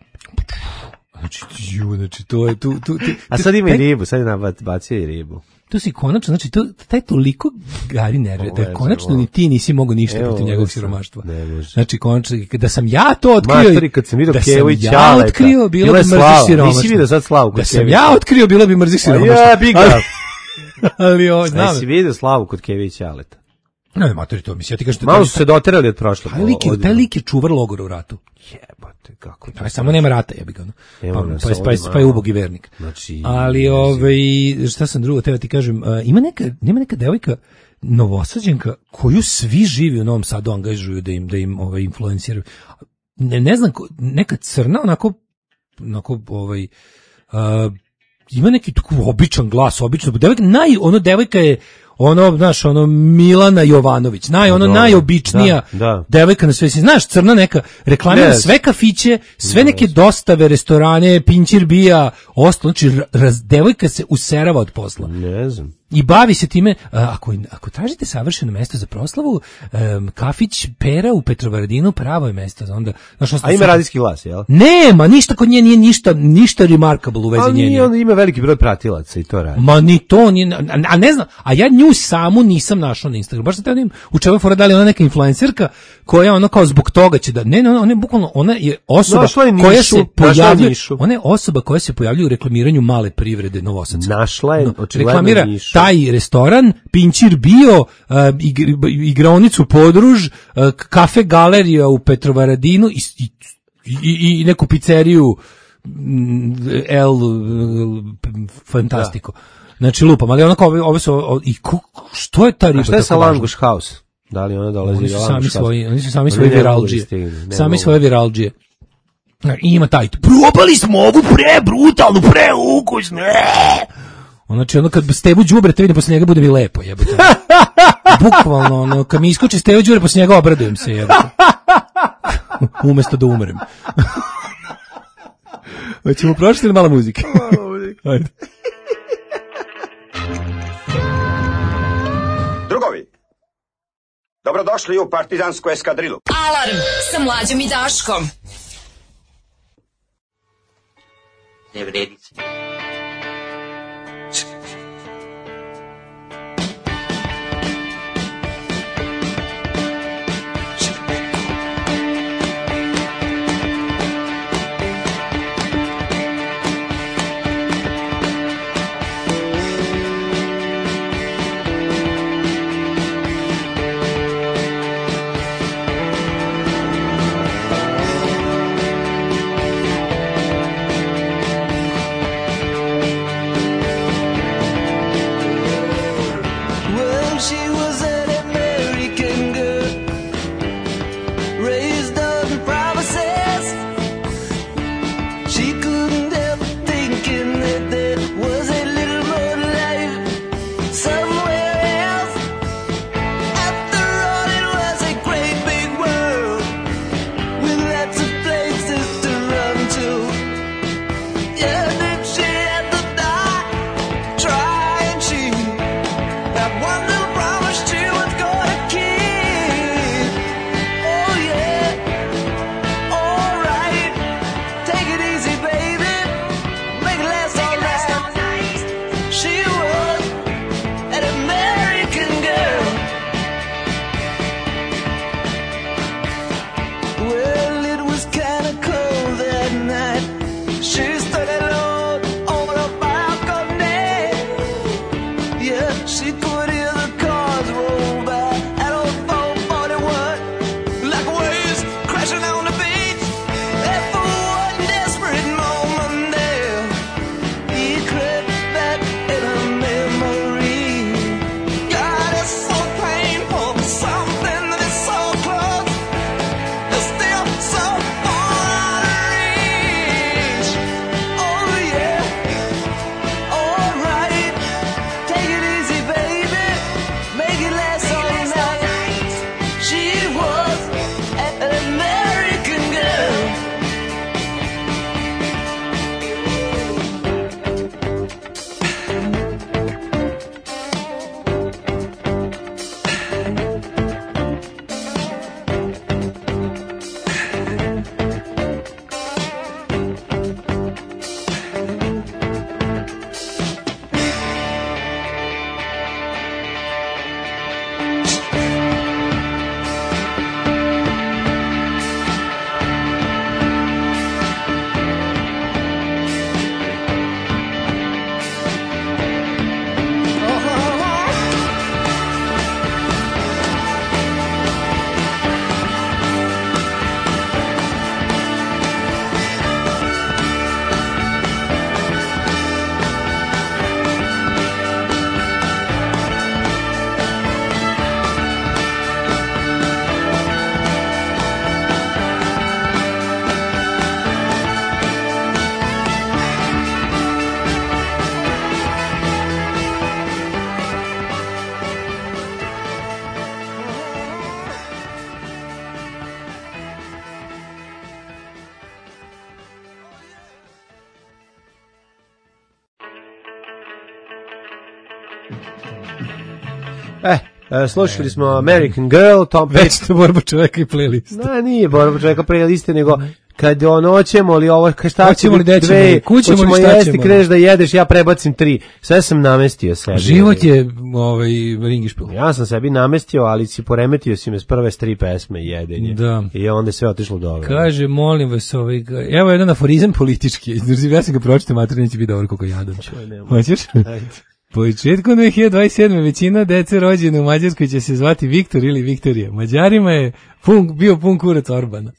Znači, ju, znači, to je, tu, tu, tu, A sad ima i taj- ribu, sad je nabacio i ribu. Tu si konačno, znači, to, taj toliko Gari nervira, da Ovo je konačno ovo. ni ti nisi mogao ništa Evo, protiv ovo njegovog sam, siromaštva. ne može. Znači, konačno, da sam ja to otkrio, Matori, kad sam vidio da Kevu i sam ja Ćaleta, otkrio, bilo bila bi je mrziš slava. siromaštva. Nisi vidio sad slavu kod Da sam Kevića? ja otkrio, bilo bi mrziš siromaštva. Ja, bi ga. Ali, ali ovo, znam. Jesi vidio slavu kod Kevi i Ćaleta? Ne, matori, to mislim, ja ti kažem, Malo su se doterali od prošlog. taj lik, je, taj lik je čuvar logora u ratu. Jebote, kako je to. Pa samo nema rata, jebi ga ono. Evo Pa, nas pa, je- pa, je- ovdje pa je malo. ubogi vernik. Znači, ali ovaj šta sam drugo teo ti kažem, a, ima neka nema neka devojka Novosađenka koju svi živi u Novom Sadu angažuju da im da im ovaj influenciraju. Ne, ne znam ko- neka crna onako onako ovaj a, ima neki tako običan glas, obično devojka naj ono devojka je ono, znaš, ono Milana Jovanović, naj, ono Dobro, najobičnija da, da. devojka na svesi, znaš, crna neka, reklamira Ne. sve kafiće, sve neke dostave, restorane, pinčir bija, ostalo, znači, raz, devojka se userava od posla. Ne znam. I bavi se time, a, ako, ako tražite savršeno mesto za proslavu, um, kafić Pera u Petrovaradinu pravo je mesto za onda. Znaš, A ima radijski glas, jel? Nema, ništa kod nje nije ništa, ništa remarkable u vezi Ali nje. nije, on ima veliki broj pratilaca i to radi. Ma ni to, ni, a, a ne znam, a ja nju samu nisam našao na Instagramu. Baš sam te onim, u čemu je fora da li je ona neka influencerka koja ono kao zbog toga će da, ne, ne, ona, ona je bukvalno, ona je osoba Našla je nišu, koja se našla je pojavljuje, nišu. ona je osoba koja se pojavljuje u reklamiranju male privrede Novosadske. Našla je No, očigledno reklamira nišu. taj restoran, Pinčir bio, uh, igr, igraonicu Podruž, uh, kafe galerija u Petrovaradinu i, i, i, i neku pizzeriju El Fantastico. Da. Znači lupam, ali onako ove, ove su ove, i ko, što je ta riba? A šta je sa Langush House? Da li ona dolazi? Oni su sami svoji, oni su sami svoje viralđije. Sami svoje viralđije. I ima taj, probali smo ovu pre brutalnu, pre ukusnu. Znači, ono kad Stevu đubre, te vidim, posle njega bude mi lepo, jebote. Bukvalno, ono, kad mi iskoči Stevu đubre, posle njega obradujem se, jebote. Umesto da umrem. Hoćemo prošli ili malo muzike? Malo muzike. Ajde. Drugovi, dobrodošli u partizansku eskadrilu. Alarm sa Mlađom i Daškom. Ne vredi se. E, slušali smo American Girl, Tom Petty. Već to borba čoveka i playlist. Ne, nije borba čoveka playliste, nego kad ono hoćemo li ovo, šta hoćemo li dećemo, dve, kućemo li šta jesti, kreneš da jedeš, ja prebacim tri. Sve sam namestio sebi. Život je ovaj ringišpil. Ja sam sebi namestio, ali si poremetio si me s prve tri pesme i jedenje. Da. I onda je sve otišlo dobro. Kaže, molim vas, ovaj, evo jedan aforizam politički. Ja sam ga pročitao, mater, neće biti dobro koliko jadan. Hoćeš? Početkom dve hiljade dvadeset sedme većina dece rođene u Mađarskoj će se zvati Viktor ili Viktorija. Mađarima je pun, bio pun kurac Orbana.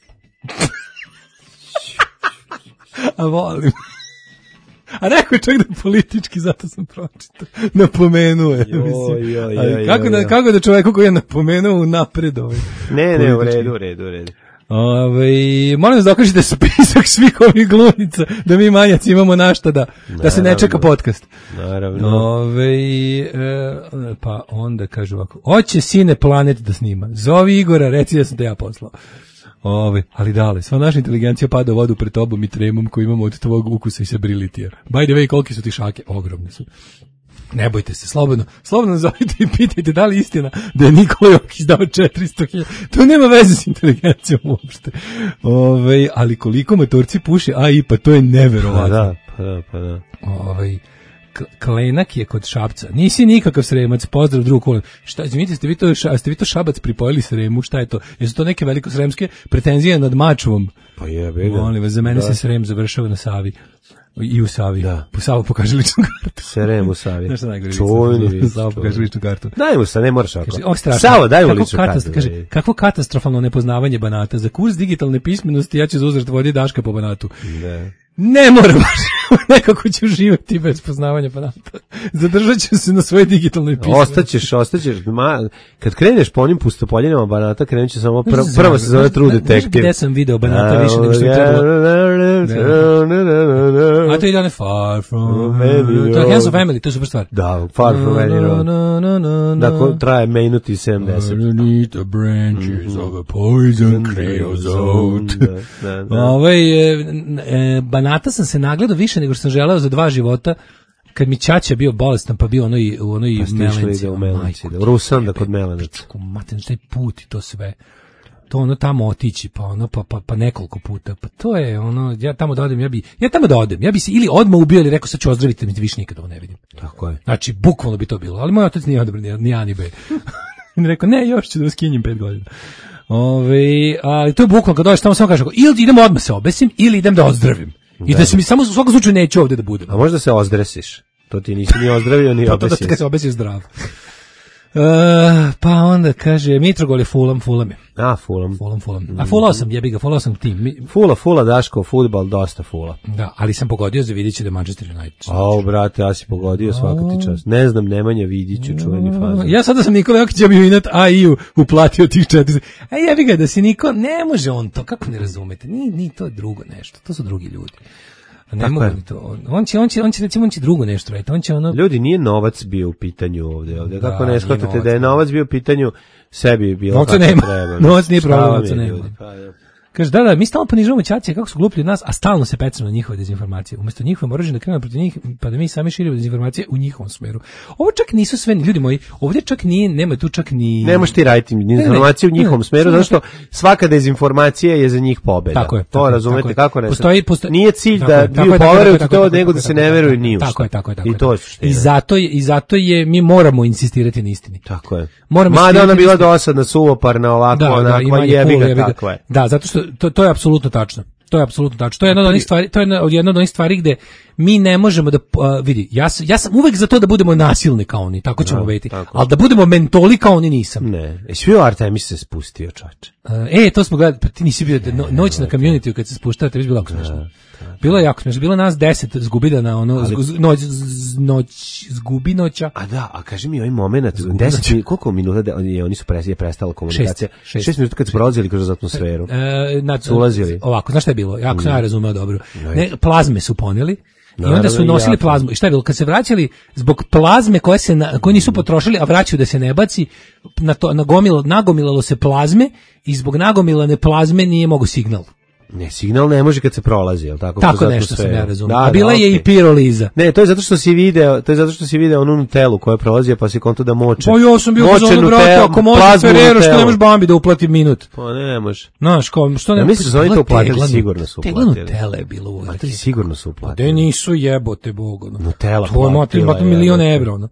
A volim. A rekao je čak da politički, zato sam pročitao. Napomenuo je. Joj, joj, joj, kako, da, kako da čoveku koji je napomenuo napred ovaj. Ne, ne, u redu, u redu, u redu. Ove, molim vas da okažete spisak svih ovih glumica, da mi manjaci imamo našta da, da se ne čeka podcast. Naravno. Ove, e, pa onda kaže ovako, hoće Sine Planet da snima, zovi Igora, reci da sam te ja poslao. Ove, ali dale, sva naša inteligencija pada u vodu pred tobom i tremom koji imamo od tvog ukusa i sebrilityja. By the way, koliki su ti šake? Ogromne su. Ne bojte se, slobodno, slobodno zovite i pitajte da li istina da je Nikola Jokić dao četiristo hiljada. To nema veze s inteligencijom uopšte. Ove, ali koliko motorci puše A I, pa to je neverovatno. Pa da, pa da, pa da. Ove, Klenak je kod Šapca. Nisi nikakav Sremac, pozdrav drug kolen. Šta, izvinite, ste vi to, ste vi to Šabac pripojili Sremu, šta je to? Jesu to neke velikosremske pretenzije nad Mačvom? Pa jebe ga. Molim vas, za mene da. se Srem završava na Savi. I u Savi. Da. Po Savo pokaže ličnu kartu. Srem u Savi. Znaš šta najgore? Čuveni. Savo pokaže ličnu kartu. Daj mu se, ne moraš ako. Kaže, Savo, daj mu kako ličnu kartu. Kaže, kakvo katastrofalno nepoznavanje Banata. Za kurs digitalne pismenosti ja ću zauzvrat vodi Daška po Banatu. Ne. Ne moram baš, nekako ću živjeti bez poznavanja Banata. Zadržat ću se na svojoj digitalnoj pismenosti. Ostaćeš, ostaćeš, ma, kad kreneš po onim pustopoljenama Banata, krenut će samo prvo, prvo se zove True Detective. Gde sam video Banata više nego što je trebalo. A to ide one Far From To je Hands of Family, to je super stvar. Da, Far From Any Road. Dakle, traje minut i sedamdeset. Underneath the branches of a poison creosote. Ovaj, Banata sam se nagledao više nego što sam želeo za dva života, kad mi ćaća bio bolestan, pa bio onoj, u onoj pa Melenci. U Melenci, da, u Rusanda kod Melenaca. Maten, taj put i to sve. To ono tamo otići, pa ono, pa, pa, pa nekoliko puta. Pa to je ono, ja tamo da odem, ja bi, ja tamo da odem, ja bi se ili odmah ubio ili rekao sad ću ozdraviti, mi više nikada ovo ne vidim. Tako je. Znači, bukvalno bi to bilo, ali moj otac nije odabran, ni A ni B. I rekao, ne, još ću da vas kinjem pet godina. Ove, ali to je bukvalno kad dođeš tamo samo kažeš, ili idem odmah se obesim, ili idem da ozdravim. I da, da se mi samo u svakom slučaju neću ovde da budem. A možda se ozdresiš. To ti nisi ni ozdravio, ni obesiš. To da se obesiš zdrav. Uh, pa onda kaže Mitrogol je Fulham, Fulham je. A, Fulham. Fulham, Fulham. A fulao sam, jebi ga, fulao sam tim. Mi... Fula, fula, Daško, fudbal, dosta fula. Da, ali sam pogodio za Vidića da je Manchester United. Ao, brate, ja si pogodio svaka ti čast. Ne znam, Nemanja Vidiću, čuveni fazon. Ja sada sam Nikola Jokić, ja bi Inat A I-u uplatio tih četiri. A jebi ga, da si Niko, ne može on to, kako ne razumete, ni, ni to je drugo nešto, to su drugi ljudi. Ne mogu ni to. On će, on će, on će, recimo, on će drugo nešto raditi. On će ono... Ljudi, nije novac bio u pitanju ovde. ovde. Da, kako ne shvatate da je novac bio u pitanju, sebi je bilo novca nema. Novac nije problem, novca nema. Pa, ja. Kaže, da, da, mi stalno ponižavamo ćacije kako su gluplji od nas, a stalno se pecamo na njihove dezinformacije. Umjesto njihove moraš da krenemo protiv njih, pa da mi sami širimo dezinformacije u njihovom smeru. Ovo čak nisu sve, ljudi moji, ovdje čak nije, nema tu čak ni... Ne možeš ti raditi dezinformacije u njihovom smeru, zato što svaka dezinformacija je za njih pobeda. Tako je. To tako razumete tako kako ne? Postoji, postoji, nije cilj tako da je, vi poverujete to, nego da se ne veruju ni u što. Tako je, tako je, tako I to je suština. I zato je, i zato je, mi moramo insistirati na istini. Tako je. Moramo mada ona bila dosadna, suvoparna, ovako, onako, jebi ga, takva je. Da, zato što to, to je apsolutno tačno. To je apsolutno tačno. To je jedna od onih stvari, to je jedna od onih stvari gde mi ne možemo da uh, vidi. Ja sam ja sam uvek za to da budemo nasilni kao oni, tako ćemo biti. Al da budemo mentoli kao oni nisam. Ne. E svi Artemis se spustio, čoveče. Uh, e, to smo gledali, pa ti nisi bio no, noć na community kad se spuštao, to je bilo jako smešno. Bilo je jako smešno. Bilo nas deset zgubida na ono ali, zgu, noć noć zgubi noća. A da, a kaži mi ovaj momenat, deset koliko minuta da oni oni su presije prestala komunikacija. šest minuta kad su prolazili kroz atmosferu. E, na, su ulazili. Ovako, znaš šta je bilo? Jako sam ja razumeo dobro. Ne, plazme su poneli. I onda su nosili plazmu. I šta je bilo? Kad se vraćali zbog plazme koje se na, koje nisu potrošili, a vraćaju da se ne baci, na to nagomilo, nagomilalo se plazme i zbog nagomilane plazme nije mogo signal. Ne, signal ne može kad se prolazi, je l' tako? Tako nešto sam ja razumio. Da, a bila da, je okay. i piroliza. Ne, to je zato što si video, to je zato što si video onu Nutellu koja prolazio, pa si konto da moče. Pa ja sam bio u zonu, brate, ako može Ferrero, što ne može Bambi da uplati minut. Pa ne može. Znaš, ko, što ne... Ja mislim da su oni to uplatili, sigurno su uplatili. Tegla Nutella je bilo uvijek. Pa sigurno su uplatili. Da nisu jebote, Bogo. No. Nutella platila. To je milion evra, ono.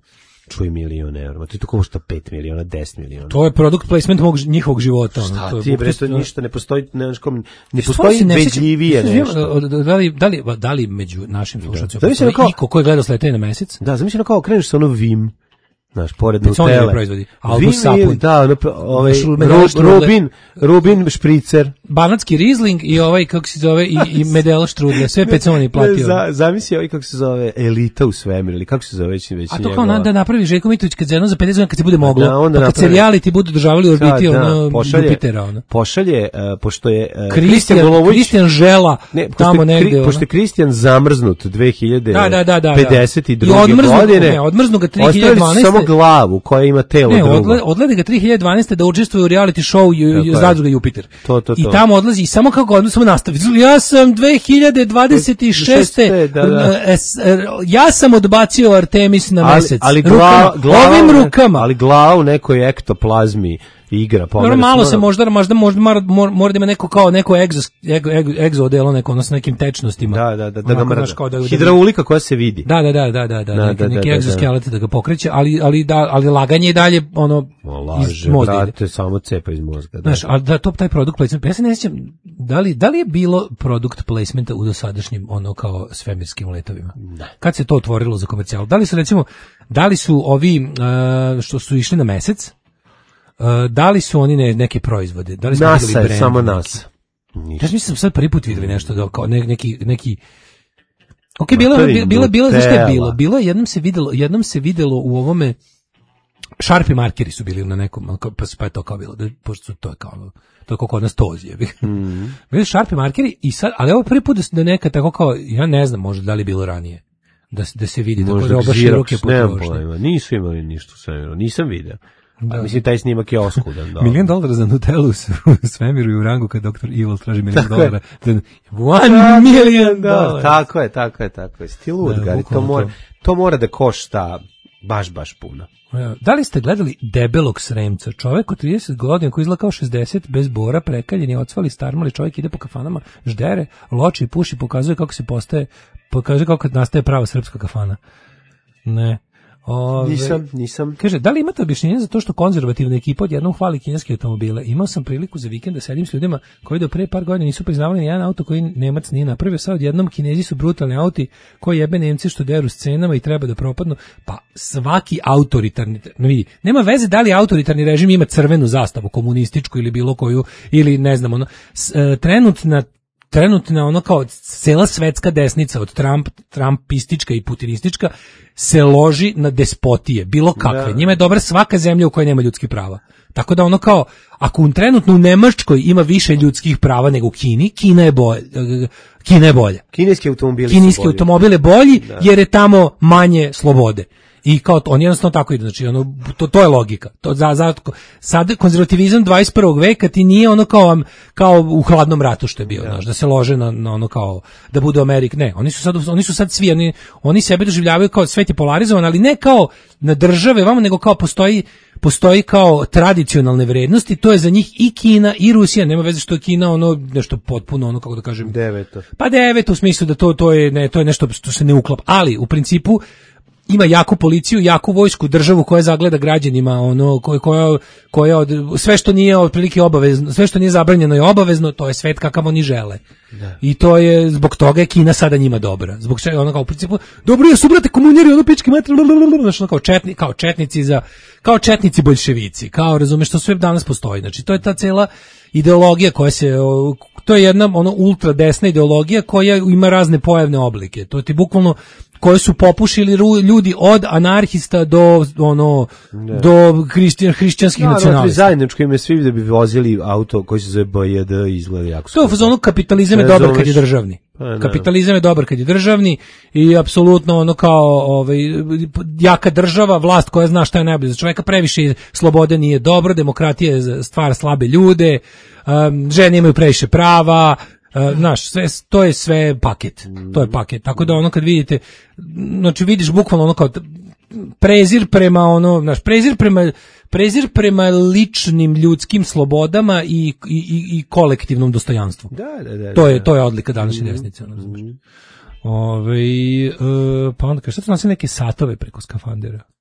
čuj milion evra. To je to košta pet miliona, deset miliona. To je product placement mog njihovog života. Šta ono, ti, bre, to ništa ne postoji, ne, ne postoji bedljivije nešto. Da li, da, li, da li među našim slušacima da. postoji kao, iko ko je gledao Sletanje na mesec? Da, zamišljeno kao kreneš sa ono Vim, znaš, pored Nutelle. Nutelle. proizvodi. Albus sapun. Da, ono, ovaj, Rubin, Rubin špricer. Banatski Riesling i ovaj, kako se zove, i, i Medela štrudle. Sve peconi platio. Za, zamisli ovaj, kako se zove, Elita u svemiru, ili kako se zove već, već A to kao da napravi Željko Mitrović kad jedno za pedeset godina kad se bude moglo. Da, onda pa kad se reality budu državali u orbiti, da, da, ono, pošalje, Jupitera, ono. Pošalje, uh, pošto je uh, Kristijan Golović, Kristijan Žela, ne, tamo negde. Kri, pošto je Kristijan zamrznut dve hiljade pedeset druge da, da, da, da. godine. Ne, odmrznu ga tri hiljade dvanaeste. Samo glavu koja ima telo ne, drugo. Ne, odlede ga tri hiljade dvanaeste da učestvuje u reality show Zadruga Jupiter. To, to, to. I tamo odlazi i samo kako odlazi, samo nastavi. Ja sam dve hiljade dvadeset šeste. Da, da. Ja sam odbacio Artemis na mesec. Ali, ali rukama, glava, ovim rukama. Ali glava u nekoj ektoplazmi igra. Dobro, malo se možda, možda, možda mora, mora da ima neko kao neko egzo, egzo odelo, neko ono s nekim tečnostima. Da, da, da, da ga mrda. Da, hidraulika koja se vidi. Da, da, da, da, da, da, neki, da, da, neki da, egzoskelet da ga pokreće, ali, ali, da, ali laganje je dalje ono laže, iz mozga. Brate, samo cepa iz mozga. Da. Znaš, a da to taj produkt placement, ja se ne sjećam, da li, da li je bilo produkt placementa u dosadašnjim ono kao svemirskim letovima? Da. Kad se to otvorilo za komercijal? Da li su recimo, da li su ovi uh, što su išli na mesec, Uh, da li su oni ne, neke proizvode? Da li smo NASA videli brand? Samo NASA. Ja mislim sam sad prvi put videli nešto da kao ne, neki neki Ok, bilo bilo bilo bilo zašto je bilo? Bilo je jednom se videlo, jednom se videlo u ovome Sharpie markeri su bili na nekom, pa pa je to kao bilo, da pošto su to kao to kako kod nas tozi je. Mhm. Bili Sharpie markeri i sad, ali ovo prvi put da neka tako kao ja ne znam, možda da li bilo ranije. Da da se vidi tako da oba široke potrošnje. Nisu imali ništa sve, nisam video. Da. Mislim, taj snimak je oskudan. Da. Milion dolara za Nutellu u svemiru i u rangu kad doktor Evil traži milion dolara. One million dolara. Tako je, tako je, tako je. Stil Udgari, to mora, to mora da košta baš, baš puno. Da li ste gledali Debelog Sremca? Čovek od trideset godina koji izgleda kao šezdeset, bez bora, prekaljen je, ocvali starmali, čovjek ide po kafanama, ždere, loči, puši, pokazuje kako se postaje, pokazuje kako nastaje prava srpska kafana. Ne. Ove, nisam, nisam. Kaže, da li imate objašnjenje za to što konzervativna ekipa odjednom hvali kineske automobile? Imao sam priliku za vikend da sedim s ljudima koji do pre par godina nisu priznavali ni jedan auto koji Nemac nije napravio. Sad odjednom Kinezi su brutalni auti koji jebe Nemci što deru s cenama i treba da propadnu. Pa svaki autoritarni, no vidi, nema veze da li autoritarni režim ima crvenu zastavu, komunističku ili bilo koju, ili ne znam, ono, s, e, trenutna trenutna ono kao cela svetska desnica od Trump, trumpistička i putinistička se loži na despotije, bilo kakve. Da. Njima je dobra svaka zemlja u kojoj nema ljudskih prava. Tako da ono kao, ako trenutno u Nemačkoj ima više ljudskih prava nego u Kini, Kina je bolja. Kina je bolja. Kineski automobili Kineski automobil je bolji da. Jer je tamo manje slobode. I kao on jednostavno tako ide, znači ono to to je logika. To za, za sad konzervativizam dvadeset prvog veka ti nije ono kao kao u hladnom ratu što je bio, znači da se lože na, na ono kao da bude Amerika. Ne, oni su sad oni su sad svi oni oni sebe doživljavaju kao svet je polarizovan, ali ne kao na države, vamo nego kao postoji postoji kao tradicionalne vrednosti, to je za njih i Kina i Rusija, nema veze što je Kina ono nešto potpuno ono kako da kažem deveto. Pa deveto u smislu da to to je ne to je nešto što se ne uklapa, ali u principu ima jaku policiju, jaku vojsku, državu koja zagleda građanima, ono koja koja koja od, sve što nije otprilike obavezno, sve što nije zabranjeno je obavezno, to je svet kakav oni žele. Da. I to je zbog toga je Kina sada njima dobra. Zbog čega ono kao u principu dobro je su brate komunjeri, ono pički mater, znači kao četni, kao četnici za kao četnici boljševici, kao razumeš što sve danas postoji. Znači to je ta cela ideologija koja se to je jedna ono ultra desna ideologija koja ima razne pojavne oblike. To ti bukvalno koje su popušili ljudi od anarhista do ono ne. do hrišćan, hrišćanskih no, nacionalista. Zajedničko im je svi da bi vozili auto koji se zove B J D izgleda jako. To je fazonu kapitalizam je dobar kad je državni. Pa, kapitalizam je dobar kad je državni i apsolutno ono kao ovaj jaka država, vlast koja zna šta je najbolje za čoveka, previše slobode nije dobro, demokratija je stvar slabe ljude, um, žene imaju previše prava. Uh, znaš, sve, to je sve paket, to je paket, tako da ono kad vidite, znači vidiš bukvalno ono kao prezir prema ono, znaš, prezir prema, prezir prema ličnim ljudskim slobodama i, i, i kolektivnom dostojanstvu. Da, da, da. To je, to je odlika današnje desnice, ono, znaš. Ove, uh, pa onda kaže, šta su nosili neke satove preko skafandera?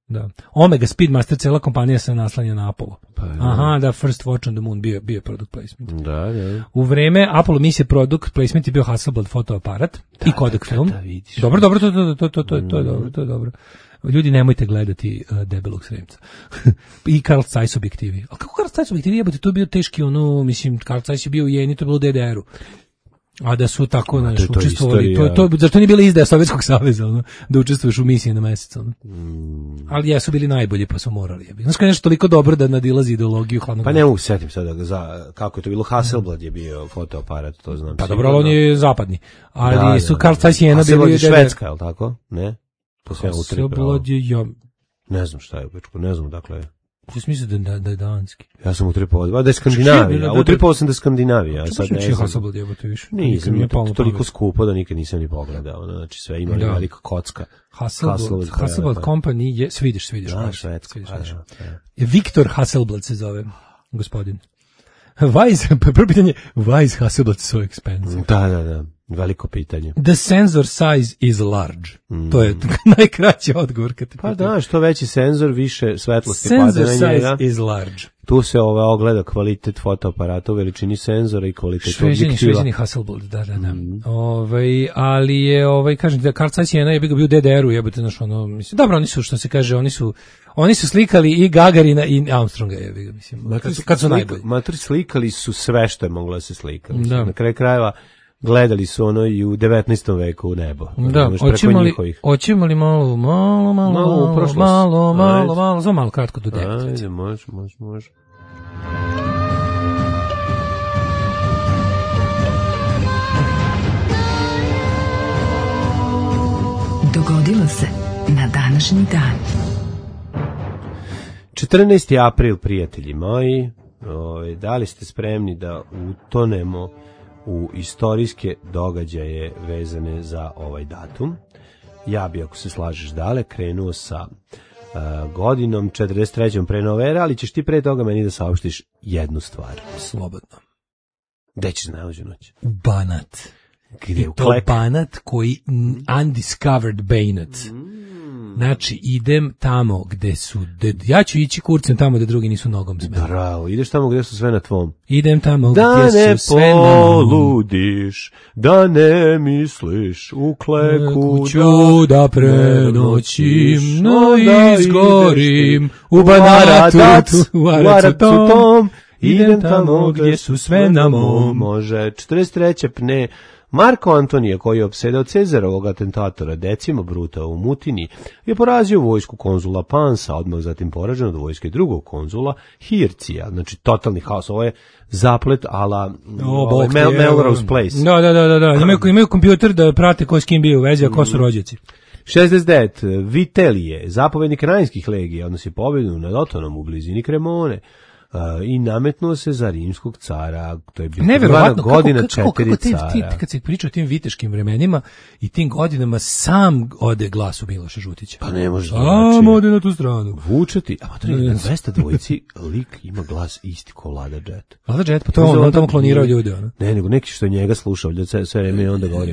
Da. Omega Speedmaster, cela kompanija se naslanja na Apollo. Pa, ja. Aha, da, First Watch on the Moon bio, bio product placement. Da, da. U vreme Apollo misije product placement je bio Hasselblad fotoaparat da, i Kodak da, film. Da, vidiš. Dobro, dobro, to, to, to, to, to, to je dobro, to je dobro. Ljudi, nemojte gledati uh, debelog sremca. I Carl Zeiss objektivi. A kako Carl Zeiss objektivi jebate, to je bio teški, ono, mislim, Carl Zeiss je bio u Jeni, to je bilo u D D R-u. A da su tako, znaš, učestvovali, to, to, zašto nije bila izdaja Sovjetskog saveza, ono, da učestvuješ u misiji na mesec, ono. Mm. Ali jesu bili najbolji, pa su morali. Jebi. Znaš, kao nešto toliko dobro da nadilazi ideologiju hladnog. Pa ne mogu setim sada za, kako je to bilo, Hasselblad je bio fotoaparat, to znam. Pa dobro, on je zapadni. Ali da, da, su Carl Zeiss i Jena bili... Hasselblad je Švedska, je li tako? Ne? To sve Hasselblad je, ja... Ne znam šta je, ne znam, dakle... Ja sam mislio da, da je danski. Ja sam utripovao, da je Skandinavija, utripovao sam da je Skandinavija. Ču sad ne znam. Hasselblad jebote više. Nisam, je to toliko skupo da nikad nisam ni pogledao. Znači sve ima da. Velika kocka. Hasselblad, Hasselblad Company je, svidiš, svidiš. Da, švedska. Viktor Hasselblad se zove, gospodin. Why is, prvo pitanje, why is Hasselblad so expensive? Da, da, da. Veliko pitanje. The sensor size is large. Mm. To je najkraći odgovor kad te pa pitanje. Da, što veći senzor, više svetlosti sensor pada na njega. Sensor size is large. Tu se ove ogleda kvalitet fotoaparata u veličini senzora i kvalitet šveđeni, objektiva. Šveđeni Hasselblad, da, da, da. Mm. Ovaj, ali je, ovaj, kažem, da Carl Zeiss je jedna je bio u D D R-u, jebate, znaš, ono, mislim, dobro, oni su, što se kaže, oni su, oni su slikali i Gagarina i Armstronga, jebate, mislim, matri, kad su, kad su slika, najbolji. Matri slikali su sve što je moglo da se slika. Mislim, da. Na kraju krajeva, gledali su ono i u devetnaestom veku u nebo. Da, hoćemo li, hoćemo li malo, malo, malo, malo, malo, malo, malo, malo, za malo kratko do devet. Ajde, može, može, može. Dogodilo se na današnji dan. četrnaesti april, prijatelji moji, ove, da li ste spremni da utonemo u istorijske događaje vezane za ovaj datum? Ja bi, ako se slažeš dale, krenuo sa uh, godinom četrdeset trećom pre nove ere, ali ćeš ti pre toga meni da saopštiš jednu stvar. Slobodno. Gde ćeš najluđu noć? U Banat. Gde? I u to Klek? Banat koji undiscovered Banat. Mm. Znači, idem tamo gde su, de, ja ću ići kurcem tamo gde drugi nisu nogom smeli. Bravo, ideš tamo gde su sve na tvom. Idem tamo da gdje su sve na mom. Da ne poludiš, da ne misliš, u kleku ću da prenoćim, no izgorim, u Banatu, u Aracu tom, idem tamo gdje su sve na mom. Može, četrdeset treće pne, Marko Antonije, koji je opsedao Cezarovog atentatora Decimo Bruta u Mutini, je porazio vojsku konzula Pansa, odmah zatim poražen od vojske drugog konzula Hircija. Znači, totalni haos. Ovo je zaplet ala oh, Mel, Melrose Place. Da, da, da, da, da. Imaju, imaju kompjuter da prate ko s kim bio u vezi, a ko su rođaci. šezdeset devet. Vitelije, zapovednik Rajnskih legija, odnosi pobjedu nad Otonom u blizini Kremone. Uh, i nametnuo se za rimskog cara, to je bila godina četiri cara. Ti, kad se priča o tim viteškim vremenima i tim godinama, sam ode glas u Miloša Žutića. Pa ne može. Sam ode na tu stranu. Vučati, a to je dvesta dvojici lik ima glas isti ko Vlada Jet. Vlada Jet, pa to on, on tamo klonirao ljude. Ono. Ne, nego neki što njega slušao, sve, sve vreme i onda govori.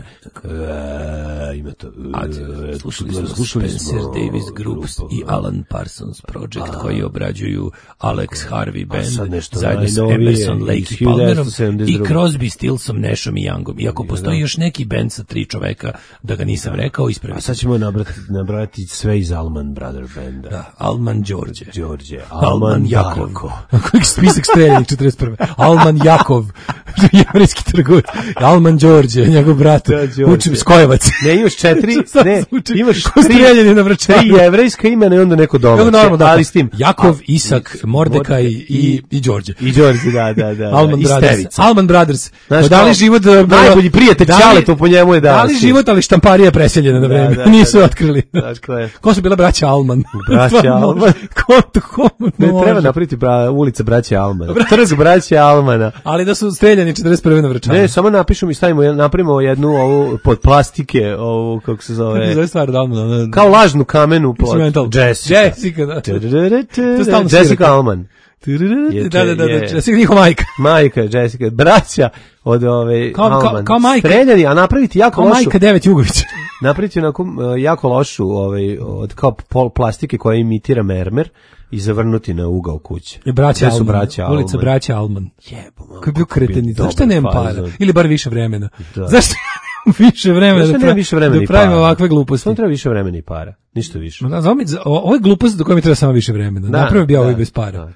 Ima to. Slušali smo Spencer Davis Groups i Alan Parsons Project koji obrađuju Alex Harvey band zajedno s Emerson, Lake i Palmerom i Crosby, Stillsom, Nashom i Youngom. Iako postoji još neki band sa tri čoveka, da ga nisam rekao, ispraviti. A sad ćemo nabrati, nabrati sve iz Allman Brother banda. Da, Allman Đorđe. Đorđe. Alman, Alman Jakov. Koji spisak streljenih četrdeset prve. Alman Jakov. Jevrijski trgovac. Alman Đorđe, njegov brat. Učim Skojevac. Ne, imaš četiri, ne, imaš tri, na tri jevrejska imena i onda neko domaće. Normalno, da, ali s tim. Jakov, Isak, Mordekaj i, i Đorđe. I Đorđe, da, da, da. Alman Brothers. Alman Brothers. Znaš, da li život... Najbolji prijatelj Ćale, to po njemu je da. Da li život, ali štamparija je preseljena na vreme. Da, da, nisu da, otkrili. Dakle. Ko su bila braća Alman? Braća Alman. Ko to komu ne treba napraviti bra, ulica braća Almana. Trg braća Almana. Ali da su streljani četrdeset prve na Vračanu. Ne, samo napišemo i stavimo, napravimo jednu ovu pod plastike, ovu, kako se zove. Zove stvar od Almana. Kao lažnu kamenu pod Jessica. Jessica, da. Jessica Alman. Da, da, da, Jessica njihova majka. Majka, Jessica, braća od ove kao, Alman. Kao, kao majka. Streljani, a napraviti jako kao lošu. Kao majka Devet Jugović. napraviti onako uh, jako lošu ovaj, od kao pol plastike koja imitira mermer i zavrnuti na ugao kuće. I braća su Alman, braća ulica Alman. braća Alman. Jebo, mamo, koji je bio kretenica. Zašto dobar nema para? fazon. Ili bar više vremena? Da. Zašto više vremena Zašto da, nema pra, više vremena da i pravimo para? ovakve gluposti? Samo treba više vremena i para. Ništa više. No, za, za, ovo je glupost do koje mi treba samo više vremena. Da, Napravio bi da, ovo i bez para.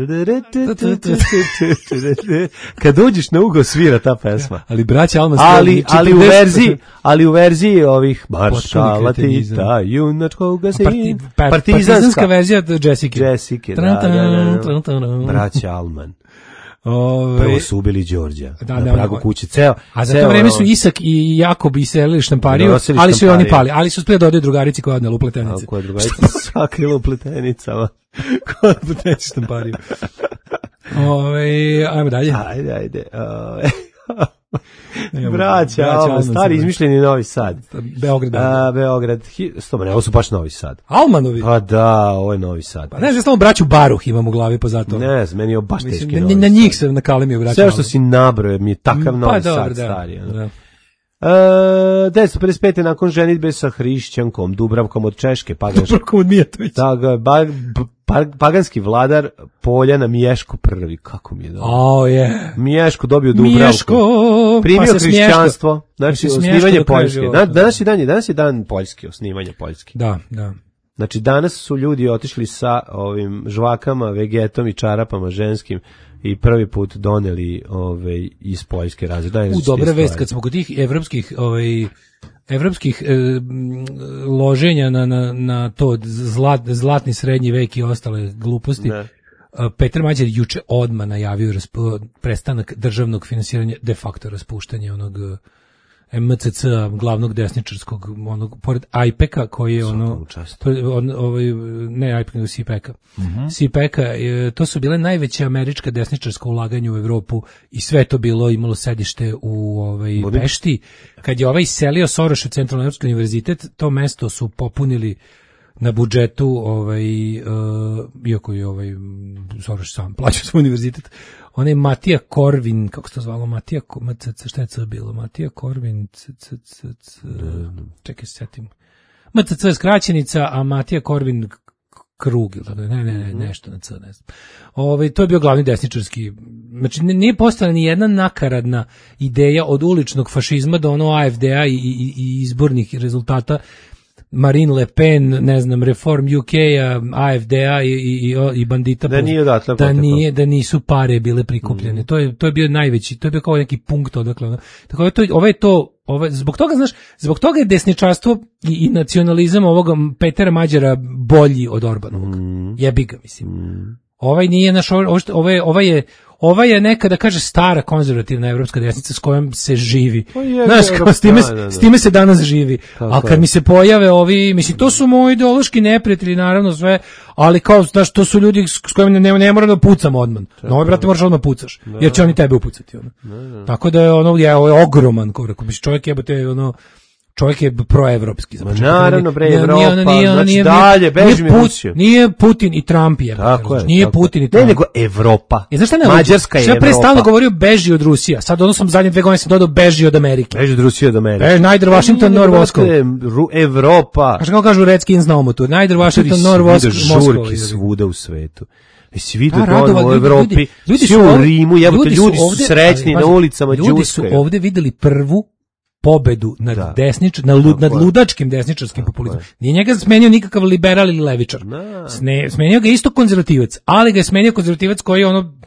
Kad uđeš na ugao svira ta pesma. Ali braća Alman ali, ali u četrdeset verziji, ali u verziji ovih maršala Tita, junačkog Parti, par, partizanska verzija Jessica. Jessica, da, da, da. Braća Alman. Ove, Prvo su ubili Đorđa da, na da, pragu kuće. Ceo, a za to vreme su Isak i Jakob iselili štampariju, Nosili ali su i oni štampariju. pali. Ali su spred dodaju drugarici koja je odnela u pletenice. A koja je drugarica sakrila u pletenicama. Koja je pletenice štampariju. Ove, ajmo dalje. Ajde, ajde. Ove. Braća, Alman, stari izmišljeni Novi Sad. Beograd. A, Beograd. Stoma, ne, ovo su baš Novi Sad. Almanovi? Pa da, ovo je Novi Sad. Pa ne znam, samo braću Baruh imam u glavi, pa zato. Ne znam, meni je ovo baš teški Mislim, Novi na, na Sad. njih se nakalemio braću. Sve što si nabrojao mi je takav pa, Novi dobro, Sad da, stari. Da. E, devetsto pedeset pete nakon ženitbe sa hrišćankom Dubravkom od Češke, paganski, Dubravkom od Mijatovića. da, ba, ba, paganski vladar Poljana Miješko prvi, kako mi je dobro. O, je. Miješko dobio Dubravku. Miješko, primio pa se hrišćanstvo, znači pa se osnivanje do kraja Poljske. života, Da, da. danas je dan, danas je dan Poljske, osnivanje Poljske. Da, da. Znači danas su ljudi otišli sa ovim žvakama, vegetom i čarapama ženskim i prvi put doneli ove iz Poljske razred. U dobra vest kad smo kod tih evropskih ovaj evropskih e, loženja na, na, na to zlat, zlatni srednji vek i ostale gluposti. Ne. Petar Mađar juče odmah najavio rasp- prestanak državnog finansiranja, de facto raspuštanje onog M C C-a, glavnog desničarskog, onog, pored A I P E C-a, koji je ono, on, ovaj, ne A I P E C, nego S I P E C-a. Mm-hmm. S I P E C-a, to su bile najveće američka desničarska ulaganja u Evropu i sve to bilo, imalo sedište u ovaj, Pešti. Kad je ovaj iselio Soroš u Centralno-Evropski univerzitet, to mesto su popunili na budžetu, ovaj, uh, iako je ovaj Soroš sam plaća svoj univerzitet, onaj Matija Korvin, kako se to zvalo, Matija, šta je C bilo, Matija Korvin, c, c, c, c, čekaj se setim, M C C je skraćenica, a Matija Korvin Krug, ne, ne, ne, nešto na C, ne znam. Ove, to je bio glavni desničarski, znači nije postala ni jedna nakaradna ideja od uličnog fašizma do ono A F D-a i, i, i izbornih rezultata, Marine Le Pen, ne znam, Reform U K-a, A F D-a i, i, i bandita, da, nije odatle, da, nije, da nisu pare bile prikupljene. Mm. To je to je bio najveći, to je bio kao neki punkt odakle. Tako da to ovo je to, ovo, zbog toga, znaš, zbog toga je desničarstvo i, i nacionalizam ovoga Petera Mađara bolji od Orbanovog. Mm. Jebi ga, mislim. Mm. Ovaj nije naš, ovo, ovo je, ovaj je Ova je neka, da kaže, stara konzervativna evropska desnica s kojom se živi. Znaš, kao, s, time, da, da, da. s time se danas živi. A kad mi se pojave ovi, mislim, to su moji ideološki neprijatelji, naravno sve, ali kao, znaš, to su ljudi s kojima ne, ne moram da pucam odmah. No, ovaj, brate, moraš odmah pucaš, da, jer će oni tebe upucati. Ono. Da, da. Tako da je ono, je, ovo je ogroman korak. Mislim, čovjek jebote, ono, čovjek je proevropski. Ma naravno, bre, Evropa, nije, nije, znači nije, dalje, beži mi Rusiju. Nije Putin i Trump je. Tako je. Nije tako Putin i je. Trump. Ne, nego Evropa. I znaš šta ne, Mađarska je Evropa. Ja pre stalno govorio beži od Rusije. Sad ono sam zadnje dve godine sam dodao beži od Amerike. Beži od Rusije od Amerike. E, Najder Washington, Nor Moskva. Evropa. Kažu kako kažu Redskins na omotu. Najder Washington, Nor Moskva. Žurki svuda u svetu. I svi vidu dole u Evropi, ljudi, ljudi svi u Rimu, jebote, ljudi su srećni na ulicama Đuskaju. Ljudi su ovde videli prvu pobedu nad da. desnič, na lud, nad ludačkim desničarskim tako populizmom. Je. Nije njega smenio nikakav liberal ili levičar. Sne, smenio ga isto konzervativac, ali ga je smenio konzervativac koji je ono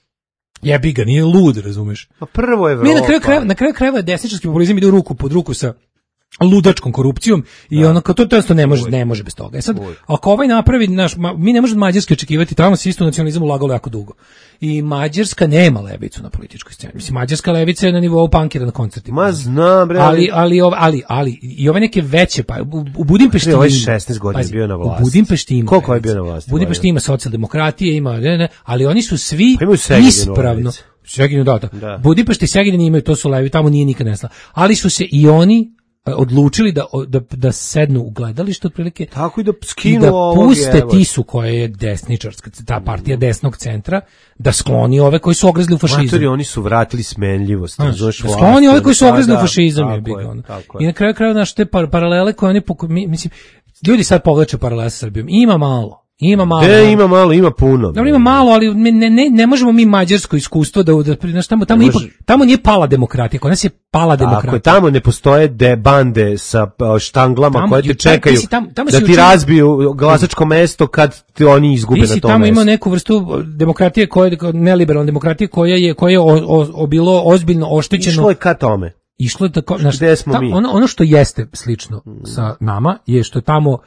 jebi ga, nije lud, razumeš? Pa prvo Evropa. Mi na kraju krajeva, na kraju krajeva desničarski populizam ide u ruku pod ruku sa ludačkom korupcijom i da. ono kao to to ne može ne može bez toga. E sad Uj. ako ovaj napravi naš mi ne možemo Mađarske očekivati, tamo se isto nacionalizam ulagalo jako dugo. I Mađarska nema levicu na političkoj sceni. Mislim Mađarska levica je na nivou punkera na koncertima. Ma znam bre. Ali ali ali ali, ali i ove neke veće pa u, u Budimpešti ovaj šesnaest godina je bio na vlasti. U Budimpešti ima. Koliko je bio na vlasti? U Budimpešti ima socijaldemokratije, ima ne, ne, ali oni su svi pa ispravno. Segedin da, da. Budimpešti i Segedin imaju, to su levi, tamo nije nikad nesla. Ali su se i oni odlučili da, da, da sednu u gledalište otprilike tako i da skinu da ovog, puste evo. Tisu koja je desničarska, ta partija desnog centra, da skloni ove koji su ogrezli u fašizam. Matori, oni su vratili smenljivost. Da skloni ove koji su ogrezli u fašizam. Je, je, ono. I na kraju kraju naš te par, paralele koje oni, mi, mislim, ljudi sad povlače paralele sa Srbijom. Ima malo. Ima malo. E, ima malo, ima puno. Dobro, ima malo, ali ne, ne, ne možemo mi mađarsko iskustvo da, da, da tamo, tamo, ipak, tamo nije pala demokratija, kod nas je pala demokratija. Ako tamo ne postoje de bande sa štanglama tamo, koje te čekaju ti tamo, tamo da ti učin... razbiju glasačko mesto kad ti oni izgube na to mesto. Ti si tamo imao neku vrstu demokratije, koje, neliberalne demokratije, koja je, koja je o, o, o bilo ozbiljno oštećeno. Išlo je ka tome. Išlo je tako, znaš, gde smo ta, mi? Ono, ono što jeste slično mm. sa nama je što tamo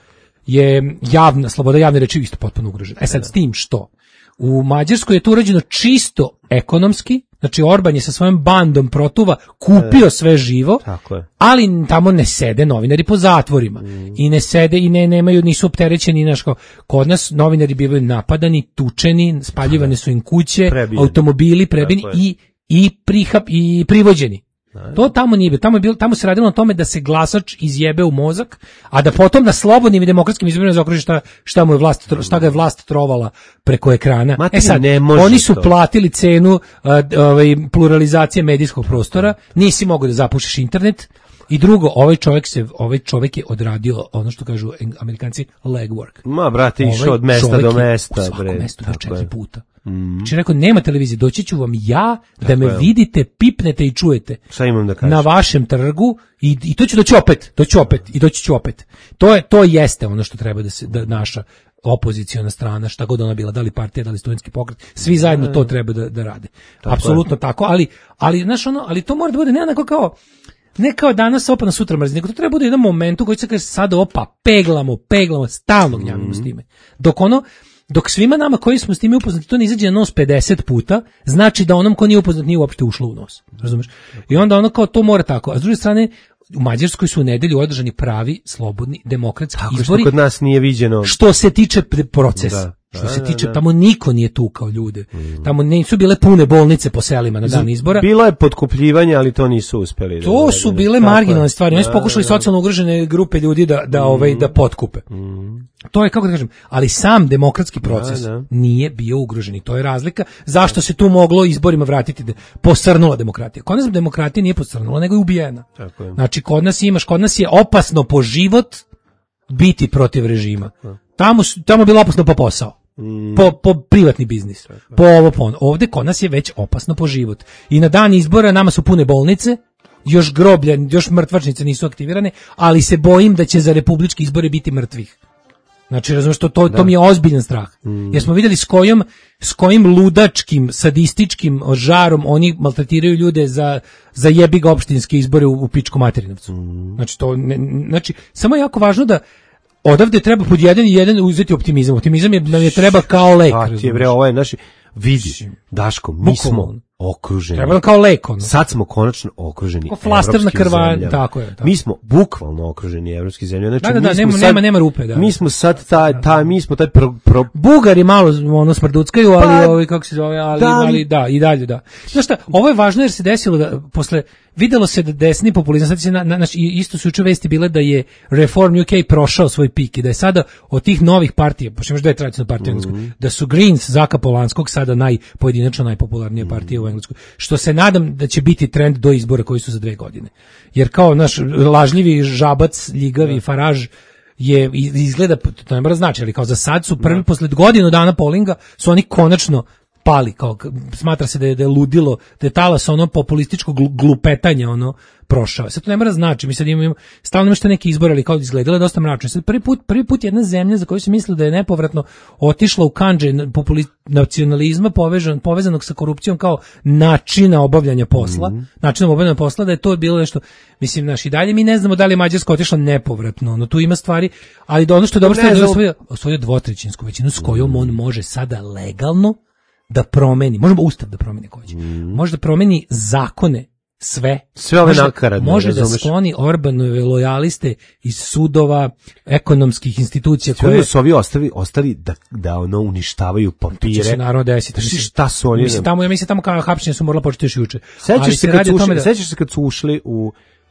je javna, sloboda javne reči isto potpuno ugrožena. E sad, s tim što? U Mađarskoj je to urađeno čisto ekonomski, znači Orban je sa svojom bandom protuva kupio e, sve živo, tako je. Ali tamo ne sede novinari po zatvorima mm. i ne sede i ne nemaju, nisu opterećeni, znaš kao, kod nas novinari bivaju napadani, tučeni, spaljivane su im kuće, prebijeni. Automobili prebijeni i, i, prihap, i privođeni. To tamo nije bilo, tamo je bilo, tamo se radilo na tome da se glasač izjebe u mozak, a da potom na slobodnim i demokratskim izborima zaokruži šta, šta mu je vlast, šta ga je vlast trovala preko ekrana. Mati, e sad, oni su to. platili cenu uh, ovaj, pluralizacije medijskog prostora, nisi mogao da zapušiš internet. I drugo, ovaj čovjek se, ovaj čovjek je odradio ono što kažu Amerikanci legwork. Ma brate, išao ovaj od mesta do mesta, u bre. Mesto do četiri puta. Mm. Znači rekao, nema televizije, doći ću vam ja da tako me je. vidite, pipnete i čujete. Šta imam da kažem? Na vašem trgu i, i to ću doći opet, doći opet i doći ću opet. To je to jeste ono što treba da se da naša opoziciona strana, šta god ona bila, da li partija, da li studentski pokret, svi zajedno to treba da da rade. Tako apsolutno je. Tako, ali ali znaš ono, ali to mora da bude ne onako kao ne kao danas opa na sutra mrzi, nego to treba bude jedan moment u koji se kaže sad opa, peglamo, peglamo, stalno gnjavimo mm. s time. Dok ono, dok svima nama koji smo s time upoznati to ne izađe na nos pedeset puta, znači da onom ko nije upoznat nije uopšte ušlo u nos. Razumeš? I onda ono kao to mora tako. A s druge strane, u Mađarskoj su u nedelju održani pravi, slobodni, demokratski tako izbori. Što kod nas nije viđeno. Što se tiče procesa. Da. Što se tiče, tamo niko nije tukao ljude. Mm. Tamo nisu bile pune bolnice po selima na dan izbora. Bilo je potkupljivanje, ali to nisu uspeli. To da su bile marginalne stvari. Oni su pokušali socijalno ugrožene grupe ljudi da da mm. ovaj da potkupe. Mm. To je kako da kažem, ali sam demokratski proces da, da. nije bio ugrožen i to je razlika. Zašto se tu moglo izborima vratiti da posrnula demokratija? Kod nas demokratija nije posrnula, nego je ubijena. Tako je. Znači kod nas imaš, kod nas je opasno po život biti protiv režima. Tamo tamo je bilo opasno po posao. Mm. Po, po privatni biznis, po ovo, po ono. Ovde kod nas je već opasno po život. I na dan izbora nama su pune bolnice, još groblja, još mrtvačnice nisu aktivirane, ali se bojim da će za republički izbore biti mrtvih. Znači, razumiješ, to, to, to mi je ozbiljan strah. Mm. Jer smo vidjeli s kojom, s kojim ludačkim, sadističkim žarom oni maltretiraju ljude za, za jebiga opštinske izbore u, u pičku materinovcu. Mm. Znači, to, ne, znači, samo je jako važno da odavde treba pod jedan i jedan uzeti optimizam. Optimizam je, nam je treba kao lek. Pa ti je bre, ovo je naši, vidi, Daško, mi smo okruženi. Treba kao lek, ono. Sad smo konačno okruženi kao flaster na krvan, tako je. Tako. Mi smo bukvalno okruženi evropski zemlje. Znači, da, da, da, mi nema, sad, nema, nema rupe. Da. Mi smo sad ta, ta, mi smo taj pro, pro... Bugari malo ono smrduckaju, ali pa, ovaj, kako se zove, ali, da, ali da, i dalje, da. Znaš šta, ovo je važno jer se desilo da, posle, videlo se da desni populizam, sad se, na, na, isto su juče vesti bile da je Reform U K prošao svoj pik i da je sada od tih novih partija, pošto imaš dve tradicionalne partije, mm-hmm. da su Greens, Zaka Polanskog, sada naj, pojedinačno najpopularnija partija mm-hmm. u Engleskoj, što se nadam da će biti trend do izbora koji su za dve godine. Jer kao naš lažljivi žabac, ljigavi da. Faraž je izgleda, to ne mora znači, ali kao za sad su prvi, da. posle godinu dana polinga, su oni konačno pali, kao smatra se da je, da je ludilo, da je talas ono populističko glupetanja ono prošao. Sad to ne mora znači, mi sad imamo, stalno ima što neki izbor, ali kao izgledalo je dosta mračno. Sad prvi put, prvi put jedna zemlja za koju se mislilo da je nepovratno otišla u kandže nacionalizma povežan, povezanog sa korupcijom kao načina obavljanja posla, mm-hmm. načinom obavljanja posla, da je to bilo nešto, mislim, naš, i dalje mi ne znamo da li je Mađarska otišla nepovratno, no tu ima stvari, ali da ono što je dobro što je osvojio, osvojio dvotrećinsku većinu s kojom on može sada legalno da promeni, možemo ustav da promeni ko će, mm. može da promeni zakone, sve. Sve ove nakaradne. Može da skloni Orbanove lojaliste iz sudova, ekonomskih institucija. Sve koje su ovi ostali, ostali da, da ono uništavaju papire. To će se naravno desiti. Mislim, šta su oni? Mislim, tamo, ja mislim, tamo kao hapšenje su morala početi još juče. Sećaš se, kad su ušli, da... sećaš se kad su ušli u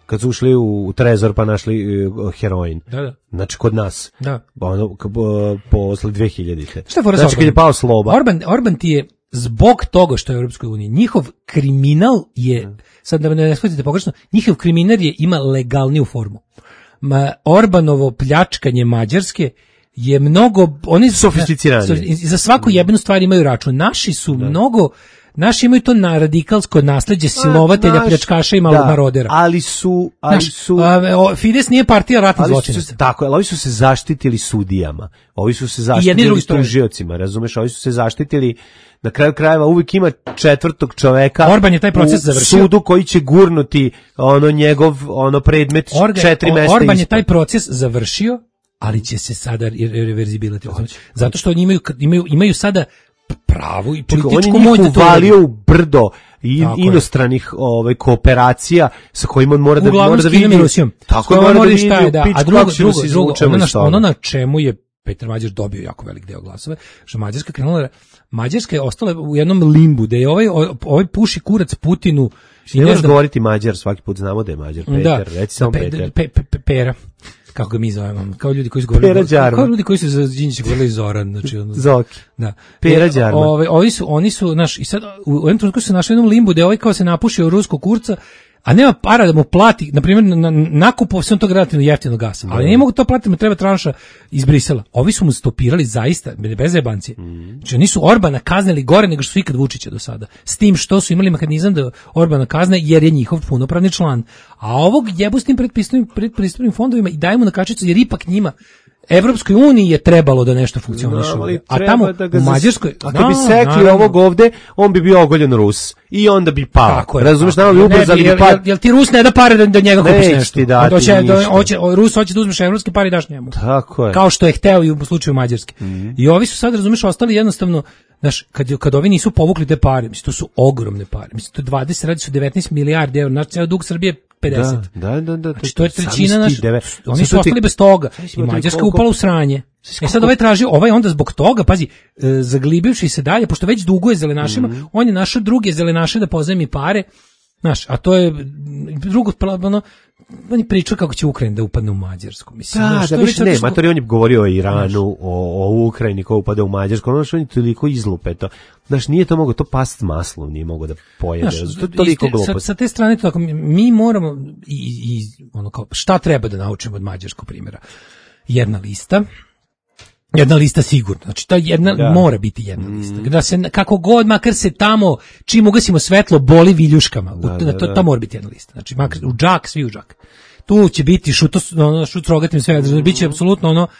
kad su ušli u, u trezor pa našli uh, heroin. Da, da. Znači kod nas. Da. Ono k- po, posle dve hiljadite. Šta je fora s Znači kad je Orbanom? pao Sloba. Orban, Orban ti je zbog toga što je u Europskoj uniji, njihov kriminal je, sad da ne shvatite pogrešno, njihov kriminal je ima legalniju formu. Ma, Orbanovo pljačkanje Mađarske je mnogo, oni su Sofisticiranije. za svaku jebenu stvar imaju račun. Naši su Da. mnogo, naši imaju to na radikalsko nasleđe silovatelja, naš- pljačkaša i da, marodera. ali su, ali Znaš, su, a, o, Fides nije partija ratnih ali su zločinaca. se, tako, ali ovi su se zaštitili sudijama, ovi su se jedni i zaštitili drugi stoje. tužiocima, razumeš, ovi su se zaštitili, na kraju krajeva uvijek ima četvrtog čoveka Orban je taj proces u završio. sudu koji će gurnuti ono njegov ono predmet Orga- četiri O- mesta Orban je ispod. taj proces završio, ali će se sada re- reverzibilati. Zato što oni imaju, imaju, imaju sada pravu i Čekaj, on je političku njih moć da to uvalio urade. u brdo i Tako je. inostranih ovaj kooperacija sa kojima on mora da Uglavnom mora s da Kinom vidi. i Rusijom. Tako S je, kojom mora da mora vidi šta je, u da. pičku A drugo, kako ćemo drugo, se drugo, izvučemo ono, iz na, toga. ono na čemu je Petar Mađar dobio jako velik deo glasova, što Mađarska krenula, Mađarska je ostala u jednom limbu, da je ovaj, ovaj puši kurac Putinu i Ne ne možeš znam, govoriti Mađar, svaki put znamo da je Mađar. Peter, reci samo pe- Peter. pe- pe- pe- Pera, kako ga mi zovemo, kao ljudi koji su govorili, Pera Đarma. kao ljudi koji su za Đinđića govorili Zoran, znači ono, Zoki. da. Pera E, Đarma. Ovaj ovi su oni su naš i sad u jednom trenutku se našli u jednom limbu da je ovaj kao se napušio u ruskog kurca, a nema para da mu plati, na primjer, na, nakupovao se on tog relativno jeftinog gasa, ali ne mogu to platiti, mu treba tranša iz Brisela. Ovi su mu stopirali zaista, bez jebancije. Znači, nisu Orbana kaznili gore nego što su ikad Vučića do sada. S tim što su imali mehanizam da Orbana kazne jer je njihov punopravni član. A ovog jebu s tim predpristupnim, predpristupnim fondovima i daju mu na kačicu jer ipak njima Evropskoj uniji je trebalo da nešto funkcioniše. No, ali a treba tamo da ga u zas- Mađarskoj, a kad bi da, sekli naravno. ovog ovde, on bi bio ogoljen Rus. I onda bi pao. Tako je. Razumeš, tako nama je. bi Ne ubrzali jel, bi pad. jel, jel ti Rus ne da pare da, da njega kupiš Neće nešto? ti dati On hoće, da, ništa. hoće, Rus hoće da uzmeš evropski par i daš njemu. Tako je. Kao što je hteo i u slučaju Mađarske. I ovi su sad, razumeš, ostali jednostavno, znaš, kad, kad ovi nisu povukli te pare, mislim, to su ogromne pare. Mislim, to je dvadeset, radi su devetnaest milijardi evra, znači, ceo dug Srbije je pedeset. Da, da, da, da. Znači, to je Sami trećina si naš, ti deve- oni Sad su to ti- ostali bez toga. Sad si I imao ti Mađarska koliko- upala u sranje. E sad ovaj traži, ovaj onda zbog toga, pazi, e, zaglibivši se dalje, pošto već duguje zelenašima, Mhm. on je našao druge zelenaše da pozajmi pare, znaš, a to je m, drugo, ono, on je pričao kako će Ukrajina da upadne u Mađarsku. Mislim, Da, znaš, da, to je više već ne, zato što- matori, on je govorio o Iranu, o, o Ukrajini ko upada u Mađarsku, ono što on je toliko izlupe to. Znaš, nije to mogo, to past maslom nije mogo da pojede. Znaš, to je toliko iste- sa, glupost. sa te strane to tako, mi- mi moramo i, i ono kao šta treba da naučimo od mađarskog primjera. Jedna lista, jedna lista sigurno. Znači ta jedna Da. mora biti jedna lista. Da se kako god makar se tamo čim ugasimo svetlo boli viljuškama. U- Da, da, to, da. to mora biti jedna lista. Znači makar u džak, svi u džak. Tu će biti šuto ono šut s rogatim sve, znači, biće apsolutno ono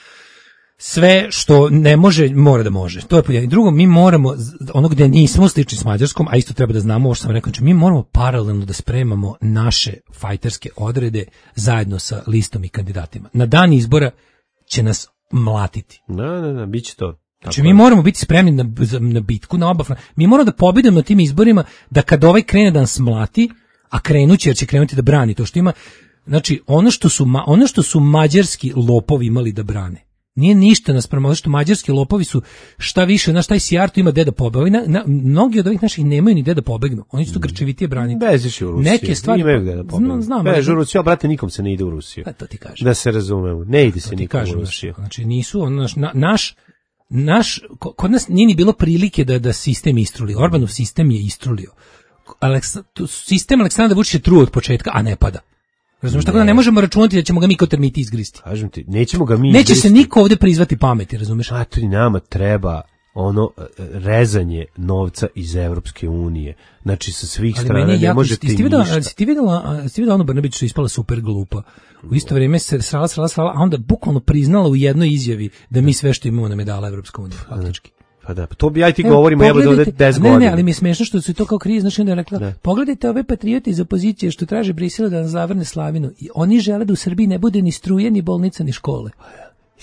sve što ne može, mora da može. To je po jedno. I drugo, mi moramo, z- ono gde nismo slični s Mađarskom, a isto treba da znamo ovo što sam rekao, znači mi moramo paralelno da spremamo naše fajterske odrede zajedno sa listom i kandidatima. Na dan izbora će nas mlatiti. Da, da, da, bit će to. Znači mi moramo biti spremni na, za- na bitku, na oba fronta. Mi moramo da pobedimo na tim izborima, da kad ovaj krene da nas mlati, a krenuće jer će krenuti da brani to što ima, znači ono što su, ma- ono što su mađarski lopovi imali da brane, nije ništa naspram ono što mađarski lopovi su šta više, znaš, taj Sijarto ima gde da pobegne. Na, na, mnogi od ovih naših nemaju ni gde da pobegnu. Oni su tu grčevitije braniti. Bežiš u Rusiju. Neke stvari Imaju gde da pobegnu. Znam, znam, Beži u ali- Rusiju, a brate, nikom se ne ide u Rusiju. Pa to ti kažem. Da se razumemo. Ne ide se To ti nikom kažem, u znaš, Rusiju. znači nisu ono, naš, na- naš naš ko- kod nas nije ni bilo prilike da da sistem istruli. Orbanov sistem je istrulio. Aleksa, tu- sistem Aleksandra Vučića je truo od početka, a ne pada. Razumiješ, tako da ne možemo računati da ćemo ga mi kao termiti izgristi. Kažem ti, nećemo ga mi... Neće se izgristi. niko ovde prizvati pameti, razumiješ? Matori, nama treba ono e, rezanje novca iz Evropske unije. Znači, sa svih Ali strana meni je ne jako, možete jesi ti videla, ništa. jesi ti videla, a, jesi ti videla Anu Brnabić što je ispala super glupa. U isto vrijeme se srala, srala, srala, a onda bukvalno priznala u jednoj izjavi da mi sve što imamo nam je dala Evropska unija, faktički. Pa da, pa to bi ja i ti Evo, govorimo, evo da ovde pogledajte- deset ne, godina. ne, ali mi je smešno što su to kao kriz, znači onda je rekla, Da. pogledajte ove patriote iz opozicije što traže Brisela da nas zavrne slavinu. I oni žele da u Srbiji ne bude ni struje, ni bolnica, ni škole.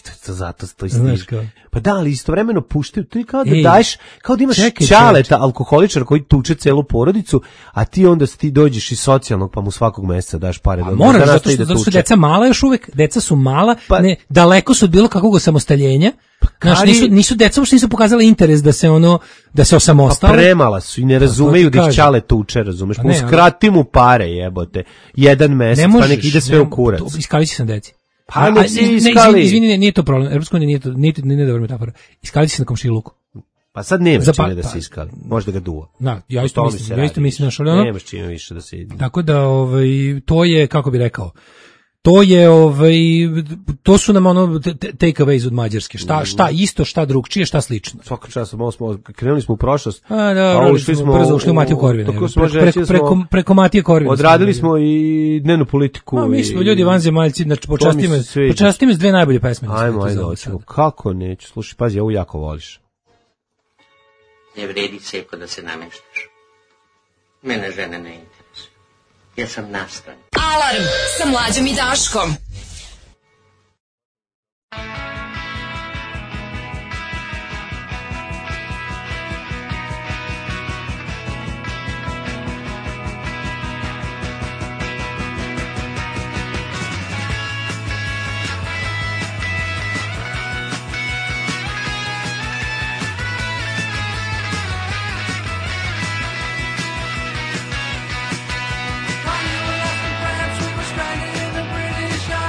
to zato to Znaš isti. kao. Pa da, ali istovremeno puštaju, ti kao da Ej, daješ, kao da imaš čekaj, ćaleta alkoholičara koji tuče celu porodicu, a ti onda ti dođeš iz socijalnog pa mu svakog meseca daš pare. A da moraš, da zato nastavi što, da zato što tuče. deca mala još uvek, deca su mala, Pa- ne, daleko su od bilo kakvog osamostaljenja. Znaš, kari- nisu, nisu deca uopšte nisu pokazala interes da se ono, da se Pa osamostale. premala su i ne razumeju to ti da ih kažem. ćale tuče, razumeš? Pa Pa ne, ali- uskrati mu pare, jebote. Jedan mesec, Ne pa možeš, nek ide sve ne- u kurac. to- Iskalići sam deci. Pa A- nek a- si ne, izvini, iskali. izvini, ne, nije to problem. Evropska unija nije to, nije, nije, nije dobra metafora. Iskalići se na komšiluku. Pa sad nema Za pa- čime da pa- se iskali. Možda ga duva. Da, ja isto O tome mislim, se ja isto radi mislim, više. znaš, ali ono- Nemaš čime više da se ide. Tako da, ovaj, to je, kako bi rekao, to je, ovaj, to su nam ono t- t- takeaways od Mađarske. Šta, šta isto, šta drugčije, šta slično. Svaka čast, malo smo, krenuli smo u prošlost. A, da, ušli smo, brzo ušli u Matiju Korvina. Tako se Preko, može reći preko, da smo preko, preko Matije Korvina. odradili smo i dnevnu politiku. A, mi smo i- ljudi vanzemaljci, znači počasti To mi me, se sviđa. počasti me s dve najbolje pesme. na Ajmo, svetu ajde, za ovo hoćemo. sada. Kako neću? Slušaj, pazi, ovu jako voliš. Ne vredi Seko da se nameštaš. Mene žene ne interesuju. Ja sam nastan. Alarm sa mlađom i Daškom. France, we were stranded in the British Isles.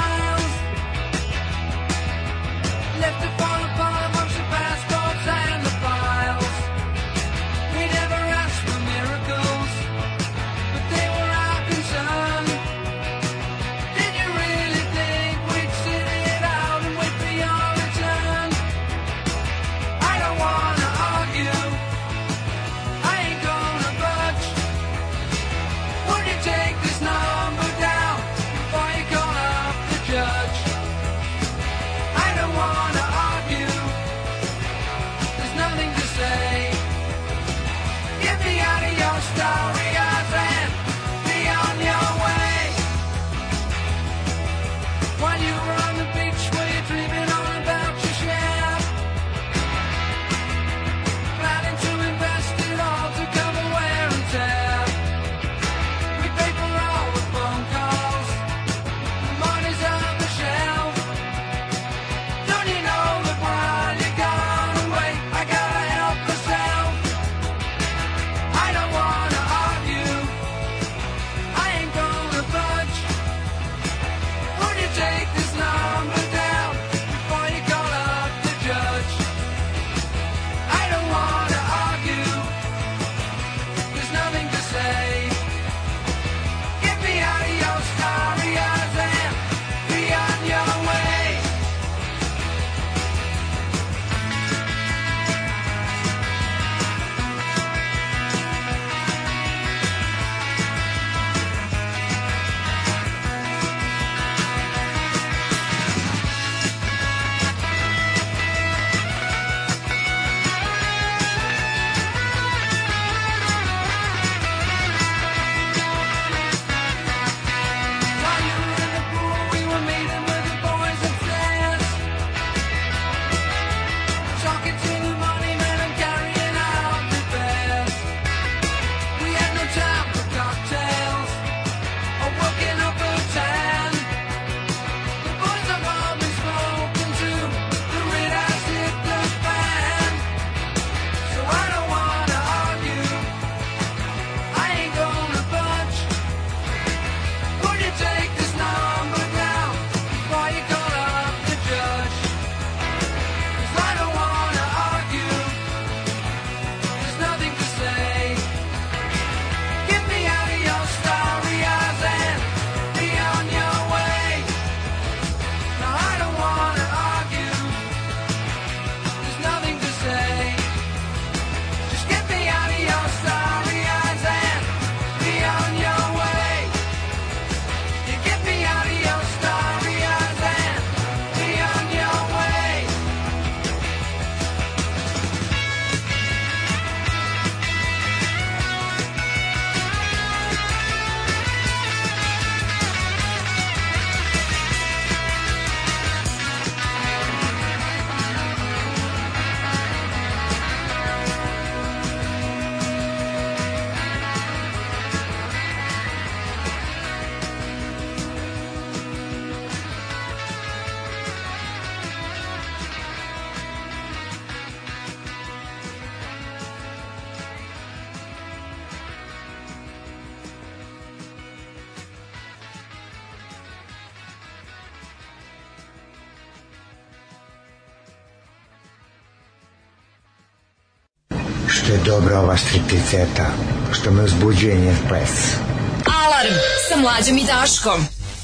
što je dobra ova stripticeta, što me uzbuđuje njen ples. Alarm sa Mlađom i Daškom.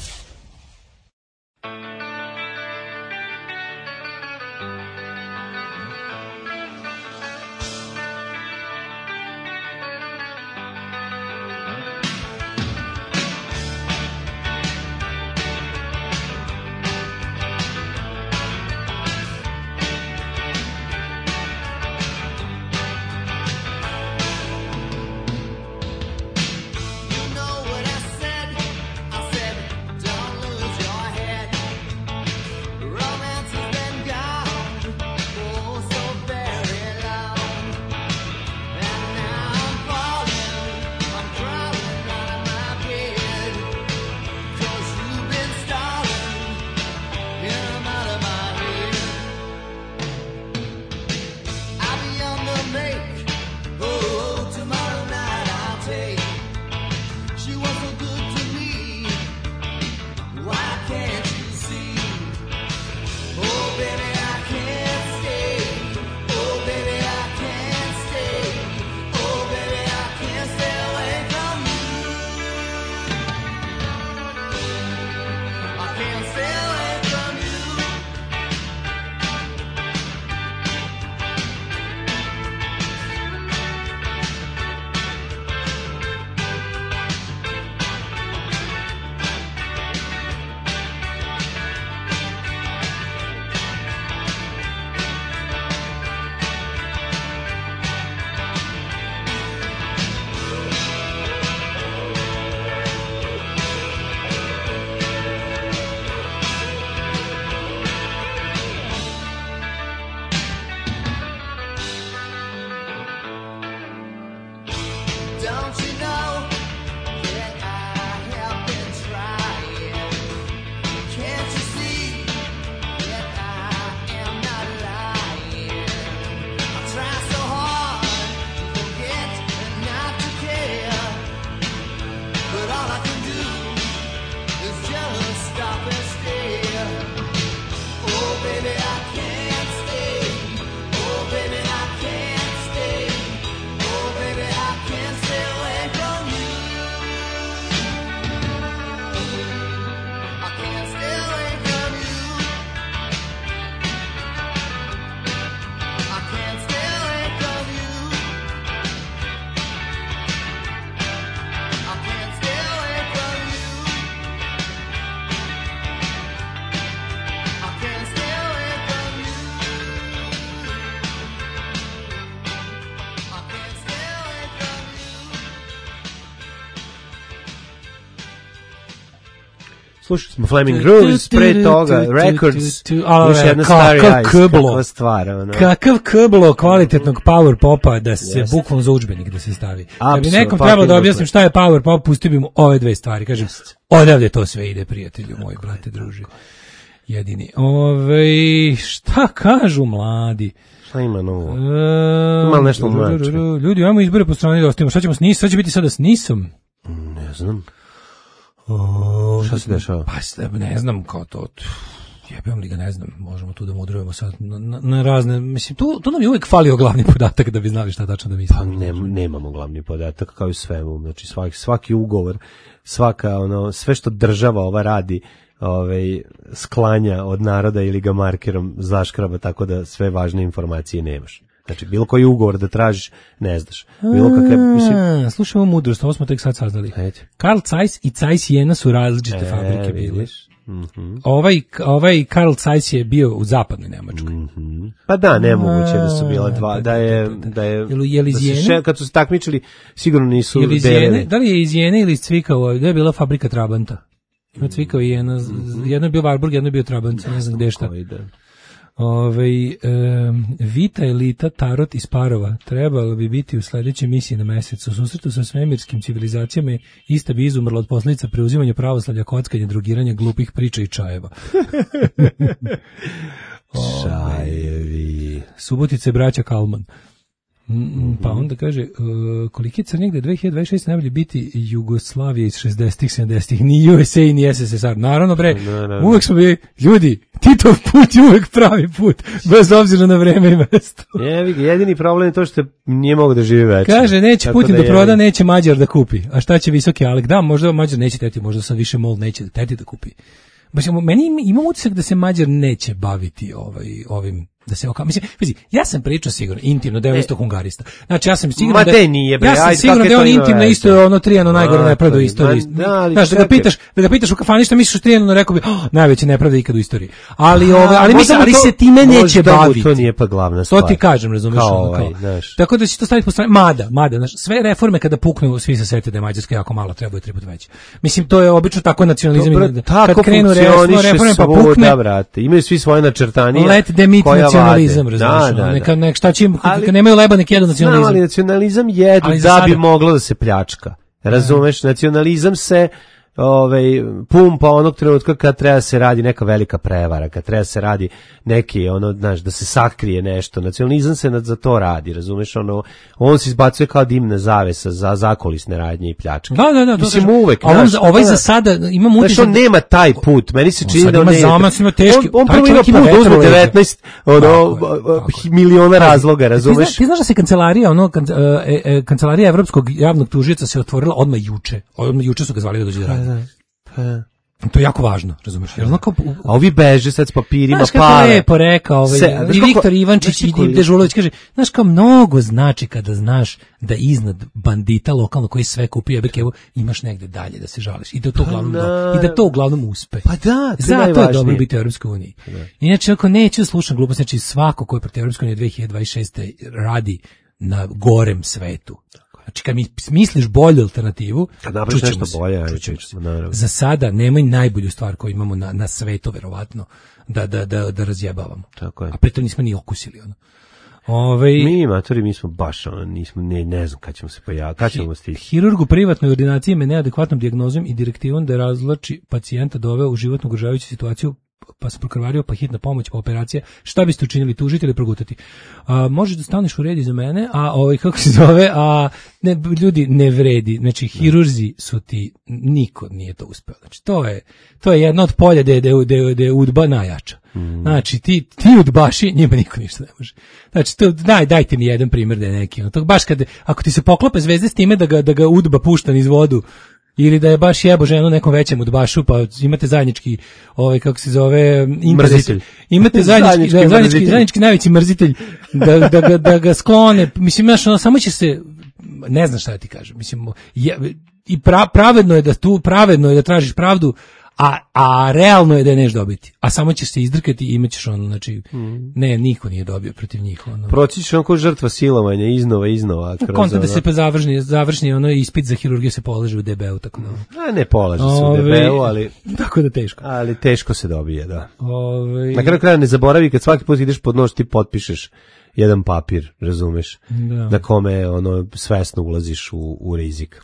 Slušali smo Flaming Grooves, pre toga Records, još jedna Starry Eyes, kakva stvar. Ono. Kakav kblo kvalitetnog power popa da se yes. bukvalno za udžbenik da se stavi. Da bi nekom trebalo da objasnim šta je power pop, pustio bi mu ove dve stvari. Kažem, odavde to sve ide, prijatelju moj, brate, druži. Jedini. Ove, šta kažu mladi? Šta ima novo? E, ima nešto mlače. Ljudi, ajmo izbore po strani da ostavimo. Šta ćemo s nisom? Šta će biti sada s nisom? Ne znam. O, šta se dešava? Pa ne znam kao to. Jebem li ga, ne znam. Možemo tu da mudrujemo sad na, na, na razne. Mislim, tu, tu nam je uvijek falio glavni podatak da bi znali šta tačno da mislimo. Pa ne, nemamo glavni podatak kao i svemu. Znači svaki, svaki ugovor, svaka ono, sve što država ova radi, ovaj, sklanja od naroda ili ga markerom zaškraba, tako da sve važne informacije nemaš. Znači, bilo koji ugovor da tražiš, ne znaš. Bilo kakve, mislim... Slušaj, ovo mudrost, ovo smo tek sad saznali. Ajde. Karl Zeiss i Zeiss Jena su različite e, fabrike bile. Mm-hmm. Ovaj, ovaj Karl Zeiss je bio u zapadnoj Nemačkoj. Mm-hmm. Pa da, nemoguće da su bila dva, da je... Da je, je li, da se še, kad su se takmičili, sigurno nisu je li delili. Da li je iz Jene ili iz Cvikao, da je bila fabrika Trabanta? Ima Cvikao i Jena, mm-hmm. jedno je bio Warburg, jedno je bio Trabant, ne znam gde šta. Ove, e, Vita Elita Tarot iz Parova trebalo bi biti u sledećoj misiji na mesecu. U susretu sa svemirskim civilizacijama ista bi izumrla od posljedica preuzimanja pravoslavlja, kockanja, drugiranja, glupih priča i čajeva. Čajevi. Subotice braća Kalman. Mm, pa onda kaže, uh, koliki je crnjeg da je dve hiljade dvadeset šeste najbolje biti Jugoslavija iz šezdesetih, sedamdesetih, ni U S A, ni S S S R. Naravno, bre, no, no, no. uvek smo bili, ljudi, Titov put je uvek pravi put, bez obzira na vreme i mesto. Je, jedini problem je to što nije mogu da živi večno. Kaže, neće Putin da, da proda, neće Mađar da kupi. A šta će Visoki Alek? Da, možda Mađar neće teti, možda sam više mol, neće teti da kupi. Baš, meni imam utisak da se Mađar neće baviti ovaj, ovim da se okam. Mislim, vidi, ja sam pričao sigurno intimno da je isto hungarista. Znači ja sam sigurno Ma da te nije, bre, ja sam ajde, sigurno da je on intimno isto ono Trijano najgore nepravda u istoriji. Da, znaš, da ga pitaš, da ga pitaš u kafani šta misliš o Trijanu, rekao bi, oh, najveća nepravda ikad u istoriji. Ali ove, ali mislim, ali se time neće baviti. To nije pa glavna stvar. To ti kažem, razumeš, kao, ono, ovaj, kao. Tako da će to staviti po strani, mada, mada, znaš, sve reforme kada puknu, svi se sete da je Mađarska jako malo, treba je tri puta veće. Mislim, to je obično tako nacionalizam. Dobro, tako kad krenu reforme pa pukne, da, brate. Imaju svi svoje načrtanije. Let demit nacionalizam, razumeš. Neka nek šta čim ali, nemaju leba nek jedu nacionalizam. Znam, ali nacionalizam jedu da sada bi moglo da se pljačka. Razumeš, nacionalizam se ovaj pumpa onog trenutka kad treba se radi neka velika prevara, kad treba se radi neki ono, znaš, da se sakrije nešto. Nacionalizam se za to radi, razumeš, ono on se izbacuje kao dimna zavesa za zakulisne radnje i pljačke. Da, da, da, mislim to uvek. Ovaj za, ovaj za sada imam utisak da on nema taj put. Meni se čini da on nema zamas, ima teški. On, on prvo ima put uzme devetnaest ono miliona razloga, razumeš? Ti znaš da se kancelarija, ono kancelarija Evropskog javnog tužioca se otvorila odmah juče. Odmah juče su ga zvali da dođe da radi. Pa to je jako važno, razumiješ? Jer onako, a ovi beže sad s papirima, znaš pare. Znaš kako je lepo rekao, ovaj, se, i Viktor Ivančić i Dežulović kaže, znaš kao mnogo znači kada znaš da iznad bandita lokalno koji sve kupio Bekevu imaš negde dalje da se žališ i da to uglavnom, pa do, i da to uglavnom uspe. Pa da, zato je dobro biti u Europskoj uniji. Inače, ako neću slušati glupost, znači svako ko je protiv Europske unije dve hiljade dvadeset šeste radi na gorem svetu. Znači, kad mi misliš bolju alternativu, kad napraviš nešto bolje, ajde, za sada nemoj najbolju stvar koju imamo na, na svetu, verovatno, da, da, da, da razjebavamo. Tako je. A pritom nismo ni okusili, ono. Ove, mi, matori, mi smo baš, ono, nismo, ne, ne znam kad ćemo se pojaviti, kad ćemo stići. Hirurg u privatnoj ordinaciji me neadekvatnom dijagnozom i direktivom da razlači pacijenta doveo u životno ugrožavajuću situaciju, pa se prokrvario, pa hitna pomoć, pa operacija. Šta biste učinili, tužiti ili progutati? A, možeš da staneš u red iza mene, a ovaj, kako se zove, a ne, ljudi ne vredi. Znači, hirurzi su ti, niko nije to uspeo. Znači, to je, to je jedno od polja gde je udba najjača. Mm. Znači, ti, ti udbaši, njima niko ništa ne može. Znači, to, daj, dajte mi jedan primjer da je neki. Ono, to baš kad, ako ti se poklope zvezde s time da ga, da ga udba pušta niz vodu, ili da je baš jebo ženu nekom većem udbašu, pa imate zajednički, ovaj, kako se zove, interes. Mrzitelj. Imate zajednički, zajednički, zajednički, zajednički najveći mrzitelj da, da, da, da ga sklone. Mislim, znaš, ono, samo će se, ne znam šta da ti kažem, mislim, je, i pra, pravedno je da tu, pravedno je da tražiš pravdu, a, a realno je da je neš dobiti. A samo ćeš se izdrkati i imaćeš ono, znači, mm. ne, niko nije dobio protiv njih. Ono. Proći ćeš onako žrtva silovanja, iznova, iznova. Konta da se pa završni, završni ono ispit za hirurgiju se polaže u D B-u, tako da. A ne polaže se u D B-u, ali... Tako da teško. Ali teško se dobije, da. Ove... Na kraju kraja ne zaboravi, kad svaki put ideš pod nož, ti potpišeš jedan papir, razumeš? Da. Na kome ono svesno ulaziš u, u rizik.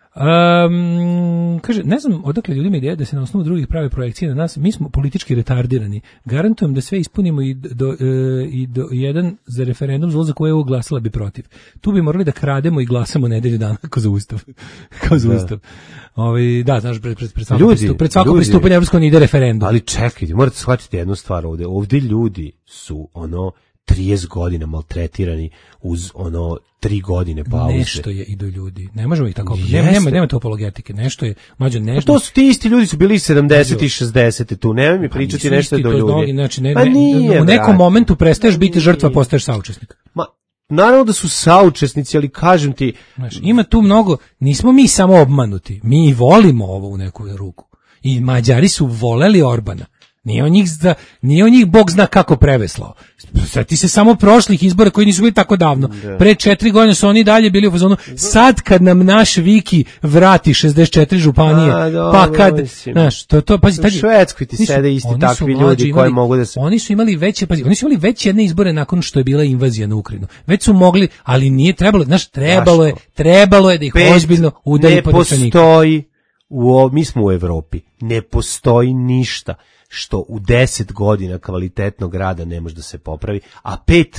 Um, kaže, ne znam odakle ljudima ideja da se na osnovu drugih pravi projekcije na nas, mi smo politički retardirani. Garantujem da sve ispunimo i do, e, i do jedan za referendum za ulazak u E U glasala bi protiv. Tu bi morali da krademo i glasamo nedelju dana kao za ustav. kao za da. ustav. Ovi, da, znaš, pred, pred, pred svako, ljudi, pristup, pred svako pristupanje Evropskoj uniji ide referendum. Ali čekajte, morate shvatiti jednu stvar ovde. Ovde ljudi su ono trideset godina maltretirani uz ono tri godine pauze. Nešto je i do ljudi. Ne možemo ih tako. Nema, nema, nema to apologetike. Nešto je, mlađe, nešto. A to su ti isti ljudi su bili sedamdeset i šezdeset tu. Nemoj mi pričati pa nešto do ljudi. Mnogi, znači, ne, ne, nije, u nekom brate. momentu prestaješ biti žrtva, postaješ saučesnik. Ma, naravno da su saučesnici, ali kažem ti... Znaš, ima tu mnogo, nismo mi samo obmanuti. Mi volimo ovo u neku ruku. I Mađari su voleli Orbana. Nije on njih, zna, nije on njih Bog zna kako preveslao. Sjeti se samo prošlih izbora koji nisu bili tako davno. Da. Pre četiri godine su oni dalje bili u fazonu. Sad kad nam naš Viki vrati šezdeset četiri županije, A, dobro, pa kad, znaš, to, to, pazi, u Švedskoj ti sede isti takvi ljudi imali, koji mogu da se... Oni su imali veće, pazi, oni su imali već jedne izbore nakon što je bila invazija na Ukrajinu. Već su mogli, ali nije trebalo, znaš, trebalo je, trebalo je da ih Pet ozbiljno udari po državniku. Ne postoji, u, mi smo u Evropi, ne postoji ništa što u deset godina kvalitetnog rada ne može da se popravi, a pet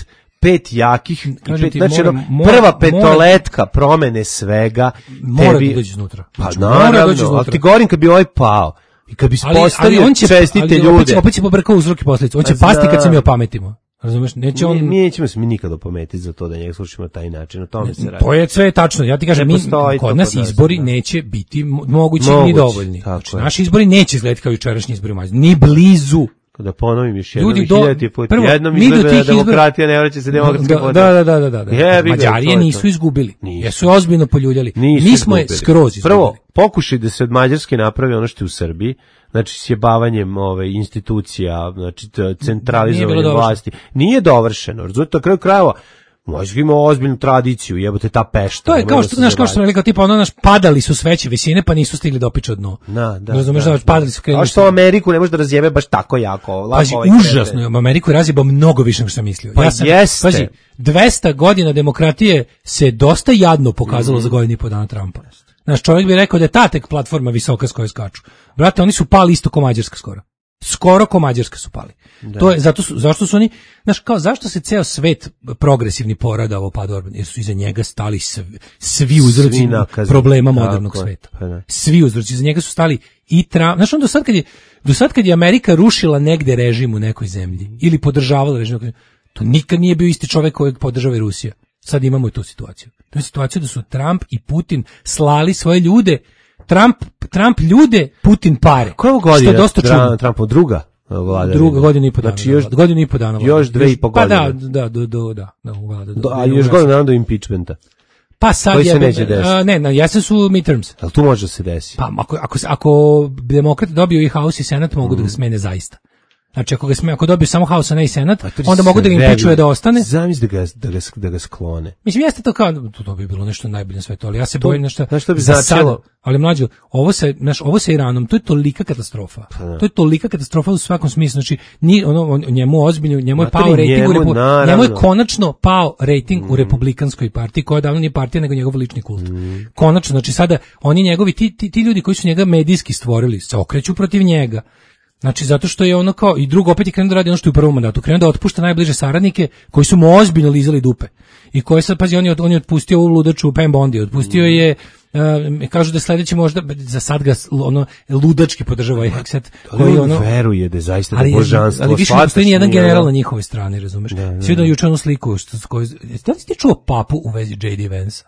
pet jakih, i Kažem pet, ti, znači mora- ono, mora- prva mora- petoletka promene svega, Mora tebi... da dođe iznutra. Pa Znači, mora da dođe naravno, iznutra. ali ti govorim kad bi ovaj pao, i kad bi Ali, ali postavio on će, čestite ali ljude. opet, će- opet će pobrkao uzrok i posljedice. On će Pa pasti kad se znam. mi opametimo. Razumeš? Neće on... Mi, mi nećemo se mi nikada opametiti za to da njega slušamo na taj način, o tome se radi. To je sve tačno. Ja ti kažem, Ne mi, postoji to kod nas kod nas, izbori da. neće biti mo- mogući ni Mogući, dovoljni. tako Znači, je. naši izbori neće izgledati kao jučerašnji izbori u Mađarskoj. Ni blizu. Da ponovim još jednom Ljudi i do- hiljaditi put. prvo, Jednom mi do izgleda tih da izbora- demokratija ne vraća se demokratski Da, put. da, da, da, da, da. Jebi ga, Mađari to je je nisu to. izgubili. Nisu. Jesu je ozbiljno poljuljali. Nisu Mi smo je izgubili. skroz izgubili. Prvo, pokušaj da se od Mađarske napravi ono što je u Srbiji, znači sjebavanjem ove institucija, znači t- Nije centralizovanje bilo dovršeno. vlasti. Nije dovršeno. Razumite, na kraju krajeva Možda ima ozbiljnu tradiciju, jebote ta Pešta. To je nemoj kao da što, se znaš, kao što zavaramo. smo rekli, kao tipa ono, naš, padali su s veće visine, pa nisu stigli da opiču dno. Da, da. Razumeš, da, da, padali su krenuli. A što Ameriku ne može da razjebe baš tako jako. Lako Pazi, ovaj užasno je, Ameriku je razjebao mnogo više nego što sam mislio. Pa ja sam, jeste. Pazi, dvesta godina demokratije se dosta jadno pokazalo Mhm. za godinu i po dana Trumpa. Znaš, čovjek bi rekao da je ta tek platforma visoka s kojoj skaču. Brate, oni su pali isto ko Mađarska skoro. Skoro ko Mađarska su pali. Da. To je, zato su, zašto su oni, znaš, kao, zašto se ceo svet progresivni poradao padu Orban? Jer su iza njega stali svi, svi uzroci Svi nakazni. problema Tako modernog je. sveta. Pa da. Svi uzroci, iza njega su stali i Trump. Znaš, on do sad kad je, do sad kad je Amerika rušila negde režim u nekoj zemlji, ili podržavala režim, u nekoj- to nikad nije bio isti čovjek kojeg podržava i Rusija. Sad imamo i tu situaciju. To je situacija da su Trump i Putin slali svoje ljude. Trump, Trump ljude, Putin pare. Koja je ovo Što godina? je dosta čudno. Tra- Trumpova druga vlada. Druga godina i po dana. Znači još, da, godinu i po dana. još vlada. dve i po Pa da, godine. da, do, do, da, da, vlada. Do, a još godina dana do impeachmenta. Pa sad koji se je, neće desiti. a, ne, na jesen su midterms. Ali tu može da se desi. Pa ako, ako, se- ako demokrati dobiju i House i Senat, mogu da ga smene zaista. Znači, ako ga sme, ako dobiju samo House, a ne i Senat, onda mogu da ga impičuje da ostane. Zamisli da ga, da ga, da ga sklone. Mislim, jeste to kao, to, to bi bilo nešto najbolje na svetu, ali ja se To- bojim nešto, znaš što bi za značilo? sada, ali mlađo, ovo se, znaš, ovo sa Iranom, to je tolika katastrofa. da. To je tolika katastrofa u svakom smislu, znači, ni, ono, on, njemu ozbiljno, njemu je Materi, pao rating u njemu, Repu- naravno. njemu je konačno pao rating u republikanskoj partiji, koja davno nije partija, nego njegov lični kult. Konačno, znači sada, oni njegovi, ti, ti, ti ljudi koji su njega medijski stvorili, se okreću protiv njega. Znači, zato što je ono kao, i drugo opet je krenuo da radi ono što je u prvom mandatu, krenuo da otpušta najbliže saradnike koji su mu ozbiljno lizali dupe. I koji sad, pazi, on je, on je otpustio ovu ludaču Pam Bondi, otpustio je, um, kažu da sledeći možda, za sad ga ono, ludački podržava Hexet, koji Ali je on ono... veruje da je zaista Ali, da božanstvo. ali više ne shvataš, postoji ni jedan nije general ono- na njihovoj strani, razumeš? Da, da, Svi da da. juče onu sliku, što, s kojoj, da li si ti čuo papu u vezi J D Vansa?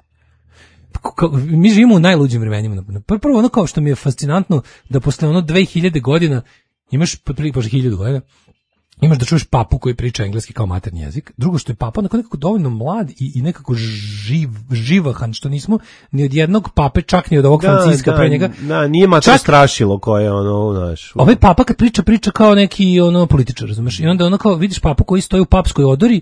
Kao, mi živimo u najluđim vremenima. Pr- Prvo ono kao što mi je fascinantno da posle ono dve hiljade godina imaš otprilike posle hiljadu godina imaš da čuješ papu koji priča engleski kao maternji jezik. Drugo što je papa onako nekako dovoljno mlad i, i nekako živ, živahan, što nismo ni od jednog pape, čak ni od ovog Franciska da, pre njega. Da, nije mačo Čak- strašilo koje je ono, znaš. Ovaj papa kad priča, priča kao neki ono političar, razumeš? I onda ono kao vidiš papu koji stoji u papskoj odori,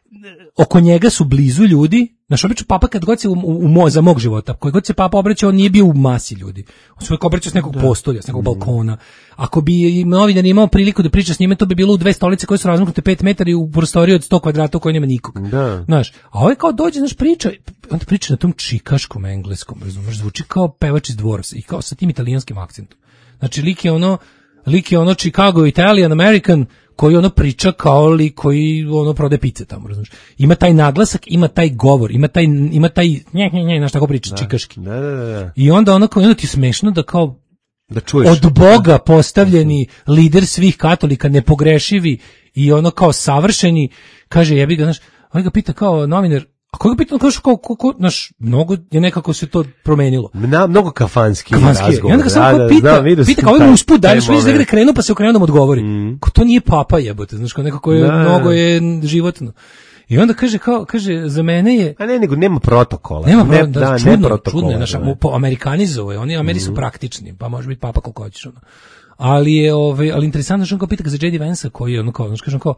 oko njega su blizu ljudi. Znaš, obično papa kad god se u, u, u mo, za mog života, koji god se papa obraćao, on nije bio u masi ljudi. On se uvijek obraćao s nekog postolja, s nekog balkona. Ako bi novinar imao priliku da priča s njime, to bi bilo u dve stolice koje su razmaknute pet metara i u prostoriji od sto kvadrata u kojoj nema nikog. Da. Znaš, a ovaj kao dođe, znaš, priča, onda priča na tom čikaškom engleskom, razumeš, zvuči kao pevač iz dvora i kao sa tim italijanskim akcentom. Znači, lik je ono, lik je ono Chicago Italian American, koji ono priča kao li koji ono prode pice tamo, razumiješ. Ima taj naglasak, ima taj govor, ima taj, ima taj, nje, nje, nje, znaš, tako priča, čikaški. Da, da, da, da. I onda ono kao, onda ti je smešno da kao Da čuješ. od Boga postavljeni lider svih katolika, nepogrešivi i ono kao savršeni, kaže, jebi ga, znaš, ovaj ga pita kao novinar, a koga pita, kao, kao, kao, kao, znaš, mnogo je nekako se to promenilo. Na, mnogo kafanski, Kafanski je. I razgovor. onda ga samo Da, kao da, pita, znam, vidio pita sam kao taj- ovaj usput, taj dalješ vidiš da moment. je krenuo pa se okrenuo da mu odgovori. Mm. Ko to nije papa jebote, znaš, kao nekako je, Da. mnogo je životno. I onda kaže, kao, kaže, za mene je, A ne, nego nema protokola. nema ne, pro, da, da, ne čudno, protokola. čudno je, znaš, da. mu po amerikanizuje, oni Ameri su praktični, pa može biti papa koliko hoćeš, ono. Ali je, ovaj, ali interesantno što on kao pita ga za J D Vansa, koji je ono kao, znaš, kažem kao,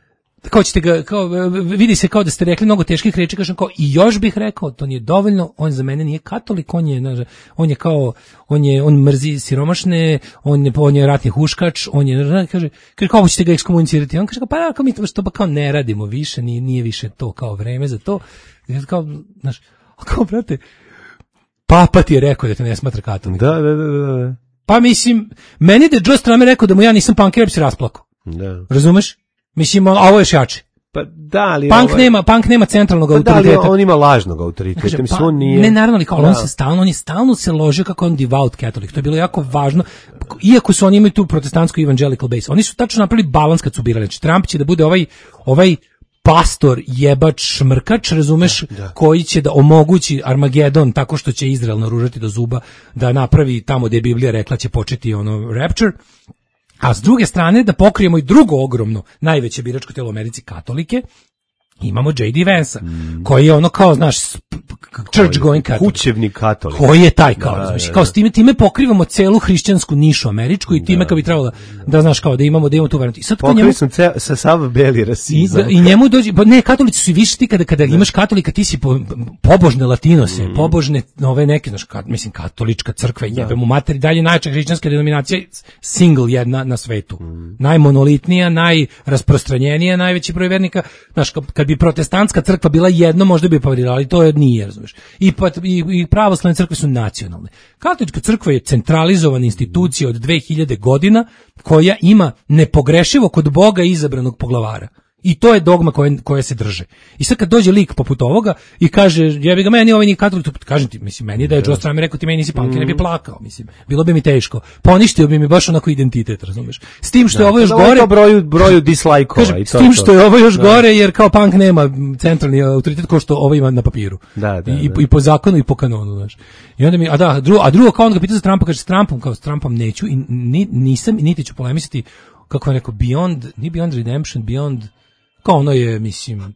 kao ćete ga, kao, vidi se kao da ste rekli mnogo teških reči, kažem kao, i još bih rekao, to nije dovoljno, on za mene nije katolik, on je, znaš, on je kao, on je, on mrzi siromašne, on je, on je ratni huškač, on je, kaže, kaže, kao ćete ga ekskomunicirati, on kaže, kao, pa ja, kao mi to, što pa kao ne radimo više, nije, nije više to kao vreme za to, kao, znaš, a kao, brate, papa ti je rekao da te ne smatra katolikom. Da, da, da, da, da. Pa mislim, meni da je Joe Strummer rekao da mu ja nisam punker, ja bi se rasplakao. Da. Razumeš? Mislim, a ovo je još jače. Pa da, ali Punk ovaj, nema, punk nema centralnog pa autoriteta. Da, ali on ima lažnog autoriteta, Kaže, mislim, pa, on nije... Ne, naravno, ali kao, da. on se stalno, on je stalno se ložio kako on devout katolik. To je bilo jako važno. Iako su oni imaju tu protestantsku evangelical base, oni su tačno napravili balans kad su birali. Znači, Trump će da bude ovaj, ovaj pastor, jebač, šmrkač, razumeš, da, da. koji će da omogući Armagedon tako što će Izrael naružati do zuba, da napravi tamo gde je Biblija rekla će početi ono rapture. A s druge strane da pokrijemo i drugo ogromno, najveće biračko telo u Americi, katolike. Imamo J D Vance-a, mm. koji je ono kao, znaš, church going katolik. Kućevni katolik. Koji je taj kao, da, znaš, da, da. kao s time, time pokrivamo celu hrišćansku nišu američku i time da. Kad bi trebalo da, da znaš kao da imamo da imamo tu varijantu. I sad kad njemu sam ce, sa sav beli rasizam. I, I njemu dođe, pa ne, katolici su više ti kada kada da. Imaš katolika, ti si po, pobožne latinose, mm. pobožne ove neke, znaš, kat, mislim katolička crkva i jebe mu materi, dalje najjača hrišćanska denominacija, single jedna na svetu. Mm. Najmonolitnija, najrasprostranjenija, najveći broj vernika, znaš, kad bi protestantska crkva bila jedno, možda bi parirala, ali to je nije, razumiješ. I, pa, i, i pravoslavne crkve su nacionalne. Katolička crkva je centralizovana institucija od dve hiljade godina koja ima nepogrešivo kod Boga izabranog poglavara. I to je dogma koje, koje se drže. I sad kad dođe lik poput ovoga i kaže, jebi ga meni, ovaj nije katolik, kažem ti, mislim, meni da je Joe Strummer rekao ti meni nisi punk, mm. ne bi plakao, mislim, bilo bi mi teško. Poništio bi mi baš onako identitet, razumeš? S tim što da, je ovo još gore... To broju, broju dislajkova i to. S tim što je ovo još da. Gore, jer kao punk nema centralni autoritet kao što ovo ima na papiru. Da, da, I, da. I po zakonu i po kanonu, znaš. I onda mi, a da, drugo, a drugo kao on ga pita za Trumpa, kaže s Trumpom, kao s Trumpom neću i ni, nisam, niti ću polemisati, kako je rekao, beyond, ni beyond redemption, beyond... Kao ono je, mislim,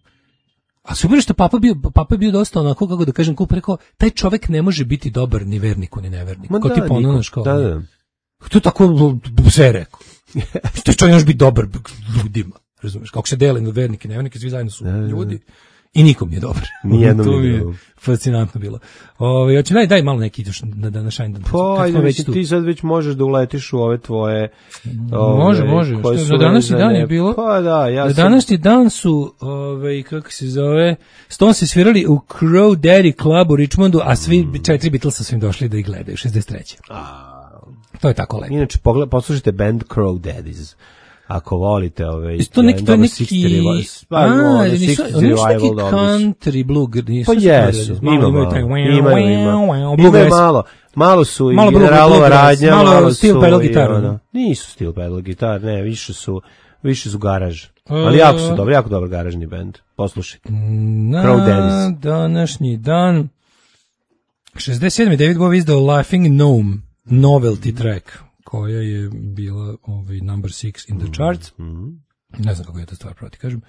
a super što papa bio, papa je bio dosta onako, kako da kažem, kup rekao, taj čovek ne može biti dobar ni verniku, ni neverniku. Ma kao da, ti ponunaš, kao, da, da. to tako sve rekao. Taj čovek ne može biti dobar ljudima, razumiješ, kako se dele na vernike i nevernike, svi zajedno su da, ljudi. I nikom je dobar. Nijedno to mi je fascinantno bilo. Ove, hoće daj daj malo neki ideš na da na Shinedown. Pa, ajde, već ti sad već možeš da uletiš u ove tvoje. Ove, može, može. Što za današnji dan je bilo? Pa da, ja za sam... današnji dan su, ovaj kako se zove, Stonesi svirali u Crow Daddy Club u Richmondu, a svi mm. četiri Beatlesa su im došli da ih gledaju šezdeset treće. A, to je tako lepo. Inače pogled, poslušajte band Crow Daddies. Ako volite ove isto neki to neki pa no, nisu oni neki country blue nisu pa jesu ima malo ima ima malo malo su i Generalova radnja malo steel pedal gitara nisu steel pedal gitar ne više su više su garaž ali jako su dobri jako dobar garažni bend poslušajte Crow Daddies današnji dan šezdeset sedam David Bowie izdao Laughing Gnome novelty track koja je bila ovaj number six in the charts. Mm-hmm. Ne znam kako je ta stvar proti, kažem.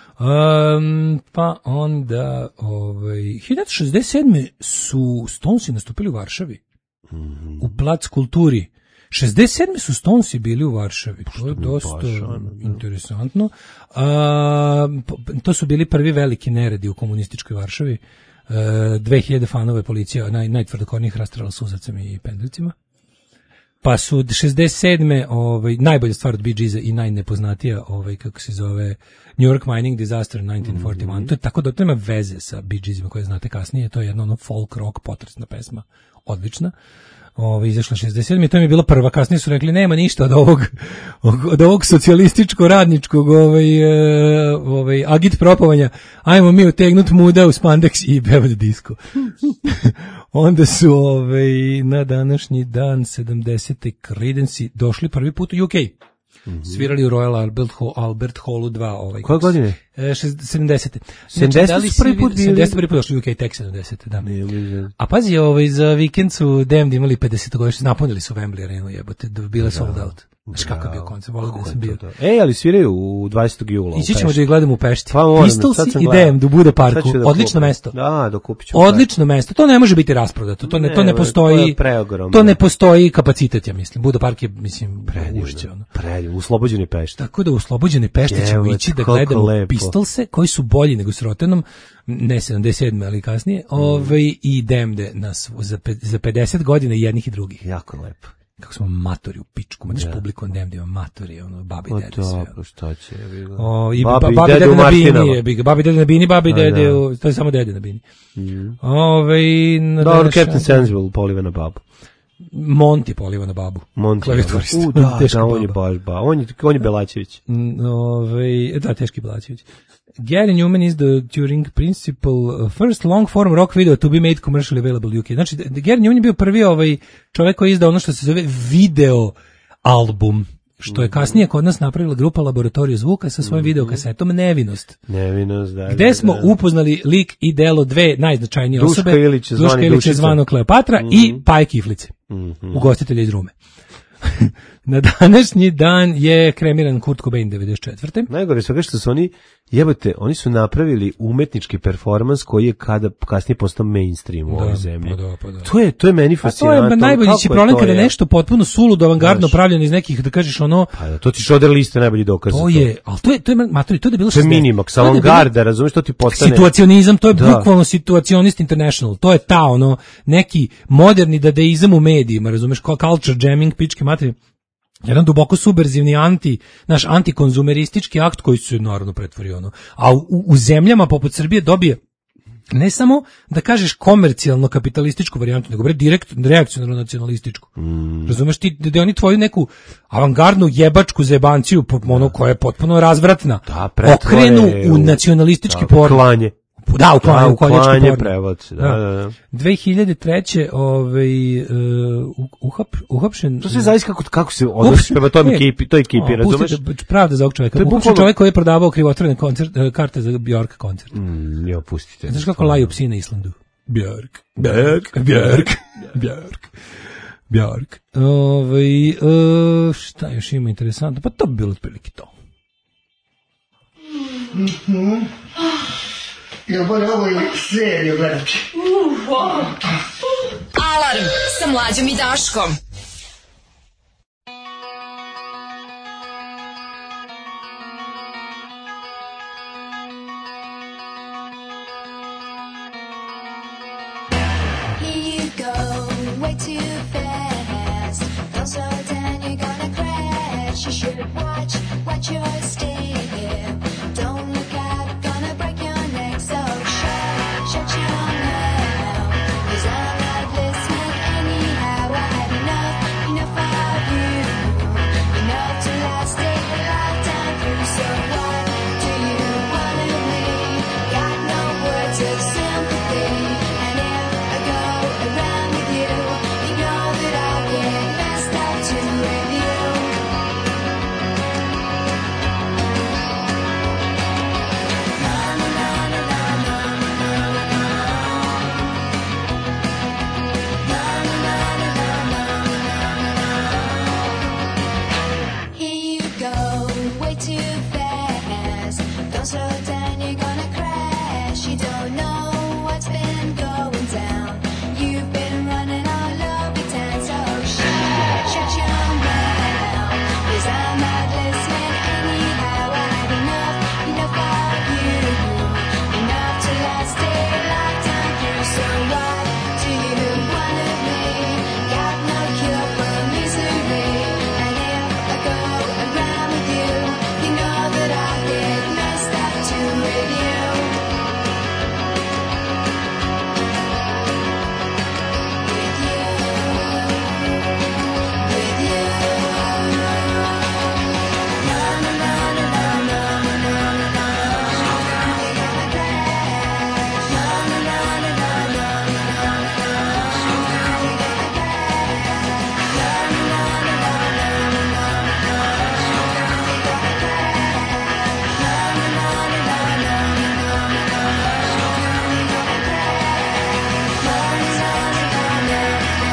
Um, pa onda ovaj hiljadu devetsto šezdeset sedme su Stonesi nastupili u Varšavi. Mm-hmm. U Plac kulturi. šezdeset sedme su Stonesi bili u Varšavi. To je dosta paša, interesantno. A, to su bili prvi veliki neredi u komunističkoj Varšavi. Uh, dve hiljade fanova policija naj, najtvrdokornijih rastrala suzacama i pendrecima. Pa su šezdeset sedme ovaj najbolja stvar od Bee Geesa i najnepoznatija ovaj kako se zove New York Mining Disaster nineteen forty-one. Mm-hmm. To je tako da to ima veze sa Bee Geesima koje znate kasnije, to je jedna ono folk rock potresna pesma, odlična. Ovaj izašla šezdeset sedme i to mi je bila prva, kasnije su rekli nema ništa od ovog od ovog socijalističko radničkog ovaj ovaj agit propovanja. Ajmo mi utegnut muda u spandex i pevat disko. Onda su ovaj na današnji dan sedamdesete Creedence došli prvi put u U K. Mm-hmm. Svirali u Royal Albert Hall, Albert Hallu dva ovaj. Koje godine? E, sedamdesete. sedamdesete prvi put bili. sedamdesete prvi put došli u U K tek sedamdesete da. A pazi, ovaj za vikend su Damned imali pedesetogodišnjicu, napunili su Wembley arenu, jebote, da bile sold out. Znaš kakav bio koncert, volio da sam bio. Ej, ali sviraju u dvadesetog jula u Pešti. Ići ćemo da ih gledamo u Pešti. Pa Pistols i Damned u Buda parku. Da odlično mesto. Da, da kupit ćemo. Odlično mesto. To ne može biti rasprodato. To ne, ne to ne postoji. To, to ne postoji kapacitet, ja mislim. Buda park je, mislim, ušće. Ono. Predivno, uslobođeni Pešti. Tako da u uslobođeni Pešti ćemo ići da gledamo Pistolse, koji su bolji nego s Rotenom, ne sedamdeset sedme ali kasnije, mm. ovaj, i Damned nas za, za pedeset godina i jednih i drugih. Jako lepo. Kako smo matori u pičku, madaš publikom Damned ima matori, ono, babi o, dede to, sve. Pa šta će, je bilo. O, i babi, babi dede, dede na bini, je biga, babi dede na bini, babi dede, da. To je samo dede na bini. Mm. Ove, na dobro, Captain Sensible polive na babu. Monty poliva na babu. Monty. Klavijaturista. U, da, Teška da, on je baba. baš, ba. On je, on je Belačević. Mm, Ove, da, teški Belačević. Gary Newman is the Turing principal uh, first long form rock video to be made commercially available u K. Znači, Gary Newman je bio prvi ovaj čovjek koji je izdao ono što se zove video album, što je kasnije kod nas napravila grupa Laboratoriju zvuka sa svojim mm-hmm. videokasetom Nevinost. Nevinost, da. Gde da, smo da. upoznali lik i delo dve najznačajnije Duška osobe. Ilić, Duška Ilić je zvano Kleopatra mm-hmm. i Paje Kiflice, mm-hmm. ugostitelja iz Rume. Na današnji dan je kremiran Kurt Cobain devedeset četvrte. Najgore svega što su oni, jebote, oni su napravili umetnički performans koji je kada kasnije postao mainstream u ovoj zemlji. Pa da, pa da. To je, to je meni fascinantno. A to je najbolji si problem kada je nešto potpuno suludo, avangardno Znaš, pravljeno iz nekih, da kažeš ono... Pa da, to ti Schroeder liste najbolji dokaz. To je, ali to je, to je, maturi, to je da bilo... To je Minimax, avangarda, razumiješ, to ti postane... Situacionizam, to je da. bukvalno Situacionist International, to je ta, ono, neki moderni dadaizam u medijima, razumiješ, culture jamming, pičke materi. Jedan duboko subverzivni anti, naš antikonzumeristički akt koji se naravno pretvorio ono. A u, u zemljama poput Srbije dobije ne samo da kažeš komercijalno kapitalističku varijantu, nego bre direkt reakcionarno nacionalističku. Mm. Razumeš ti da oni tvoju neku avangardnu jebačku zebanciju, ono koja je potpuno razvratna, da, okrenu u, u nacionalistički porno. Da, u klanje, da, u koljački prevod. Da, da, da. dve hiljade treće ovaj, uh, uhap, uhapšen... To se zaista kako, kako se odnosi prema tom ekipi, toj ekipi, razumeš? Pravda za ovog čovjeka. Uhapšen bukvalno... čovjek koji je prodavao krivotvorene koncert, uh, karte za Björk koncert. Mm, jo, pustite. Znaš kako laju psi na Islandu? Björk, Björk, Björk, Björk. Björk. Ovaj, uh, šta još ima interesantno? Pa to bi bilo otprilike to. Mhm. Jel bolje ovo ili seriju gledati? Uh, oh. Alarm sa Mlađom i Daškom. Here you go, way too fast. Don't slow down, you're gonna crash. You should watch, watch your step. Don't look out, gonna break your neck. So shut, shut your mouth. 'Cause I'm not listening anyhow. I had enough, enough of you. Enough to last a lifetime through. So what do you want of me? Got no words of sympathy. And if I go around with you, you know that I'll get messed up too with you. Here you go, way too fast. Don't slow down, you're gonna crash. You don't know what's been going down. You've been running all over town, so shut, shut your mouth. 'Cause I'm not listening anyhow. I had enough, enough of you. Enough to last a lifetime through. So what do you want of me? Got no cure for misery. And if I go around with you, you know that I'll get messed up too with you. With you. With you. Na na na na na na na na na. We're gonna crash. Na na na na na na na na na. We're gonna crash. Na na na na na na na na na. We're gonna crash. Na na na na na na na na na. We're gonna crash. Na na na na na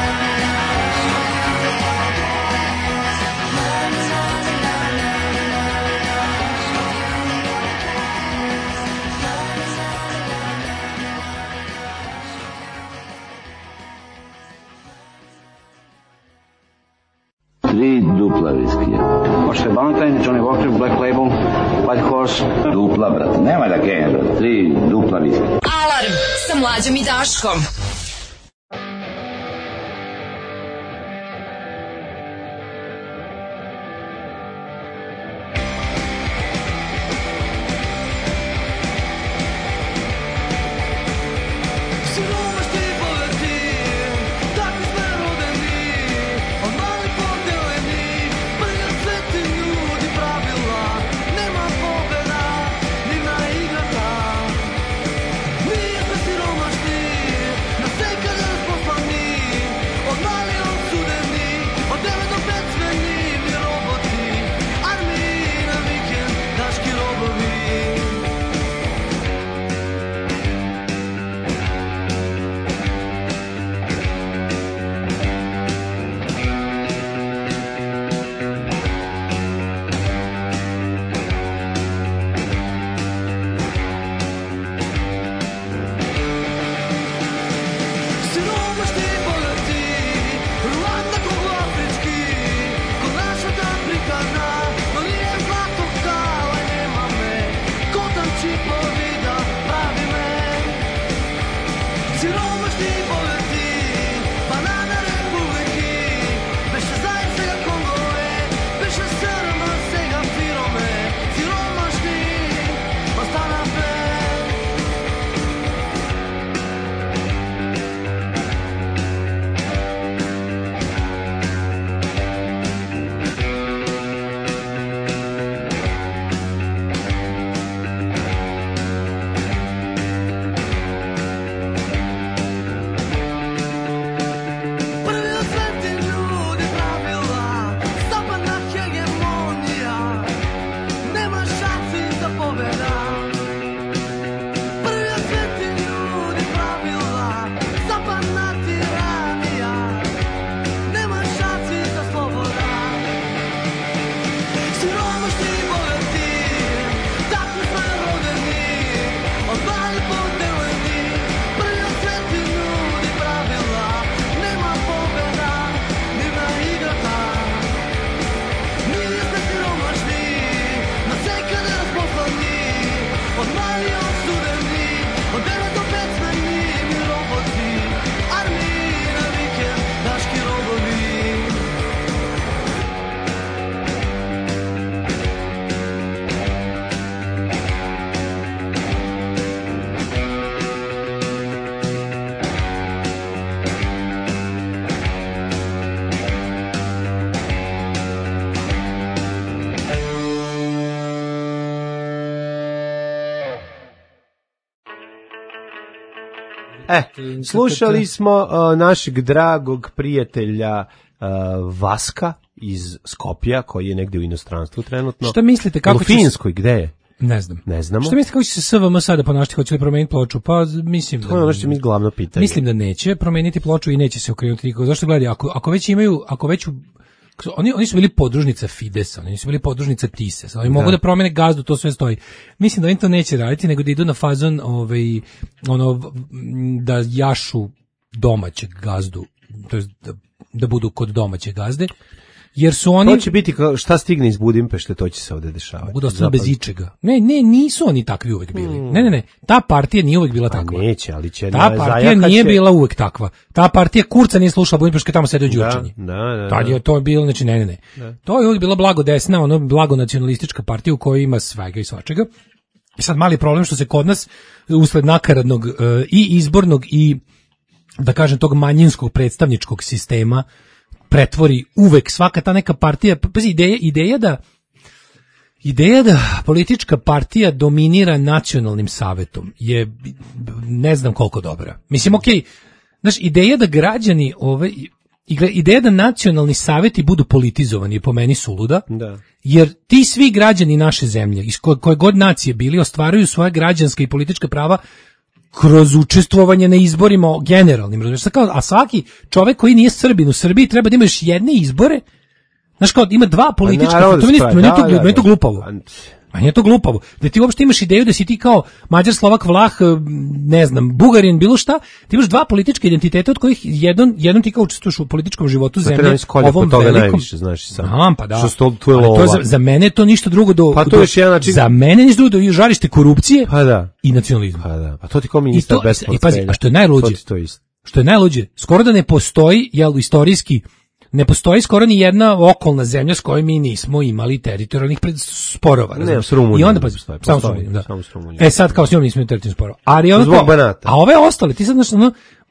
Tri dupla viskija. Možete Valentine, Johnny Walker, Black Label, White Horse. Dupla, brate. Nema da kenja, brate. Tri dupla viskija. Alarm sa Mlađom i Daškom. Siromašni povrti, takvi smo rodeni. E, slušali smo uh, našeg dragog prijatelja uh, Vaska iz Skopja, koji je negde u inostranstvu trenutno. Šta mislite, kako u Finskoj, gde je? Ne znam. Ne znamo. Šta mislite kako će se S V M sada ponašati, hoće li promeniti ploču? Pa mislim da... To je ono što mi glavno pitanje. Mislim da neće promeniti ploču i neće se okrenuti nikako. Zašto gledaj, ako, ako već imaju, ako već... Oni, oni su bili podružnica Fidesa, oni su bili podružnica Tise, oni da. mogu da promene gazdu, to sve stoji. Mislim da oni to neće raditi, nego da idu na fazon ovaj, ono, da jašu domaćeg gazdu, to jest da, da budu kod domaće gazde. Jer su oni... To će biti kao šta stigne iz Budimpešte, to će se ovde dešavati. Mogu da ostane bez ičega. Ne, ne, nisu oni takvi uvek bili. Ne, ne, ne. Ta partija nije uvek bila takva. A neće, ali će... Ta partija nije će... bila uvek takva. Ta partija Kurca nije slušala Budimpeške, tamo sede u Đurčanji. Da, da, da. Tad je to bilo, znači, ne, ne, ne. Da. To je uvek bila blago desna, ono, blago nacionalistička partija u kojoj ima svega i svačega. I sad mali problem što se kod nas, usled nakaradnog uh, i izbornog i, da kažem, tog manjinskog predstavničkog sistema, pretvori uvek svaka ta neka partija, pazi, ideja, ideja da ideja da politička partija dominira nacionalnim savetom je ne znam koliko dobra. Mislim, okej, okay, znaš, ideja da građani, ove, ideja da nacionalni saveti budu politizovani je po meni suluda, da. Jer ti svi građani naše zemlje, iz koje, koje god nacije bili, ostvaruju svoje građanske i politička prava kroz učestvovanje na izborima generalnim, razumiješ, a svaki čovek koji nije Srbin u Srbiji treba da ima još jedne izbore, znaš, kao ima dva politička, to meni je to glupavo. A nije to glupavo. Da ti uopšte imaš ideju da si ti kao Mađar, Slovak, Vlah, ne znam, Bugarin, bilo šta, ti imaš dva politička identiteta od kojih jedan, jedan ti kao učestvuješ u političkom životu zemlje, ovom velikom. Najviše, znaš, sam. Aha, pa da. Što sto, to je Ali to je za, za mene to ništa drugo do, pa to do, je jedan način... za mene ništa drugo do žarište korupcije pa da. I nacionalizma. Pa da. Pa to ti kao ministar bez portfelja. I pazi, a što je najluđe, to što je najluđe, skoro da ne postoji, jel, istorijski, ne postoji skoro ni jedna okolna zemlja s kojoj mi nismo imali teritorijalnih sporova. Ne, s Rumunijom. I onda pa postoji, samo s Rumunijom, da. Samo s Rumunijom. E sad kao s njom nismo imali teritorijalnih sporova. Ali ono zbog Banata. A ove ostale, ti sad znaš, ono,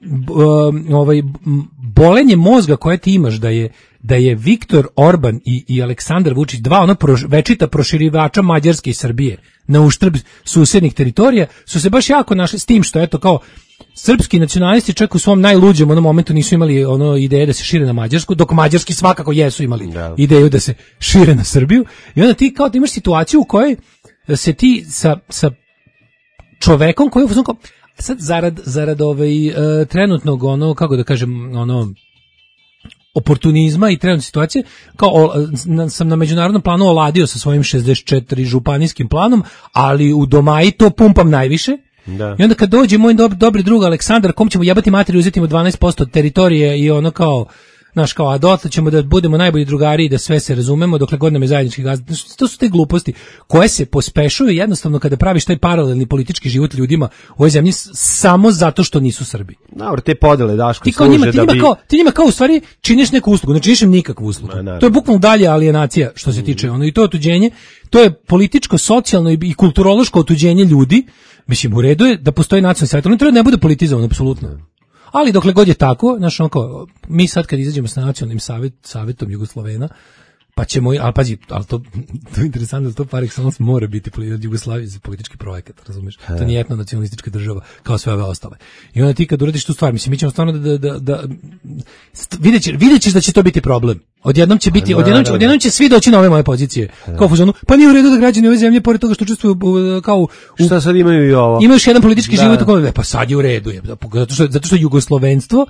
ovaj bolenje mozga koje ti imaš da je da je Viktor Orban i, i Aleksandar Vučić dva ono proš, večita proširivača Mađarske i Srbije na uštrb susednih teritorija su se baš jako našli s tim što eto kao srpski nacionalisti čak u svom najluđem onom momentu nisu imali ono ideje da se šire na Mađarsku, dok mađarski svakako jesu imali da. Ideju da se šire na Srbiju. I onda ti kao ti imaš situaciju u kojoj se ti sa, sa čovekom koji kao, sad zarad, zarad ovaj, uh, trenutnog ono, kako da kažem, ono oportunizma i trenutne situacije, kao o, na, sam na međunarodnom planu oladio sa svojim šezdeset četiri županijskim planom, ali u Domaji to pumpam najviše. Da. I onda kad dođe moj dob, dobri drug Aleksandar, kom ćemo jebati materiju, uzeti mu dvanaest posto teritorije i ono kao, znaš, kao, a dotle ćemo da budemo najbolji drugari i da sve se razumemo dokle god nam je zajednički gazda. To su te gluposti koje se pospešuju jednostavno kada praviš taj paralelni politički život ljudima u ovoj zemlji samo zato što nisu Srbi. Dobro, te podele Daško ti kao njima, ti, njima bi... kao, ti njima kao u stvari činiš neku uslugu, ne činiš im nikakvu uslugu. Ne, to je bukvalno dalje alijenacija što se tiče ono, i to otuđenje, to je političko, socijalno i, i kulturološko otuđenje ljudi. Mislim, u redu je da postoji nacionalni savjet, on treba da ne bude politizovan, apsolutno. Ali dokle god je tako, znaš, onako, mi sad kad izađemo sa nacionalnim savjet, savjetom Jugoslovena, pa ćemo, ali pazi, ali to, to je interesantno, to par excellence mora biti Jugoslavija za politički projekat, razumiješ? He. To nije etno nacionalistička država, kao sve ove ostale. I onda ti kad uradiš tu stvar, mislim, mi ćemo stvarno da, da, da, vidjet, će, vidjet ćeš da će to biti problem. Odjednom će biti, odjednom će, odjednom će svi doći na ove moje pozicije. He. Kao fuzonu, pa nije u redu da građani ove zemlje, pored toga što učestvuju kao u, šta sad imaju i ovo? Imaju još jedan politički da. Život, tako, pa sad je u redu, je, zato što, zato što jugoslovenstvo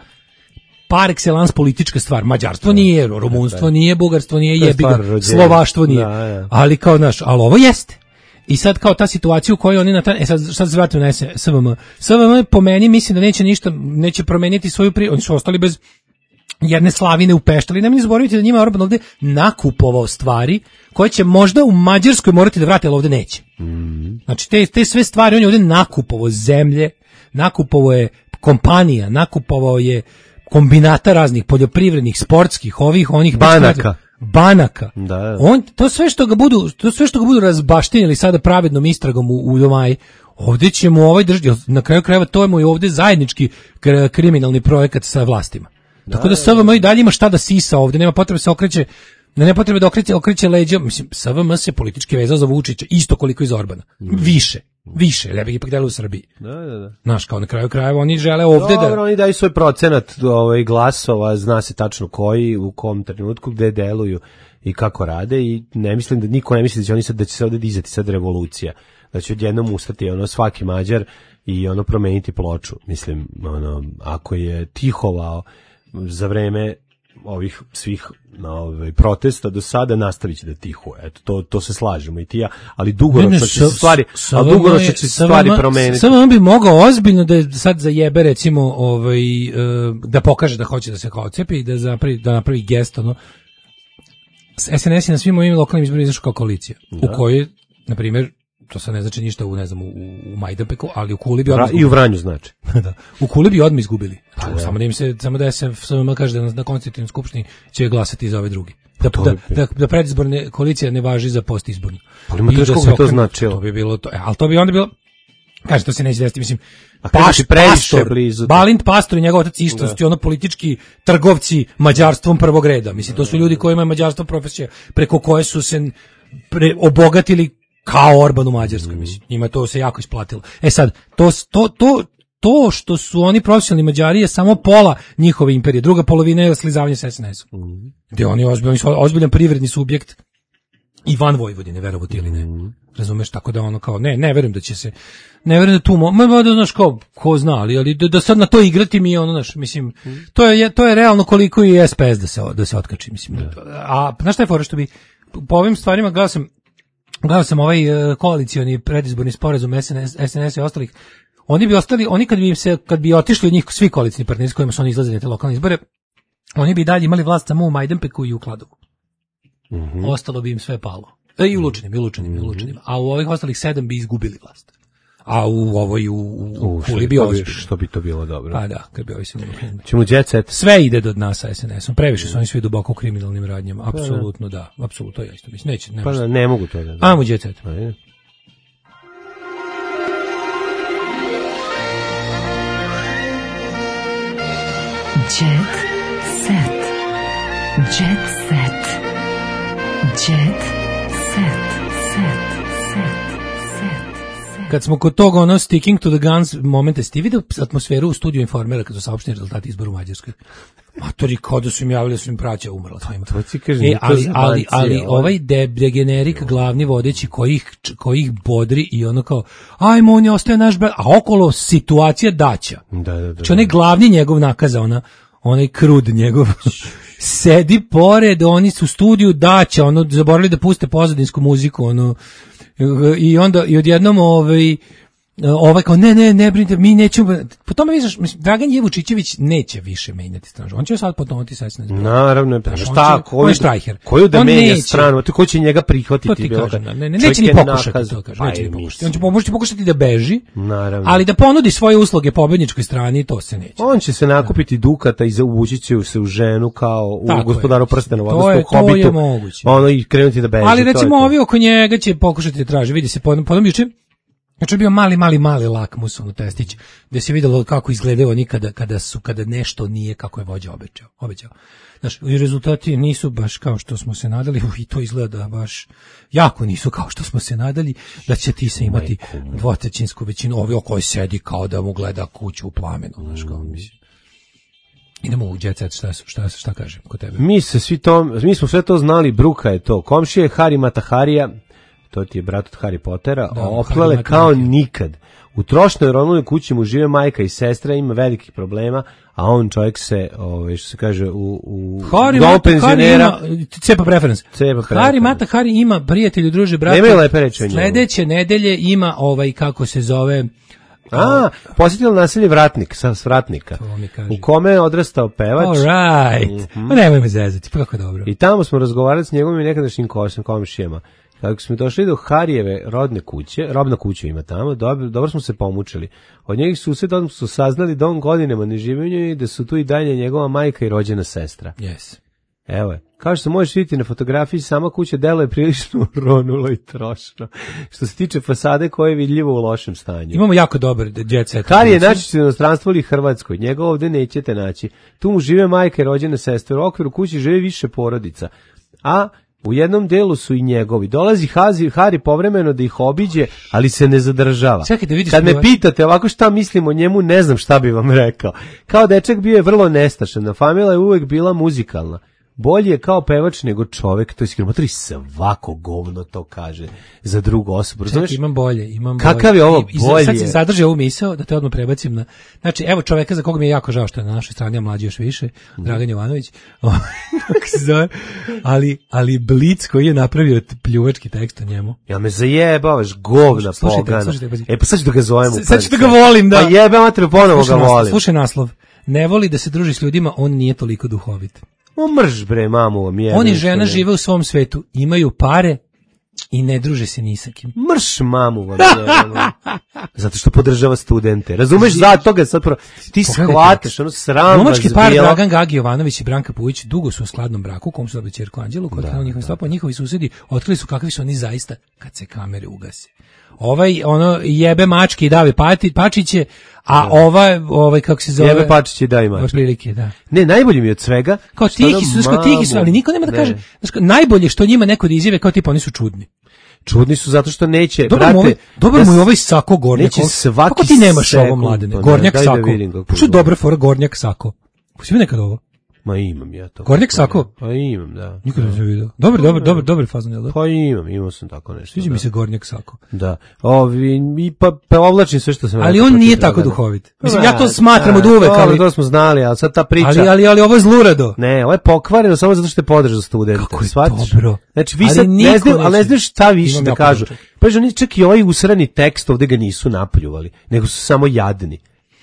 par excellence politička stvar. Mađarstvo nije, rumunstvo nije, bugarstvo nije, jebiga, slovaštvo nije. Da, ja. Ali kao naš, ali ovo jeste. I sad kao ta situacija u kojoj oni na ta, e sad sad se vratimo na S V M. S V M po meni mislim da neće ništa, neće promeniti svoju pri, oni su ostali bez jedne slavine u Peštali. Nemoj zaboraviti da njima Orban ovde nakupovao stvari koje će možda u Mađarskoj morati da vrate, ali ovde neće. Mm. Znači te, te sve stvari on je ovde nakupovao zemlje, nakupovao je kompanija, nakupovao je kombinata raznih poljoprivrednih, sportskih, ovih, onih banaka. Banaka. Da, da. On to sve što ga budu, to sve što ga budu razbaštinili sada pravednom istragom u, u Domaji. Ovdje ćemo ovaj držati, na kraju krajeva to je mu i ovdje zajednički kriminalni projekat sa vlastima. Da, tako da S V M i dalje ima šta da sisa ovdje, nema potrebe se okreće Ne, ne potrebe da okreće, okreće leđa, mislim, S V M se politički vezao za Vučića, isto koliko iz Orbana. Više, više, ja bih ipak delo u Srbiji. Da, da, da. Znaš, kao na kraju krajeva, oni žele ovde da... Dobro, oni daju svoj procenat ovaj, glasova, zna se tačno koji, u kom trenutku, gde deluju i kako rade i ne mislim da, niko ne misli da će oni sad, da će se ovde dizati sad revolucija, da će odjednom ustati ono svaki Mađar i ono promeniti ploču. Mislim, ono, ako je tihovao za vreme ovih svih ovaj protesta do sada, nastavit će da tihuje. Eto, to, to se slažemo i ti ja, ali dugoročno će se stvari, ali dugoročno će se stvari promeniti. Samo on bi mogao ozbiljno da sad zajebe, recimo, ovaj, da pokaže da hoće da se kao cepi i da, zapravi, da napravi gest, ono. S N S je na svim ovim lokalnim izborima izašao kao koalicija, da. U kojoj, na primjer, to sad ne znači ništa u, ne znam, u, u Majdanpeku, ali u Kuli bi odmah izgubili. I u Vranju znači. Da. U Kuli bi odmah izgubili. Pa, samo da im se, samo da se S V M kaže da na, na konstitutivnoj skupštini će glasati za ove drugi. Da, da, da, da predizborne koalicija ne važi za postizbornu. Pa ima teško da bi to značilo. To bi bilo to, ali to bi onda bilo, kaže, to se neće desiti, mislim, Paš, pastor, blizu, Balint Pastor i njegov otac isto su ono politički trgovci mađarstvom prvog reda. Mislim, to su ljudi koji imaju mađarstvo profesije, preko koje su se pre, obogatili kao Orban u Mađarskoj, mislim. Njima to se jako isplatilo. E sad, to, to, to, to što su oni profesionalni Mađari je samo pola njihove imperije. Druga polovina je slizavanje sa S N S-om. Mm. Gde oni ozbiljan, ozbiljan privredni subjekt i van Vojvodine, verovati ili ne. Mm. Razumeš, tako da ono kao, ne, ne verujem da će se, ne verujem da tu, ma da znaš kao, ko zna, ali, ali da, da sad na to igrati mi je ono, znaš, mislim, mm. to je, to je realno koliko i S P S da se, da se otkači, mislim. Mm. A, znaš šta je fora što bi, po ovim stvarima gledao sam, gledao sam ovaj uh, koalicioni predizborni sporazum S N S, S N S i ostalih. Oni bi ostali, oni kad bi im se kad bi otišli od njih svi koalicioni partneri s kojima su oni izlazili na te lokalne izbore, oni bi dalje imali vlast samo u Majdanpeku i u Kladovu. Mm-hmm. Ostalo bi im sve palo. E, i u Lučanim, i u Lučanim, mm-hmm. i u Lučanim. A u ovih ostalih sedam bi izgubili vlast. A u ovoj u, u, u Kuli bi ozbiljno. Što bi to bilo dobro. Pa da, kad bi ovi se ćemo jet set. Sve ide do dna sa S N S-om. Previše su oni svi duboko u kriminalnim radnjama. Apsolutno da, apsolutno ja isto mislim. Neće, ne. Pa da, ne mogu to da. Ajmo jet set. Ajde. Jet set. Jet set. Jet set. Set. Set. Set. Kad smo kod toga ono sticking to the guns momente, ste vidio atmosferu u studiju Informera kad su saopšteni rezultati izbora u Mađarskoj? Matori, kao da su im javili da su im praća umrla. To ti kažem, e, ali, ali, ali ovaj de, degenerik glavni vodeći koji ih, koji ih bodri i ono kao, ajmo, on je ostaje naš brat, a okolo situacija daća. Da, da, da. Či onaj glavni njegov nakaza, ona, onaj krud njegov, sedi pored, oni su u studiju daća, ono, zaboravili da puste pozadinsku muziku, ono, i onda, i odjednom, ovaj, ovaj kao ne ne ne brinite, mi nećemo. Po tome vidiš, mislim, Dragan Jevučićević neće više menjati stranu. On će sad potonuti sa S N S. Naravno, pa šta, koju štrajher. Koju da menja stranu, to ko će njega prihvatiti bilo da. Ne, ne, neće ni pokušati to, kaže, neće ni pokušati. On će pomoći pokušati da beži. Naravno. Ali da ponudi svoje usluge pobedničkoj strani, to se neće. On će se nakupiti dukata i zauvući će se u ženu kao u tako Gospodaru prstenova, odnosno u Hobitu. Ono i krenuti da beži. Ali recimo ovi oko njega će pokušati da traže, vidi se potom juče. Znači bio mali, mali, mali lakmus, ono testić, gde se videlo kako izgledaju oni kada, kada su, kada nešto nije kako je vođa obećao. obećao. Znači, i rezultati nisu baš kao što smo se nadali, i to izgleda baš jako nisu kao što smo se nadali, da će ti se imati dvotrećinsku većinu, ovi o kojoj sedi kao da mu gleda kuću u plamenu, znaš kao mislim. Idemo u jet set, šta, šta, šta kažem kod tebe? Mi se svi to, mi smo sve to znali, bruka je to. Komšije Hari Mataharija, to ti je brat od Harry Pottera, da, oplele kao Harry. Nikad. U trošnoj Ronaldovoj kući mu žive majka i sestra, ima velikih problema, a on čovjek se, ovaj, što se kaže, u, u Harry dom penzionera... Cepa preference. Cepa preference. Harry Mata Hari ima, prijatelju, druže, brata. Nemaju lepe reči o njemu. Sledeće nedelje ima, ovaj, kako se zove... A, posjetilo naselje Vratnik, sa Vratnika, u kome je odrastao pevač. All right. Mm-hmm. Ma nemoj me zezati, pa kako dobro. I tamo smo razgovarali s njegovim nekadašnjim komšijama. Kako smo došli do Harijeve rodne kuće, robna kuća ima tamo, dobro, dobro smo se pomučili. Od njegih suseda odmah su saznali da on godinama ne živi u njoj i da su tu i dalje njegova majka i rođena sestra. Yes. Evo je. Kao što se možeš vidjeti na fotografiji, sama kuća deluje prilično ronulo i trošno. Što se tiče fasade koja je vidljivo u lošem stanju. Imamo jako dobar jet set. Hari je naći u inostranstvu ili Hrvatskoj. Njega ovdje nećete naći. Tu mu žive majka i rođena sestra. U okviru kući žive više porodica. a u jednom delu su i njegovi. Dolazi Hazi, Hari povremeno da ih obiđe, ali se ne zadržava. Čekaj da vidiš. Kad me pitate ovako šta mislim o njemu, ne znam šta bi vam rekao. Kao dečak bio je vrlo nestašan, a familija je uvek bila muzikalna. Bolji je kao pevač nego čovek, to je iskreno, i svako govno to kaže za drugu osobu. Čekaj, imam bolje, imam bolje. Kakav je ovo I, bolje? I sad se zadrži ovu misao da te odmah prebacim na... Znači, evo čoveka za koga mi je jako žao što je na našoj strani, a mlađi još više, Dragan Jovanović, kako se zove, ali, ali Blic koji je napravio pljuvački tekst o njemu. Ja me zajebavaš, govna pogana. E pa sad ću da ga zovem. Sad ću da ga volim, da. Pa jebe mater, ponovo ga volim. Slušaj naslov. Ne voli da se druži s ljudima, on nije toliko duhovit. O mrž bre, mamu vam jebe. On i žena žive u svom svetu, imaju pare i ne druže se ni sa kim. Mrš mamu vam jebe. Zato što podržava studente. Razumeš, zato ga sad pro... ti shvataš, ono sram. Glumački par Dragan Gagi Jovanović i Branka Pujić dugo su u skladnom braku, u kom su dobili ćerku Anđelu, koja je njihovim stopama, njihovi susedi otkrili su kakvi su oni zaista kad se kamere ugase. Ovaj ono jebe mačke i davi pati, pačiće, a ovaj ovaj kako se zove jebe pačiće i davi mačke. Otprilike, da. Ne, najbolje mi je od svega. Kao tihi su, kao tihi su, ali niko nema da ne. kaže. Znači, najbolje što njima neko da izjave kao tipa oni su čudni. Čudni su zato što neće, dobro brate. Ovaj, dobro mu je ovaj sako gornjak. Neće svaki kako ti nemaš sekund, ovo mladene? Pa Gornjak da sako. Da što dobra fora gornjak sako. Pusti mi nekad ovo. Ma imam ja to. Gornjak sako? Pa imam, da. Nikada nisam vidio. Dobar, dobar, dobar, dobar fazon, jel da? Pa imam, imao sam tako nešto. Sviđa mi se gornjak sako. Da. Ovi, i pa, pa ovlačim sve što sam ali on nije tako duhovit. Mislim, ja to smatram od uvek, ali... To smo znali, ali sad ta priča... Ali, ali, ali ovo je zlurado. Ne, ovo je pokvareno samo zato što je podržao studente. Kako je Shvatiš? dobro. Znači, vi sad ne znaju, ali ne znaš šta više da kažu. Pa oni čak i ovaj usrani tekst ovde ga nisu napljuvali, nego su samo jadni.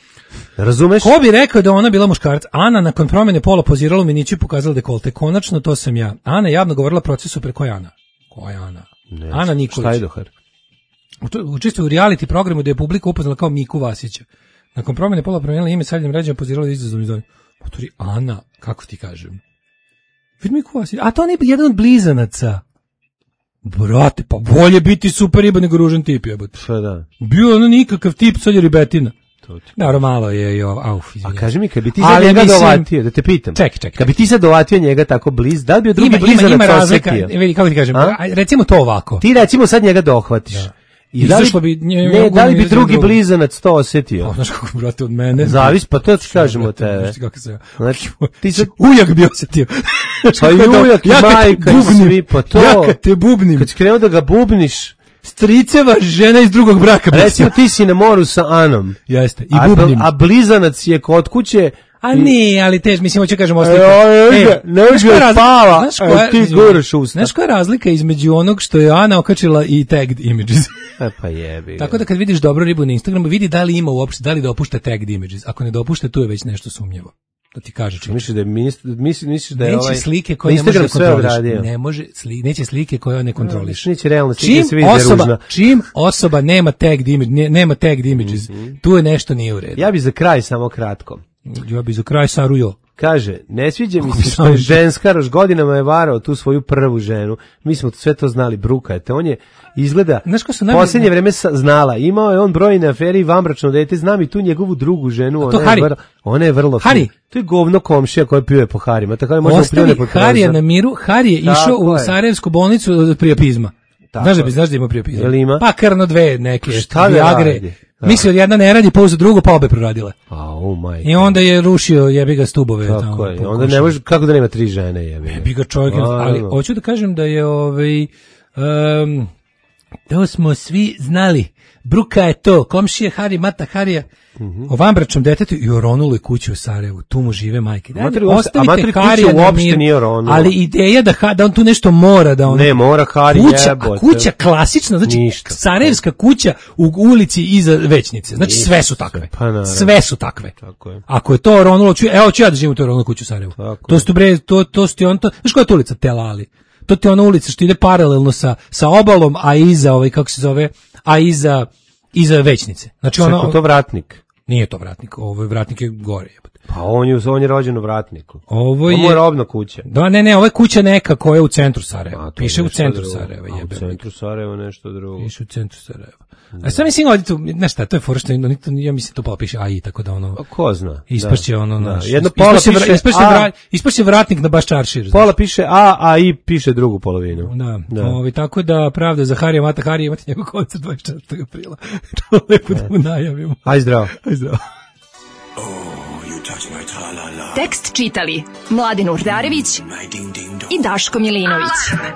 Razumeš? Ko bi rekao da ona bila muškarac? Ana nakon promjene pola pozirala u miniću i pokazala dekolte. Konačno to sam ja. Ana je javno govorila procesu preko Ana. Ko je Ana? Ne, Ana Nikolić. Štajdohar. Učestvuje u reality programu gdje je publika upoznala kao Miku Vasića. Nakon promjene pola promijenila ime sa ljudima ređima pozirala izazovni zove. Potori, Ana, kako ti kažem? Vidi Miku Vasić. A to on je jedan od blizanaca. Brate, pa bolje biti super riba nego ružan tip, jebote. Pa da. Bio ono nikakav tip, sad je ribetina. Naravno, malo je i ovo, auf, izvinjam. A kaži mi, kad bi ti sad njega dovatio, da te pitam. Čekaj, čekaj. Kad bi ti sad dovatio njega tako bliz, da li bi od drugi blizanac osetio? Vidi, kako ti kažem, recimo to ovako. Ti recimo sad njega dohvatiš. Da. I da li bi, ne, da li bi drugi blizanac to osetio? O, znaš kako, brate, od mene. Zavis, pa to ti kažemo od tebe. Znaš kako se... Znači, ti sad... Ujak bi osetio. Pa i ujak, i majka, i svi, pa to... Ja kad te bubnim. Kad si krenuo da ga bubniš... Striceva žena iz drugog braka. Recimo ti si na moru sa Anom. Jeste, i bubnim. A, a blizanac je kod kuće... A ne, ali tež, mislim, hoću kažem oslika. E, ne uđe je pala, a ti guraš usta. Znaš koja je razlika između onog što je Ana okačila i tagged images? E pa jebi. Tako da kad vidiš dobru ribu na Instagramu, vidi da li ima uopšte, da li dopušta tagged images. Ako ne dopušta, tu je već nešto sumnjivo. Da ti kaže čim. Misliš da je misliš misliš da je neće ovaj slike koje ne može da kontroliš. Ne može sli, neće slike koje ne kontroliš. Neće realno slike se vidi ružna. Čim osoba nema tagged image, ne, nema tagged images, mm-hmm. tu je nešto nije u redu. Ja bih za kraj samo kratko. Ja bih za kraj Sarujo. Kaže, ne sviđa mi se što je ženska, rož godinama je varao tu svoju prvu ženu. Mi smo sve to znali, brukajte. On je izgleda posljednje vreme znala. Imao je on brojne afere i vambračno dete. Znam i tu njegovu drugu ženu. Ona, Hari. Je vrlo, ona je vrlo... Hari. To je govno komšija koja pljuje po Harima. Tako možda ostavi Harija na miru. Hari je išao u Sarajevsku bolnicu od priopizma. Znaš da bi znaš da ima priopizma? Jel ima? Pa krno dve neke. Šta da radi? Mislio jedna ne radi, pa uz drugu, pa obe proradile. A, oh my. I onda je rušio jebi ga stubove. Tako tamo, je, onda ne može, kako da nema tri žene jebi ga. Jebi ga čovjek, ali hoću da kažem da je ovaj, um, to smo svi znali. Bruka je to, komšije Hari, mata Harija, mm-hmm. o vambračnom detetu i o ronuloj kući u Sarajevu, tu mu žive majke. Daj, ostavite Harija na mir, ali ideja da, da on tu nešto mora, da on... Ne, mora Hari jebote. Kuća klasična, znači ništa. Sarajevska kuća u ulici iza Većnice, znači ništa. Sve su takve, pa, sve su takve. Tako je. Ako je to ronulo, ću, evo ću ja da živim u toj ronuloj kući u Sarajevu. Tako to su bre, to, to su ti on, to, znaš koja je to ulica? Telali. To ti je ona ulica što ide paralelno sa, sa obalom, a iza, ovaj, kako se zove, a iza, iza Većnice. Znači ono... to vratnik? Nije to Vratnik, ovo je Vratnik je gore. Pa on je, on je rođen u Vratniku. Ovo je, ovo je robna kuća. Da, ne, ne, ovo je kuća neka koja je u centru Sarajeva. A, piše u centru drugo. Sarajeva. A, u centru Sarajeva nešto drugo. Piše u centru Sarajeva. Da. A sam mislim, ovdje tu, znaš šta, to je fora, ja mislim to pola piše A I, tako da ono... A ko zna? Ispašće ono, da. naš... Jedno pola ispašće, piše ispašće, A, vra, ispašće Vratnik na baš čaršir. Pola piše A, a I piše drugu polovinu. Da, da. Ovi, tako da, pravda za Harija Mata Harija imate njegov koncert dvadeset četvrtog aprila. Lepo da mu najavimo. Aj zdravo. Aj zdravo. Tekst čitali Mladin Urdarević i Daško Milinović.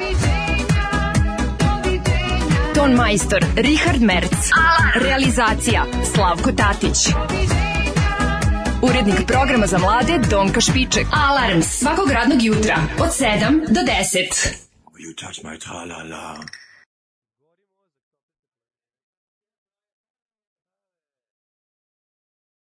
Ton majstor Richard Merc. Realizacija Slavko Tatić. Urednik programa za mlade Donka Špiček. Alarms svakog radnog jutra od sedam do deset. You touch my tra-la-la.